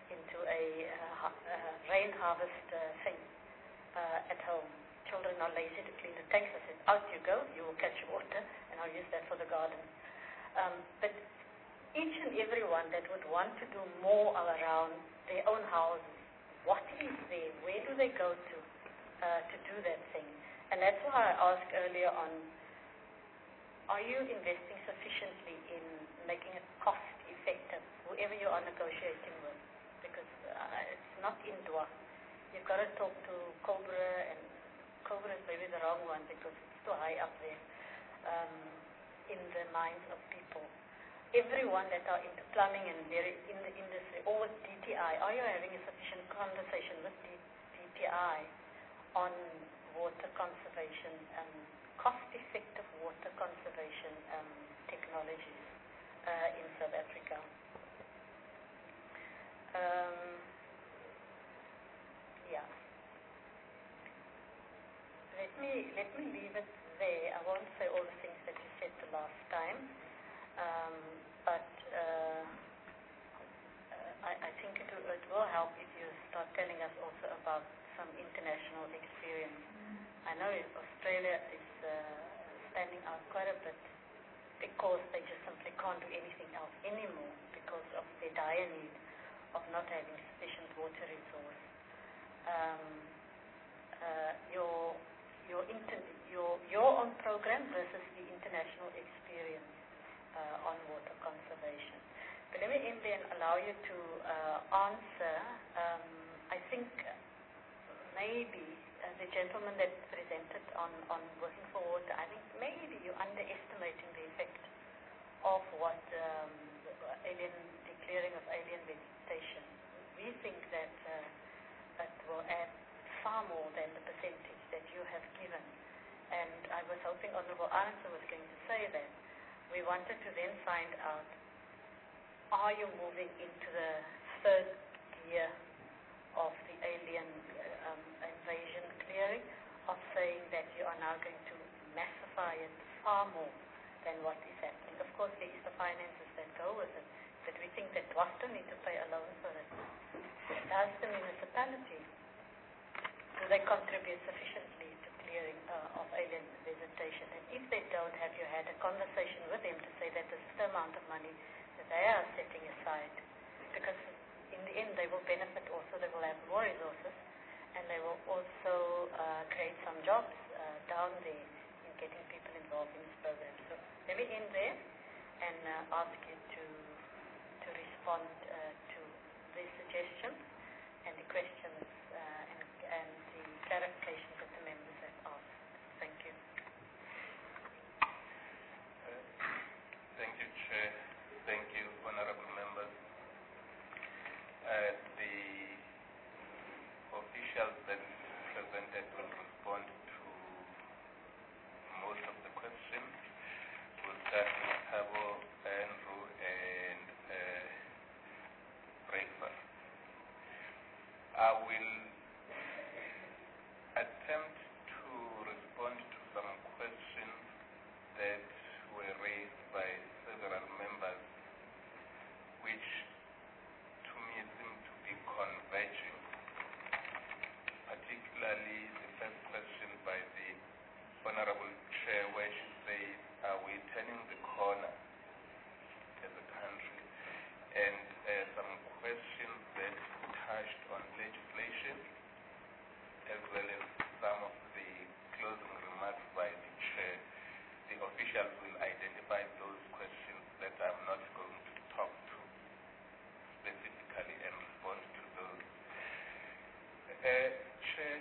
rain harvest thing at home. Children are lazy to clean the tanks. I said, out you go, you will catch water, and I'll use that for the garden. But each and everyone that would want to do more around their own houses, what is there? Where do they go to do that thing? And that's why I asked earlier on, are you investing sufficiently in making it cost effective, whoever you are negotiating with? Because it's not in Dwa. You've got to talk to Cobra, and Cobra is maybe the wrong one because it's too high up there in the minds of people. Everyone that are into plumbing and in the industry, or with DTI, are you having a sufficient conversation with DTI on water conservation and cost-effective water conservation technologies in South Africa? Yeah. Let me leave it there. I won't say all the things that you said the last time, but I think it will help if you start telling us also about some international experience. I know Australia is standing out quite a bit because they just simply can't do anything else anymore because of their dire need of not having sufficient water resource. Your own program versus the international experience on water conservation. But let me end there and allow you to answer. I think maybe the gentleman that presented on working for water, I think maybe you're underestimating the effect of what declaring of alien vegetation. We think that it will add far more than the percentage that you have given. And I was hoping Honorable Arendse was going to say that. We wanted to then find out, are you moving into the third gear of the alien invasion clearing, of saying that you are now going to massify it far more than what is happening. Of course, there is the finances that go with it, but we think that WAFTA need to pay alone for it. Does the municipality, do they contribute sufficiently to clearing of alien vegetation? And if they don't, have you had a conversation with them to say that this is the amount of money that they are setting aside? Because in the end, they will benefit also, they will have more resources, and they will also create some jobs down there in getting people involved in this program. So let me end there and ask you to respond to the suggestions and the questions and the clarifications that the members have asked. Thank you. Thank you, Chair. Thank you, honorable members. The officials that presented will respond to most of the questions. We'll start with Thabo, Andrew, and Breakfast. I will attempt to respond to some questions that were raised by several members, which to me seem to be converging, particularly the first question by the Honorable Chair, where she says, are we turning the corner as a country? And some questions that touched on legislation, as well as some of the closing remarks by the Chair. The officials will identify those questions that I'm not going to talk to specifically and respond to those. Chair,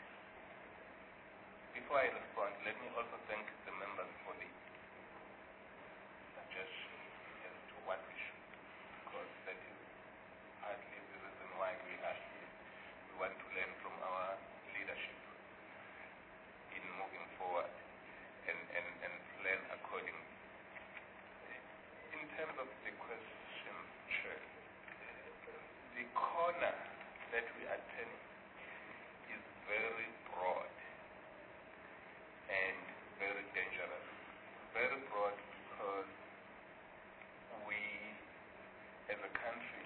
before I respond, let me also thank the members for the suggestion as to what we should do, because that is partly the reason why we are here. We want to learn from our leadership in moving forward and plan accordingly. In terms of the question, Chair, the corner that we are turning is very broad and very dangerous. Very broad because we, as a country,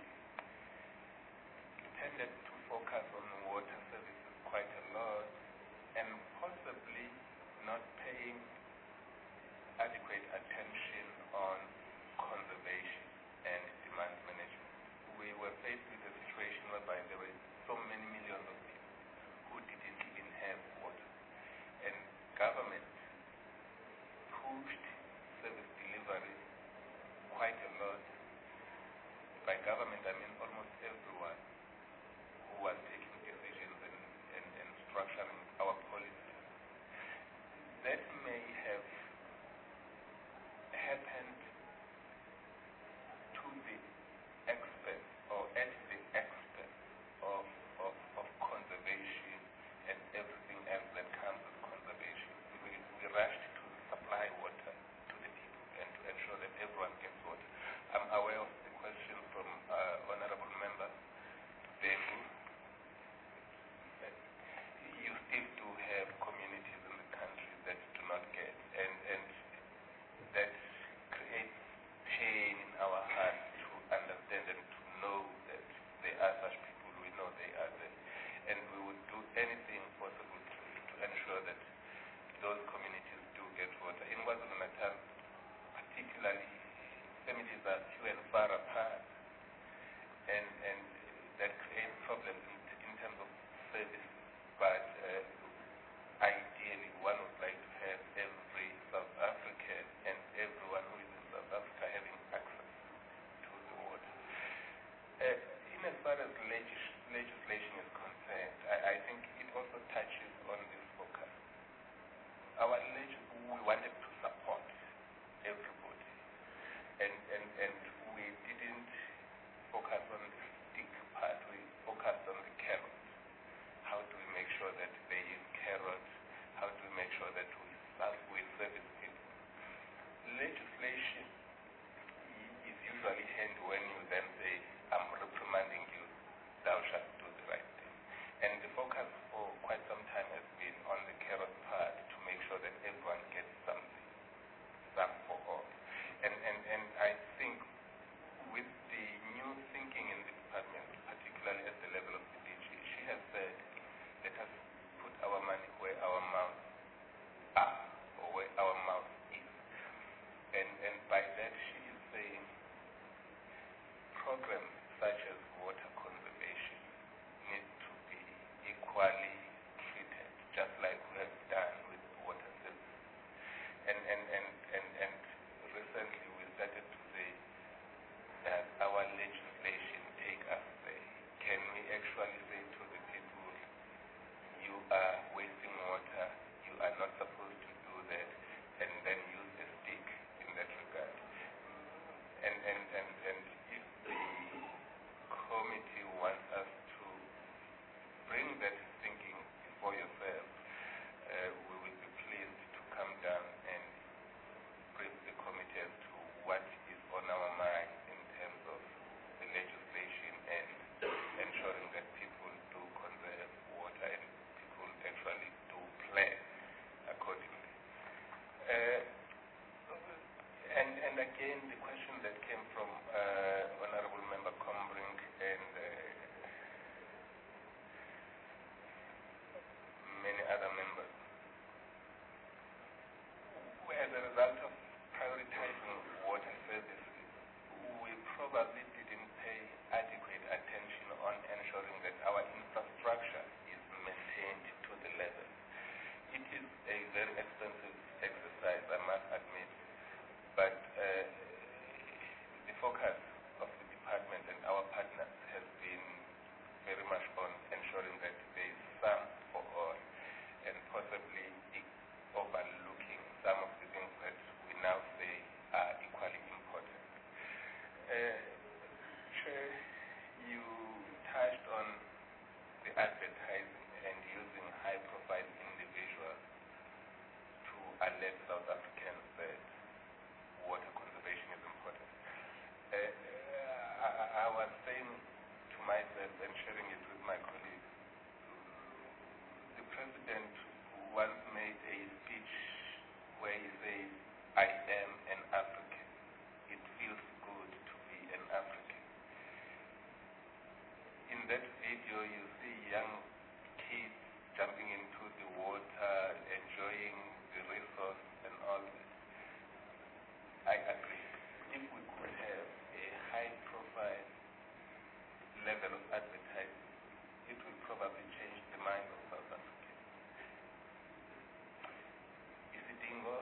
tended to focus on water services quite a lot and possibly not paying adequate attention on conservation and demand management. We were faced with a situation whereby there were so many millions of people who didn't even have water. And government pushed service delivery quite a lot. By government, I mean almost everyone who was taking decisions and structuring our policies. That may have happened to the expense or at the expense of conservation and everything else that comes with conservation. We rushed to supply water to the people and to ensure that everyone gets water. I'm aware of the question from honorable member Bengu. You still do have communities in the country that do not get, and that creates pain in our hearts to understand and to know that there are such people. We know they are there, and we would do anything possible to ensure that those communities do get water. In KwaZulu-Natal, particularly, families are few and far apart, and that creates problems in terms of services. But ideally, one would like to have every South African and everyone who is in South Africa having access to the water. In as far as legislation is concerned, I think it also touches on this focus. Our we wanted to support everybody, and we didn't focus on the stick part, we focused on the carrot. How do we make sure that they use carrots? How do we make sure that we service people? Legislation is usually handled when you then say, I'm reprimanding you, thou shalt do the right thing. And the focus for quite some time has been on the carrot part to make sure that everyone gets programs such as water conservation need to be equally treated, just like we have done with water services. And recently we started to say that our legislation take us there. Can we actually say to the people, you are wasting water, you are not supposed to do that, and then use a stick in that regard? And if the committee wants us to bring that thinking before yourself, we will be pleased to come down and brief the committee as to what is on our mind in terms of the legislation and ensuring that people do conserve water and people actually do plan accordingly. And again, the question that came from Honorable Member Combrink and many other members. As a result of prioritizing water services, we probably didn't pay adequate attention on ensuring that our infrastructure is maintained to the level. It is a very expensive exercise, I must admit, but the focus of the department and our partners has been very much on ensuring that there is some for all, and possibly overlooking some of the things that we now say are equally important. Chair, you touched on the advertising and using high-profile individuals to alert South Africans that water conservation is important. I was saying to myself and sharing it with my colleagues, the President once made a speech where he says, I am an African. It feels good to be an African. In that video, you see young kids jumping into the water, enjoying the resource and all this. I agree. If we could have a high-profile level of advertising, it would probably change the mind of South Africans. Is it Dingo?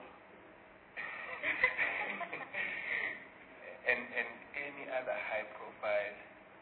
and any other high-profile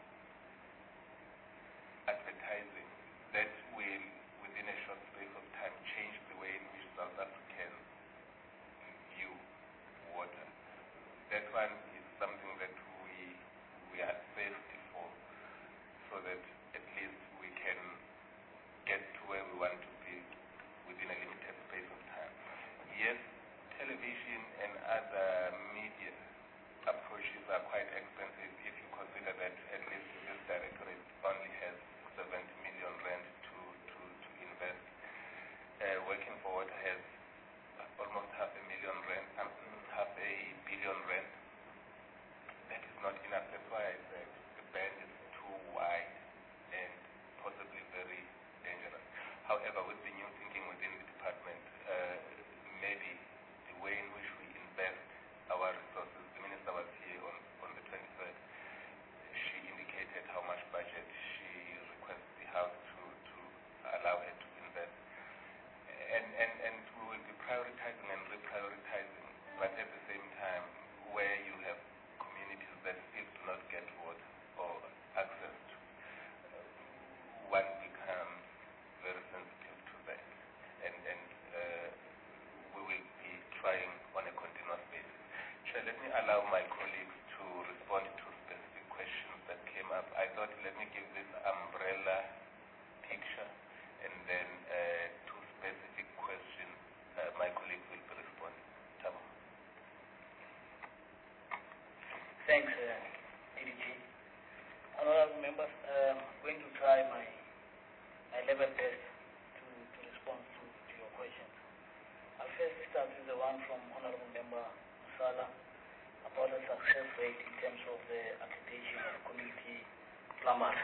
advertising that will, within a short space of time, change the way in which South Africans view water. That one is something that we are safety for, so that at least we can get to where we want to be within a limited space of time. Yes, television and other media approaches are quite expensive if you consider that at least this directorate only has 70 million rand to invest. Working for Water has almost half a billion rand. That is not enough. That's why I said the band is too wide and possibly very dangerous. However, with the new thinking within the department, maybe the way in which we invest our resources, the minister was here on the 23rd, she indicated how much budget she requests the House to allow her to invest. And we will be prioritizing and reprioritizing, but at the same time, where you have communities that still do not get water or access to, one becomes very sensitive to that. And we will be trying on a continuous basis. Chair, let me allow my colleagues to respond to specific questions that came up. I thought, let me give this umbrella picture, and then to specific questions, my colleagues will be responding. Tabo. Thanks, DDG. Honorable members, I'm going to try my level best to respond to your questions. I'll first start with the one from Honorable Member Masala about the success rate in terms of the accreditation of community plumbers.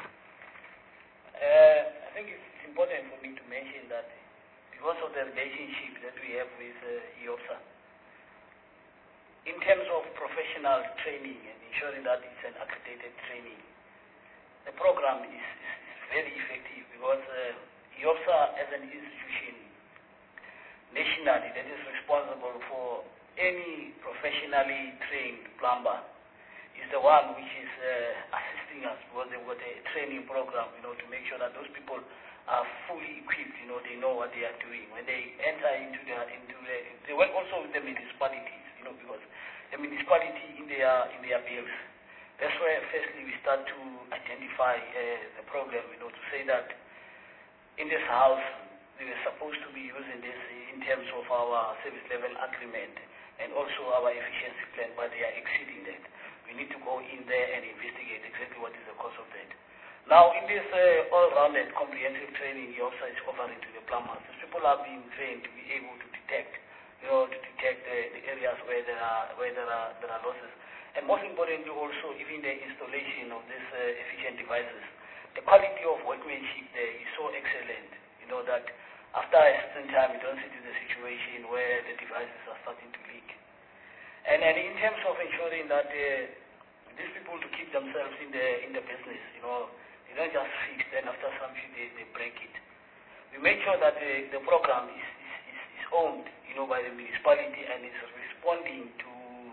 I think it's important for me to mention that because of the relationship that we have with IOSA, in terms of professional training and ensuring that it's an accredited training. The program is very effective because IOPSA as an institution nationally that is responsible for any professionally trained plumber is the one which is assisting us because they've got a training program, to make sure that those people are fully equipped, they know what they are doing. When they enter they work also with the municipalities, because the municipality in their bills, that's where firstly we start to identify the problem, to say that in this house we were supposed to be using this in terms of our service level agreement and also our efficiency plan, but they are exceeding that. We need to go in there and investigate exactly what is the cause of that. Now, in this all-rounded comprehensive training IOPSA is offering to the plumbers, these people are being trained to be able to detect, the areas where there are losses. And most importantly also, even the installation of these efficient devices, the quality of workmanship there is so excellent, that after a certain time you don't sit in the situation where the devices are starting to leak. And in terms of ensuring that these people to keep themselves in the business, they don't just fix, then after some few days they break it. We make sure that the program is owned, by the municipality and is responding to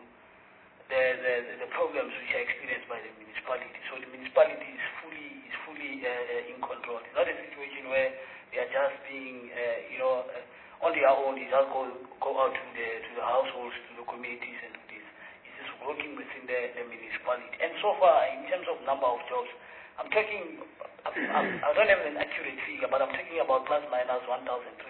the problems which are experienced by the municipality. So the municipality is fully in control. It's not a situation where they are just being, on their own. They just go out to the households, to the communities, and do this. It is working within the municipality. And so far, in terms of number of jobs, I don't have an accurate figure, but I'm talking about plus minus 1,300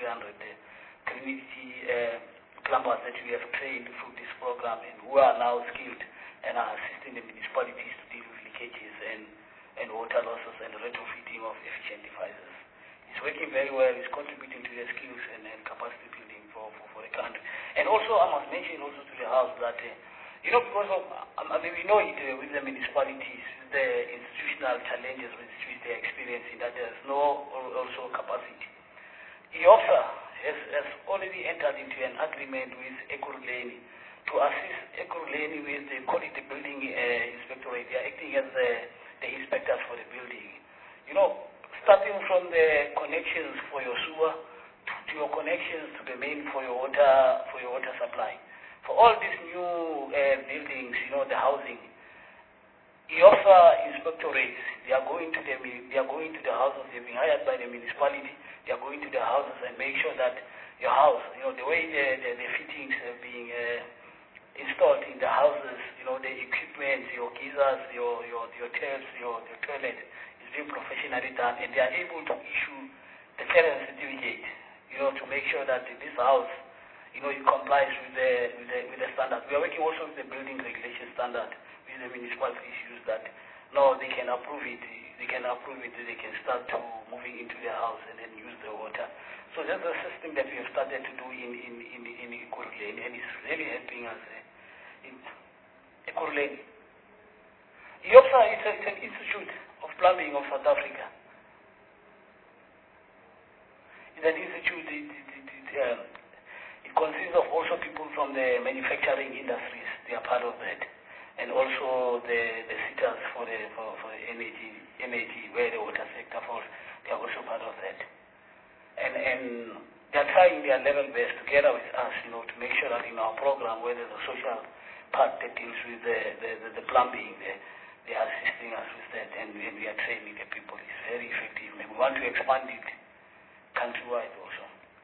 community plumbers that we have trained through this program and who are now skilled and are assisting the municipalities to deal with leakages and water losses and retrofitting of efficient devices. It's working very well. It's contributing to the skills and capacity building for the country. And also, I must mention also to the House that, because of, we know it with the municipalities, the institutional challenges which they're experiencing, that there's no also capacity. IOPSA has already entered into an agreement with Ekurhuleni to assist Ekurhuleni with the quality building inspectorate. They are acting as the inspectors for the building. Starting from the connections for your sewer to your connections to the main for your water supply. For all these new buildings, the housing, IOPSA inspectorates, they are going to the houses. They've been hired by the municipality. They are going to the houses and make sure that your house, the way the fittings are being installed in the houses, the equipment, your geysers, your taps, your toilet is being professionally done, and they are able to issue the clearance certificate, to make sure that this house, it complies with the standard. We are working also with the building regulation standard, with the municipalities use that. Now they can approve it. They can start to moving into their house and then use the water. So that's a system that we have started to do in Ekurhuleni, and it's really helping us in Ekurhuleni. IOPSA is an institute of plumbing of South Africa. It's an institute. It consists of also people from the manufacturing industries. They are part of that. And also the sitters for the energy, where the water sector falls, they are also part of that. And they are trying their level best together with us, to make sure that in our program, where there's a social part that deals with the plumbing, they are assisting us with that, and we are training the people. It's very effective. And we want to expand it countrywide also.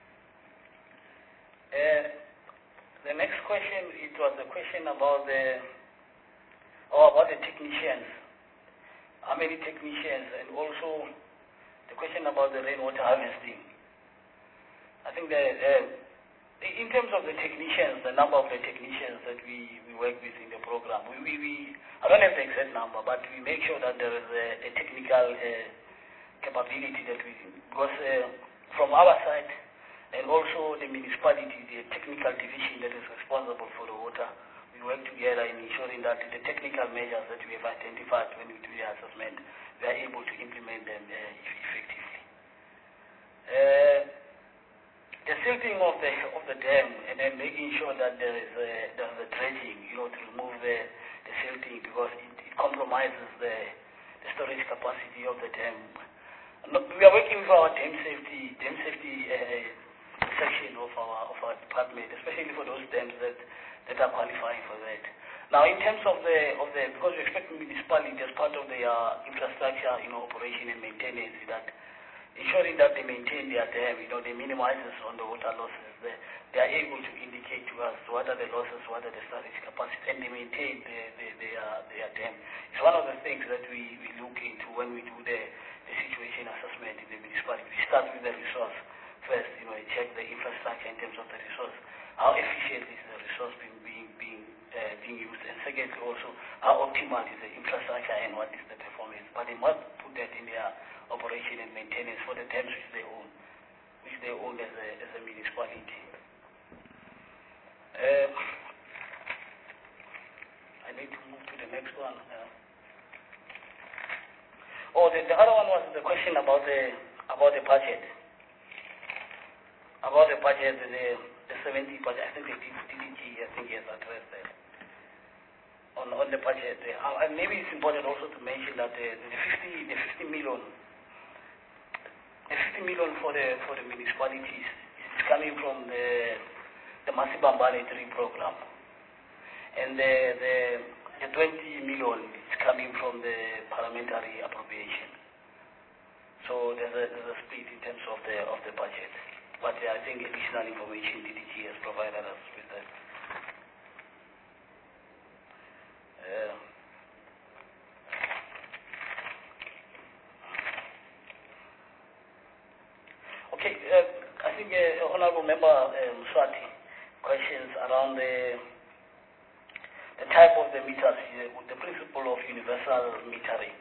The next question, it was a question about the technicians. How many technicians, and also the question about the rainwater harvesting. I think that in terms of the technicians, the number of the technicians that we work with in the program, I don't have the exact number, but we make sure that there is a technical capability that because from our side, and also the municipality, the technical division that is responsible for the water, we work together in ensuring that the technical measures that we have identified when we do the assessment, we are able to implement them effectively. The silting of the dam, and then making sure that there is a dredging, to remove the silting, because minimizes the storage capacity of the dam. We are working with our dam safety section of our department, especially for those dams that are qualifying for that. Now, in terms of because we expect municipality as part of their infrastructure, operation and maintenance, that ensuring that they maintain their dam, they minimize on the water losses. They are able to indicate to us what are the losses, what are the storage capacity, and they maintain their dam. It's one of the things that we look into when we do the situation assessment in the municipality. We start with the resource first, check the infrastructure in terms of the resource. How efficient is the resource being used, and secondly also how optimal is the infrastructure and what is the performance. But they must put that in their operation and maintenance for the dams which they own as a municipality. I need to move to the next one. The other one was the question about the budget. About the budget, the 70 budget, I think the DDG, has addressed that. On the budget, and maybe it's important also to mention that the 50 million for the municipalities is coming from the Masibambane 3 program, and the 20 million is coming from the parliamentary appropriation. So there's a split in terms of the budget, but I think additional information DDG has provided us with that. I think Honorable Member Swati, questions around the type of the meters, with the principle of universal metering.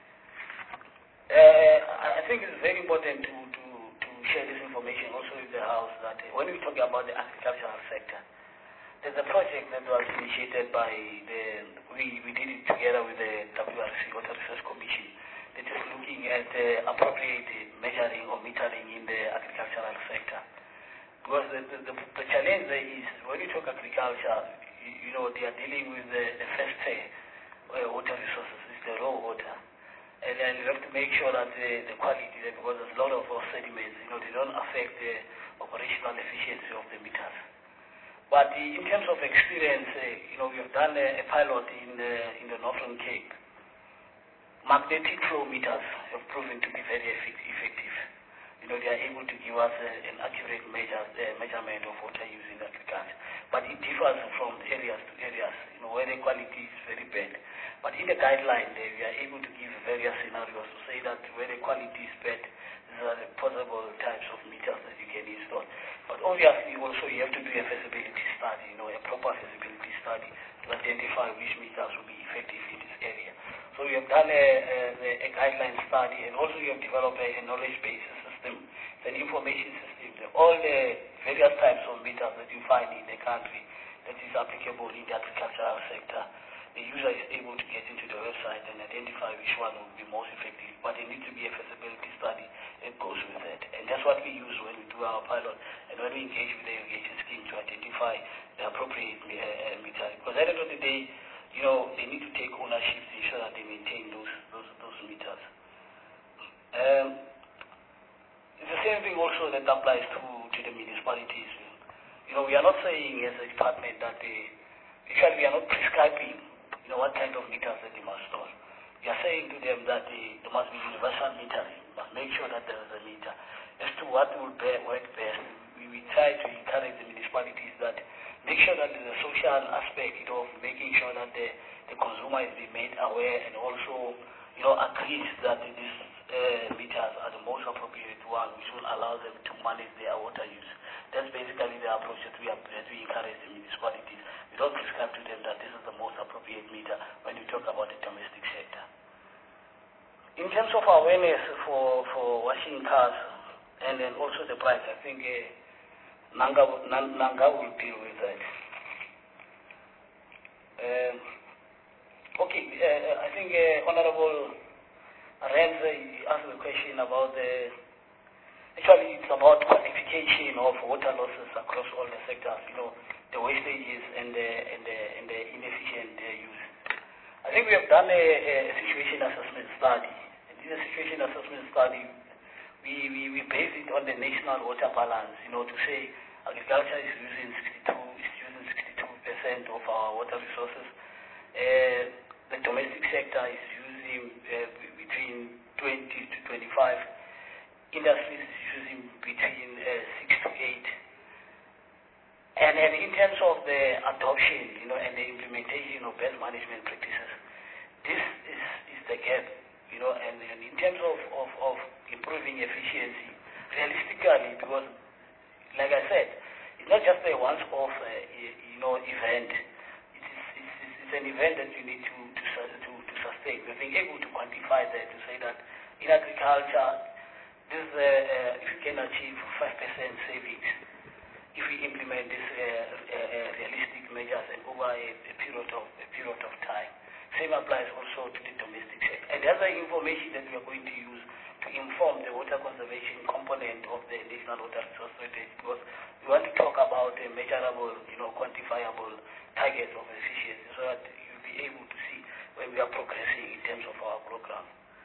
I think it's very important to share this information also with the House that when we talk about the agricultural sector, there's a project that was initiated by we did it together with the WRC, Water Resource Commission, that is looking at appropriate measuring or metering in the agricultural sector. Because the challenge there is, when you talk agriculture, they are dealing with the first water resources, it's the raw water. And then you have to make sure that the quality, because there's a lot of sediments, they don't affect the operational efficiency of the meters. But in terms of experience, we have done a pilot in the Northern Cape. Magnetic flow meters have proven to be very effective. They are able to give us an accurate measurement of water use in agriculture. But it differs from areas to areas, where the quality is very bad. But in the guideline, we are able to give various scenarios to say that where the quality is bad, these are the possible types of meters that you can install. But obviously, also you have to do a feasibility study, a proper feasibility study to identify which meters will be effective in this area. So we have done a guideline study, and also we have developed a knowledge-based system, an information system, all the various types of meters that you find in the country that is applicable in the agricultural sector. The user is able to get into the website and identify which one will be most effective, but there needs to be a feasibility study that goes with it. And that's what we use when we do our pilot and when we engage with the irrigation scheme to identify the appropriate meters. Because at the end of the day, they need to take ownership to ensure that they maintain those meters. It's the same thing also that applies to the municipalities. We are not saying as a department that actually we are not prescribing what kind of meters that they must install. We are saying to them that there must be universal metering. We must make sure that there is a meter. As to what will work best, we try to encourage the municipalities that make sure that there's a social aspect of making sure that the consumer is being made aware and also agrees that these meters are the most appropriate one, which will allow them to manage their water use. That's basically the approach that we encourage the municipalities. We don't prescribe to them that this is the most appropriate meter when you talk about the domestic sector. In terms of awareness for washing cars and then also the price, I think Nanga will deal with that. I think Honorable Renze asked a question about actually it's about quantification of water losses across all the sectors, the wastages and the inefficient use. I I think we have done a situation assessment study. And in the situation assessment study, we base it on the national water balance, to say agriculture is using 62% of our water resources. The domestic sector is using between 20 to 25. Industries is using between 6 to 8. And in terms of the adoption, and the implementation of best management practices, this is the gap, and in terms of improving efficiency, realistically, because, like I said, it's not just a once-off, event. It's an event that you need to sustain. We've been able to quantify that, to say that in agriculture, this if you can achieve 5% savings, if we implement these realistic measures and over a period of time. Same applies also to the domestic sector. And that's the information that we are going to use to inform the water conservation component of the National Water Resource Strategy, because we want to talk about a measurable, quantifiable target of efficiency, so that you'll be able to see when we are progressing in terms of our program.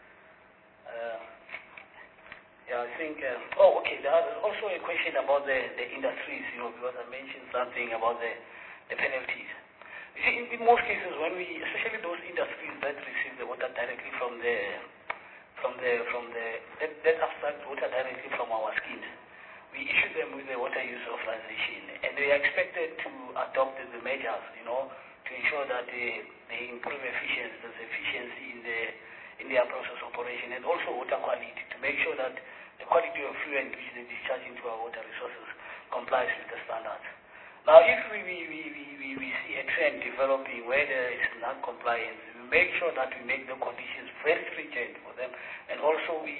I think, okay, there is also a question about the industries, because I mentioned something about the penalties. You see, in most cases, when especially those industries that receive the water directly that abstract water directly from our schemes, we issue them with the water use authorization, and they are expected to adopt the measures, to ensure that they improve efficiency in their process operation, and also water quality, to make sure that the quality of fluent which they discharge into our water resources complies with the standards. Now, if we see a trend developing where there is non-compliance, we make sure that we make the conditions very stringent for them, and also we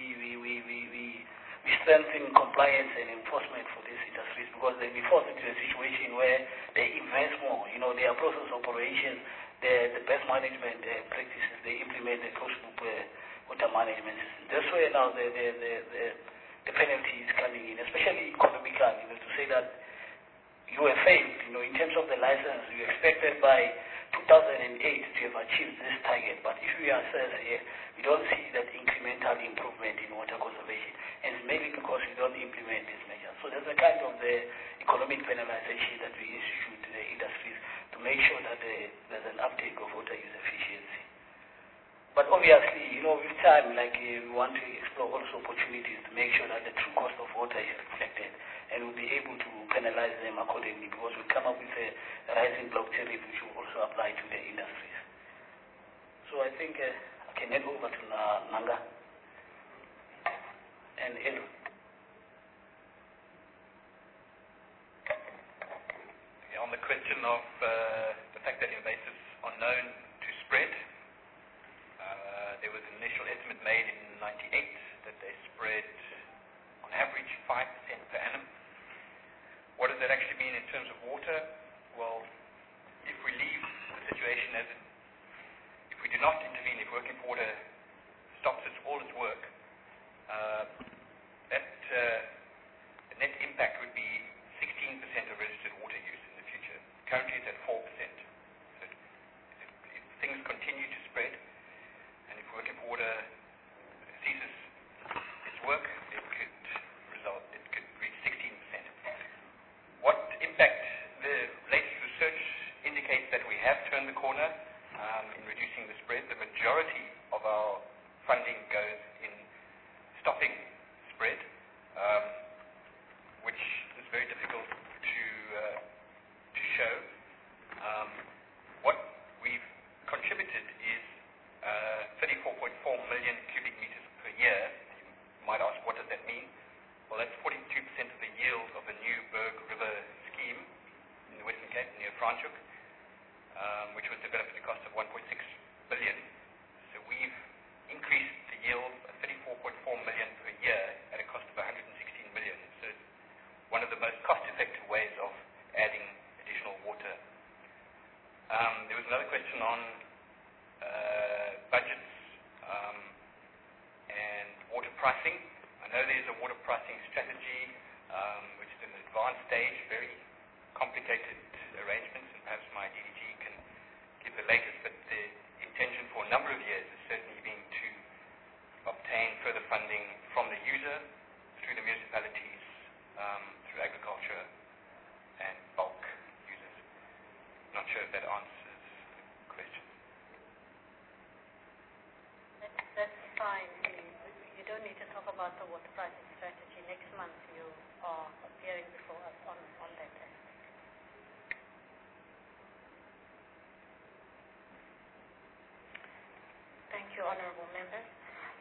strengthen compliance and enforcement for these industries, because they be forced into a situation where they invest more, their process operations, the best management practices, they implement the closed-loop water management system. That's where now the penalty is coming in, especially economically, to say that you have failed, in terms of the license, you expected by 2008 to have achieved this target, but if we assess here, we don't see that incremental improvement in water conservation, and it's mainly because we don't implement these measures. So there's a kind of the economic penalization that we institute to the industries to make sure that there's an uptake of water use efficiency. But obviously, with time, we want to explore also opportunities to make sure that the true cost of water is reflected, and we'll be able to penalize them accordingly, because we come up with a rising block tariff which will also apply to the industries. So I think I can hand over to Nanga and Elu. On the question of the fact that invasives are known to spread, there was an initial estimate made in 1998 that they spread on average 5% per annum. What does that actually mean in terms of water? Well, if we leave the situation as if we do not intervene, if working for water stops all its work, the net impact would be 16% of registered water use in the future. Currently it's at 4%. So if things continue to spread, and if working for water ceases its work, it could reach 16%. What impact? The latest research indicates that we have turned the corner in reducing the spread. The majority of our funding goes in stopping spread, which is very difficult to show. What we've contributed is 34.4 million cubic meters per year. You might ask, what does that mean? Well, that's 42% of the yield of the new Berg River scheme in the Western Cape near Franschhoek, which was developed at a cost of 1.6 billion. So we've increased the yield of 34.4 million per year at a cost of 116 million. So it's one of the most cost-effective ways of adding additional water. There was another question on budgets and water pricing. I know there's a water pricing strategy, which is in an advanced stage, very complicated arrangements, and perhaps my DDG can give the latest, but the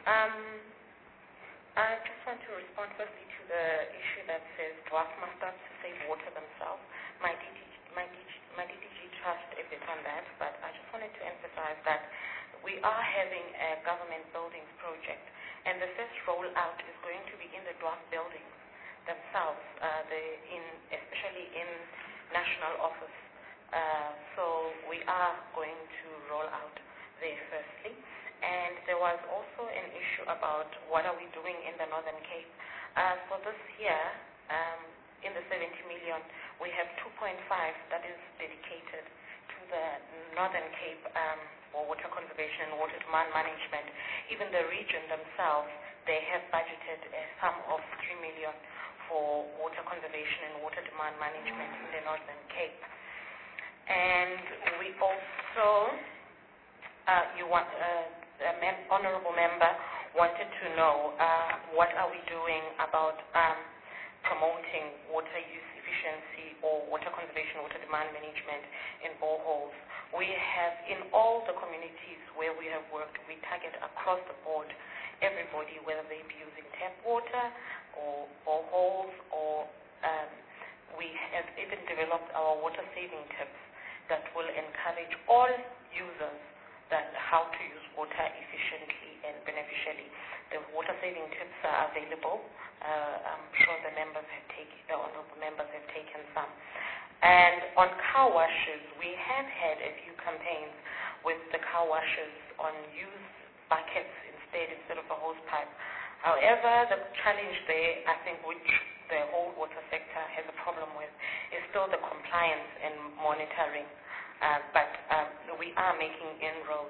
I just want to respond firstly to the issue that says DWAF must start to save water themselves. My DDG touched a bit on that, but I just wanted to emphasize that we are having a government buildings project, and the first rollout is going to be in the DWAF buildings themselves, especially in national office. So we are going to roll out there firstly. And there was also an issue about what are we doing in the Northern Cape. For this year, in the 70 million, we have 2.5 that is dedicated to the Northern Cape for water conservation and water demand management. Even the region themselves, they have budgeted a sum of 3 million for water conservation and water demand management in the Northern Cape. And we also, honorable member wanted to know what are we doing about promoting water use efficiency or water conservation, water demand management in boreholes. We have, in all the communities where we have worked, we target across the board everybody, whether they be using tap water or boreholes, or we have even developed our water saving tips that will encourage all users that how to use water efficiently and beneficially. The water saving tips are available. I'm sure the honorable members have taken some. And on car washes, we have had a few campaigns with the car washes on use buckets instead of a hose pipe. However, the challenge there, I think, which the whole water sector has a problem with, is still the compliance and monitoring. But we are making inroads.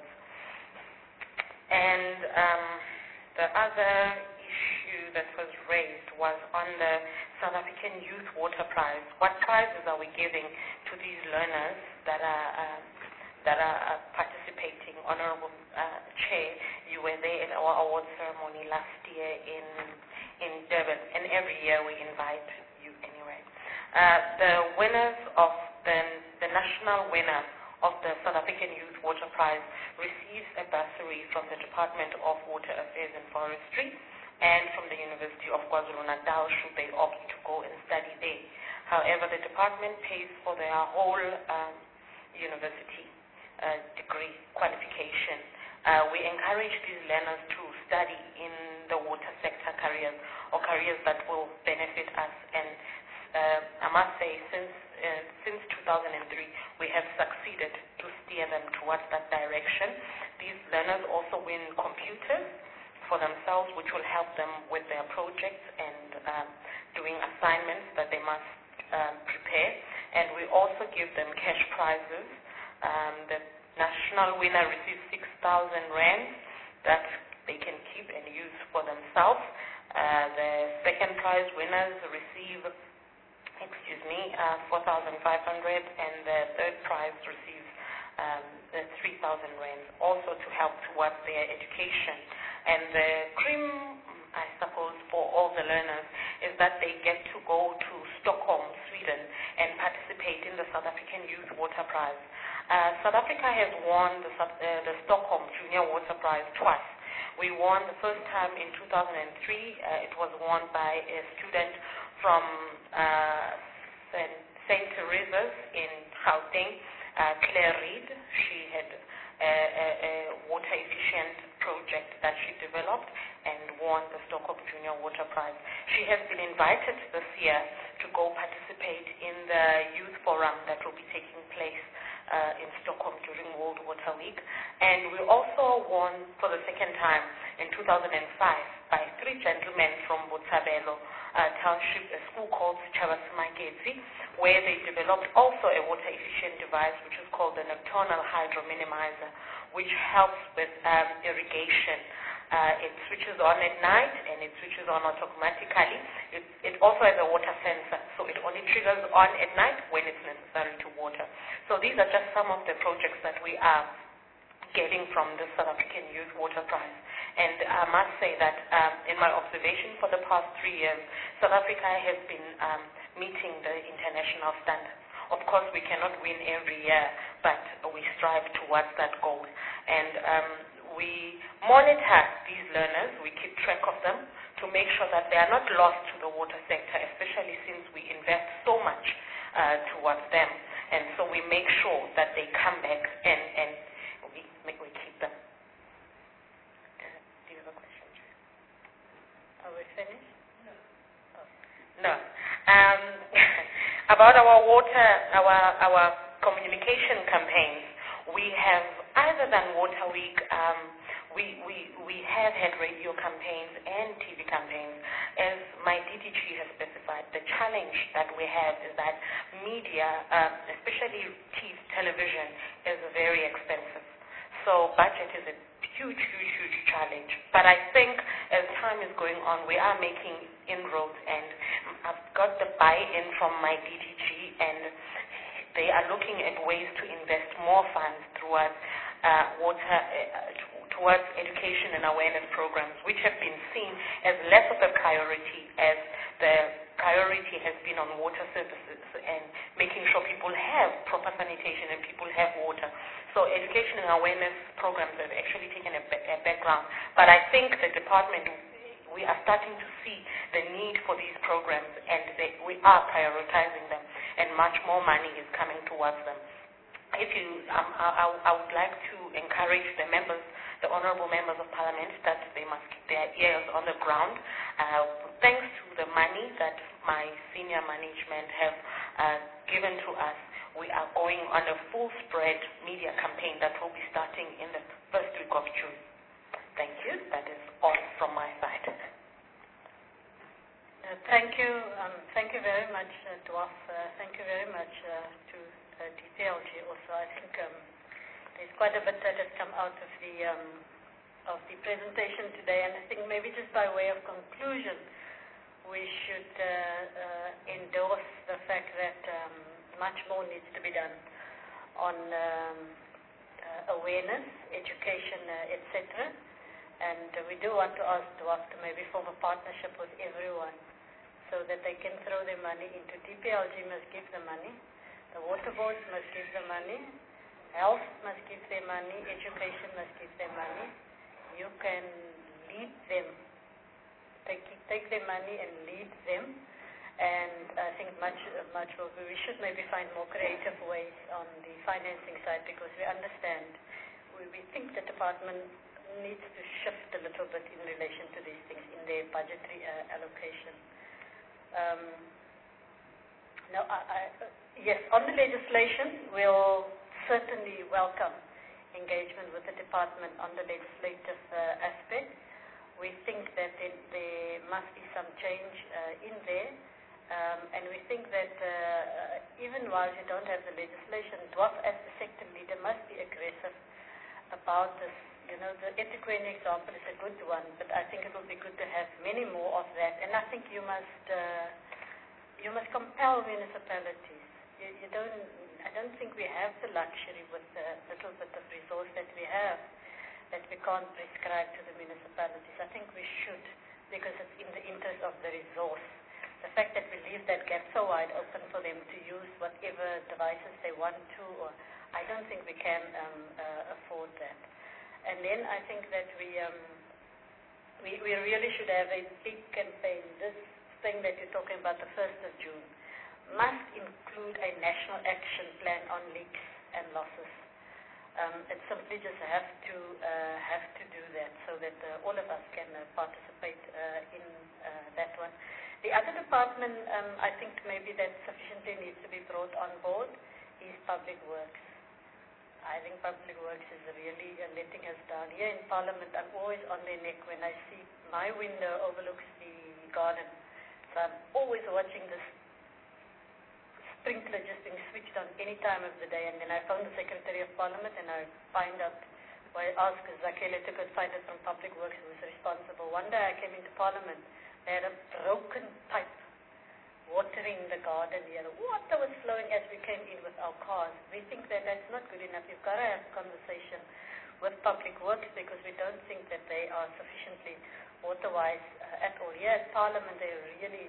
And the other issue that was raised was on the South African Youth Water Prize. What prizes are we giving to these learners that are participating? Honorable Chair, you were there at our award ceremony last year in Durban, and every year we invite you anyway. The winners of the national winner of the South African Youth Water Prize receives a bursary from the Department of Water Affairs and Forestry and from the University of KwaZulu-Natal should they opt to go and study there. However, the department pays for their whole university degree qualification. We encourage these learners to study in the water sector careers or careers that will benefit us. And I must say, since 2003, we have succeeded to steer them towards that direction. These learners also win computers for themselves, which will help them with their projects and doing assignments that they must prepare. And we also give them cash prizes. The national winner receives 6,000 rand that they can keep and use for themselves. The second prize winners receive 4,500, and the third prize receives 3,000 rand, also to help towards their education. And the cream, I suppose, for all the learners is that they get to go to Stockholm, Sweden, and participate in the South African Youth Water Prize. South Africa has won the Stockholm Junior Water Prize twice. We won the first time in 2003. It was won by a student from St. Teresa's in Gauteng, Claire Reid. She had a water efficient project that she developed and won the Stockholm Junior Water Prize. She has been invited this year to go participate in the Youth Forum that will be taking place in Stockholm during World Water Week. And we also won for the second time in 2005 by 3 gentlemen from Botshabelo Township, a school called Chavasmagezi, where they developed also a water efficient device which is called the Nocturnal Hydro Minimizer, which helps with irrigation. It switches on at night and it switches on automatically. It also has a water sensor, so it only triggers on at night when it's necessary to water. So these are just some of the projects that we are getting from the South African Youth Water Prize. And I must say that in my observation for the past 3 years, South Africa has been meeting the international standards. Of course, we cannot win every year, but we strive towards that goal. And we monitor these learners. We keep track of them to make sure that they are not lost to the water sector, especially since we invest so much towards them. And so we make sure that they come back and we keep them. Do you have a question, Chair? Are we finished? No. Oh. No. About our water, our communication campaigns, we have, other than Water Week, we have had radio campaigns and TV campaigns. As my DDG has specified, the challenge that we have is that media, especially TV, television, is very expensive. So budget is a huge challenge. But I think as time is going on, we are making inroads, and I've got the buy-in from my DDG, and they are looking at ways to invest more funds towards towards education and awareness programs, which have been seen as less of a priority as the priority has been on water services and making sure people have proper sanitation and people have water. So education and awareness programs have actually taken a background. But I think the department, we are starting to see the need for these programs, and we are prioritizing them, and much more money is coming towards them. If you, I would like to encourage the members, the honorable members of parliament, that they must keep their ears on the ground. Thanks to the money that my senior management have given to us, we are going on a full spread media campaign that will be starting in the first week of June. Thank you. That is all from my side. Thank you. Thank you very much, Dwarf. Thank you very much to DPLG also. I think there's quite a bit that has come out of the presentation today, and I think maybe just by way of conclusion, we should endorse the fact that much more needs to be done on awareness, education, etc. And we do want to ask DWAF to maybe form a partnership with everyone so that they can throw their money into DPLG must give the money, the water boards must give the money, health must give their money, education must give their money. You can lead them. Take their money and lead them. And I think much more. We should maybe find more creative ways on the financing side, because we understand, we think the department needs to shift a little bit in relation to these things in their budgetary allocation. Yes, on the legislation, we'll certainly welcome engagement with the department on the legislative aspect. We think that there must be some change in there. And we think that even while you don't have the legislation, DWAF as the sector leader must be aggressive about this. You know, the Ethekwini example is a good one, but I think it will be good to have many more of that. And I think you must compel municipalities. I don't think we have the luxury with the little bit of resource that we have, that we can't prescribe to the municipalities. I think we should, because it's in the interest of the resource. The fact that we leave that gap so wide open for them to use whatever devices they want to, or I don't think we can afford that. And then I think that we really should have a big campaign. This thing that you're talking about, the 1st of June, must include a national action plan on leaks and losses. It simply just have to do that so that all of us can participate in that one. The other department, I think maybe that sufficiently needs to be brought on board, is Public Works. I think Public Works is really letting us down. Here in Parliament, I'm always on their neck when I see my window overlooks the garden. So I'm always watching this sprinkler just being switched on any time of the day. And then I phone the Secretary of Parliament and I find out, I asked Zakele to go find it from Public Works, who was responsible. One day I came into Parliament, they had a broken pipe watering the garden here. Water was flowing as we came in with our cars. We think that that's not good enough. You've got to have a conversation with Public Works, because we don't think that they are sufficiently water-wise at all. Here at Parliament, they really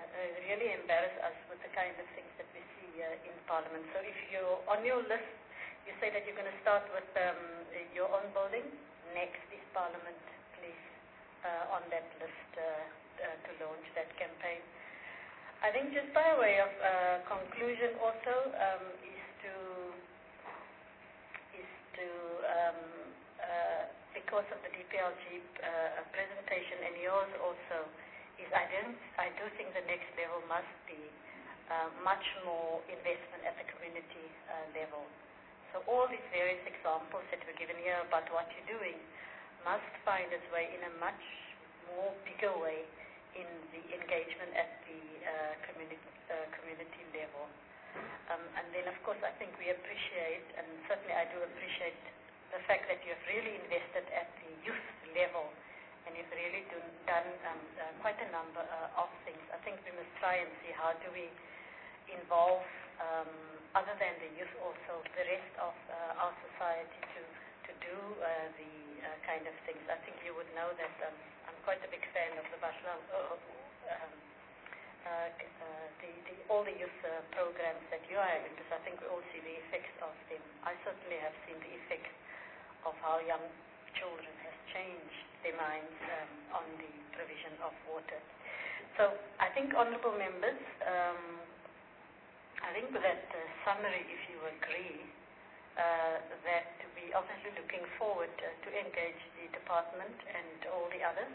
really embarrass us with the kind of things that we see in Parliament. So if you're on your list, You say that you're going to start with your own building. Next is Parliament, please, on that list to launch that campaign. I think just by way of conclusion also is to because of the DPLG presentation and yours also, is I do think the next level must be much more investment at the community level. So all these various examples that were given here about what you're doing must find its way in a much more bigger way in the engagement at the community level. And then, of course, I think we appreciate, and certainly I do appreciate, the fact that you have really invested at the youth level, and you've really done quite a number of things. I think we must try and see how do we involve, other than the youth also, the rest of our society to do the kind of things. I think you would know that I'm quite a big fan of the all the youth programs that you are having, because I think we all see the effects of them. I certainly have seen the effects of how young children have changed their minds on the provision of water. So I think, honourable members, I think with that summary, if you agree, that we obviously looking forward to engage the department and all the others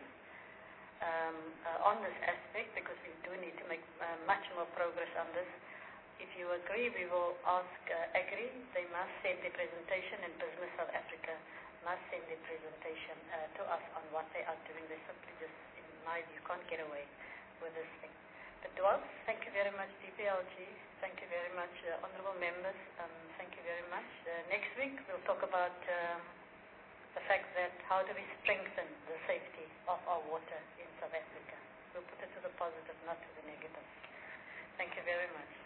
on this aspect, because we do need to make much more progress on this. If you agree, we will ask Agri. They must send their presentation, and Business South Africa must send their presentation to us on what they are doing. They simply just, in my view, can't get away with this thing. But Dwal, thank you very much. DPLG, thank you very much. Honourable members, thank you very much. Next week, we'll talk about the fact that how do we strengthen the safety of our water in South Africa. We'll put it to the positive, not to the negative. Thank you very much.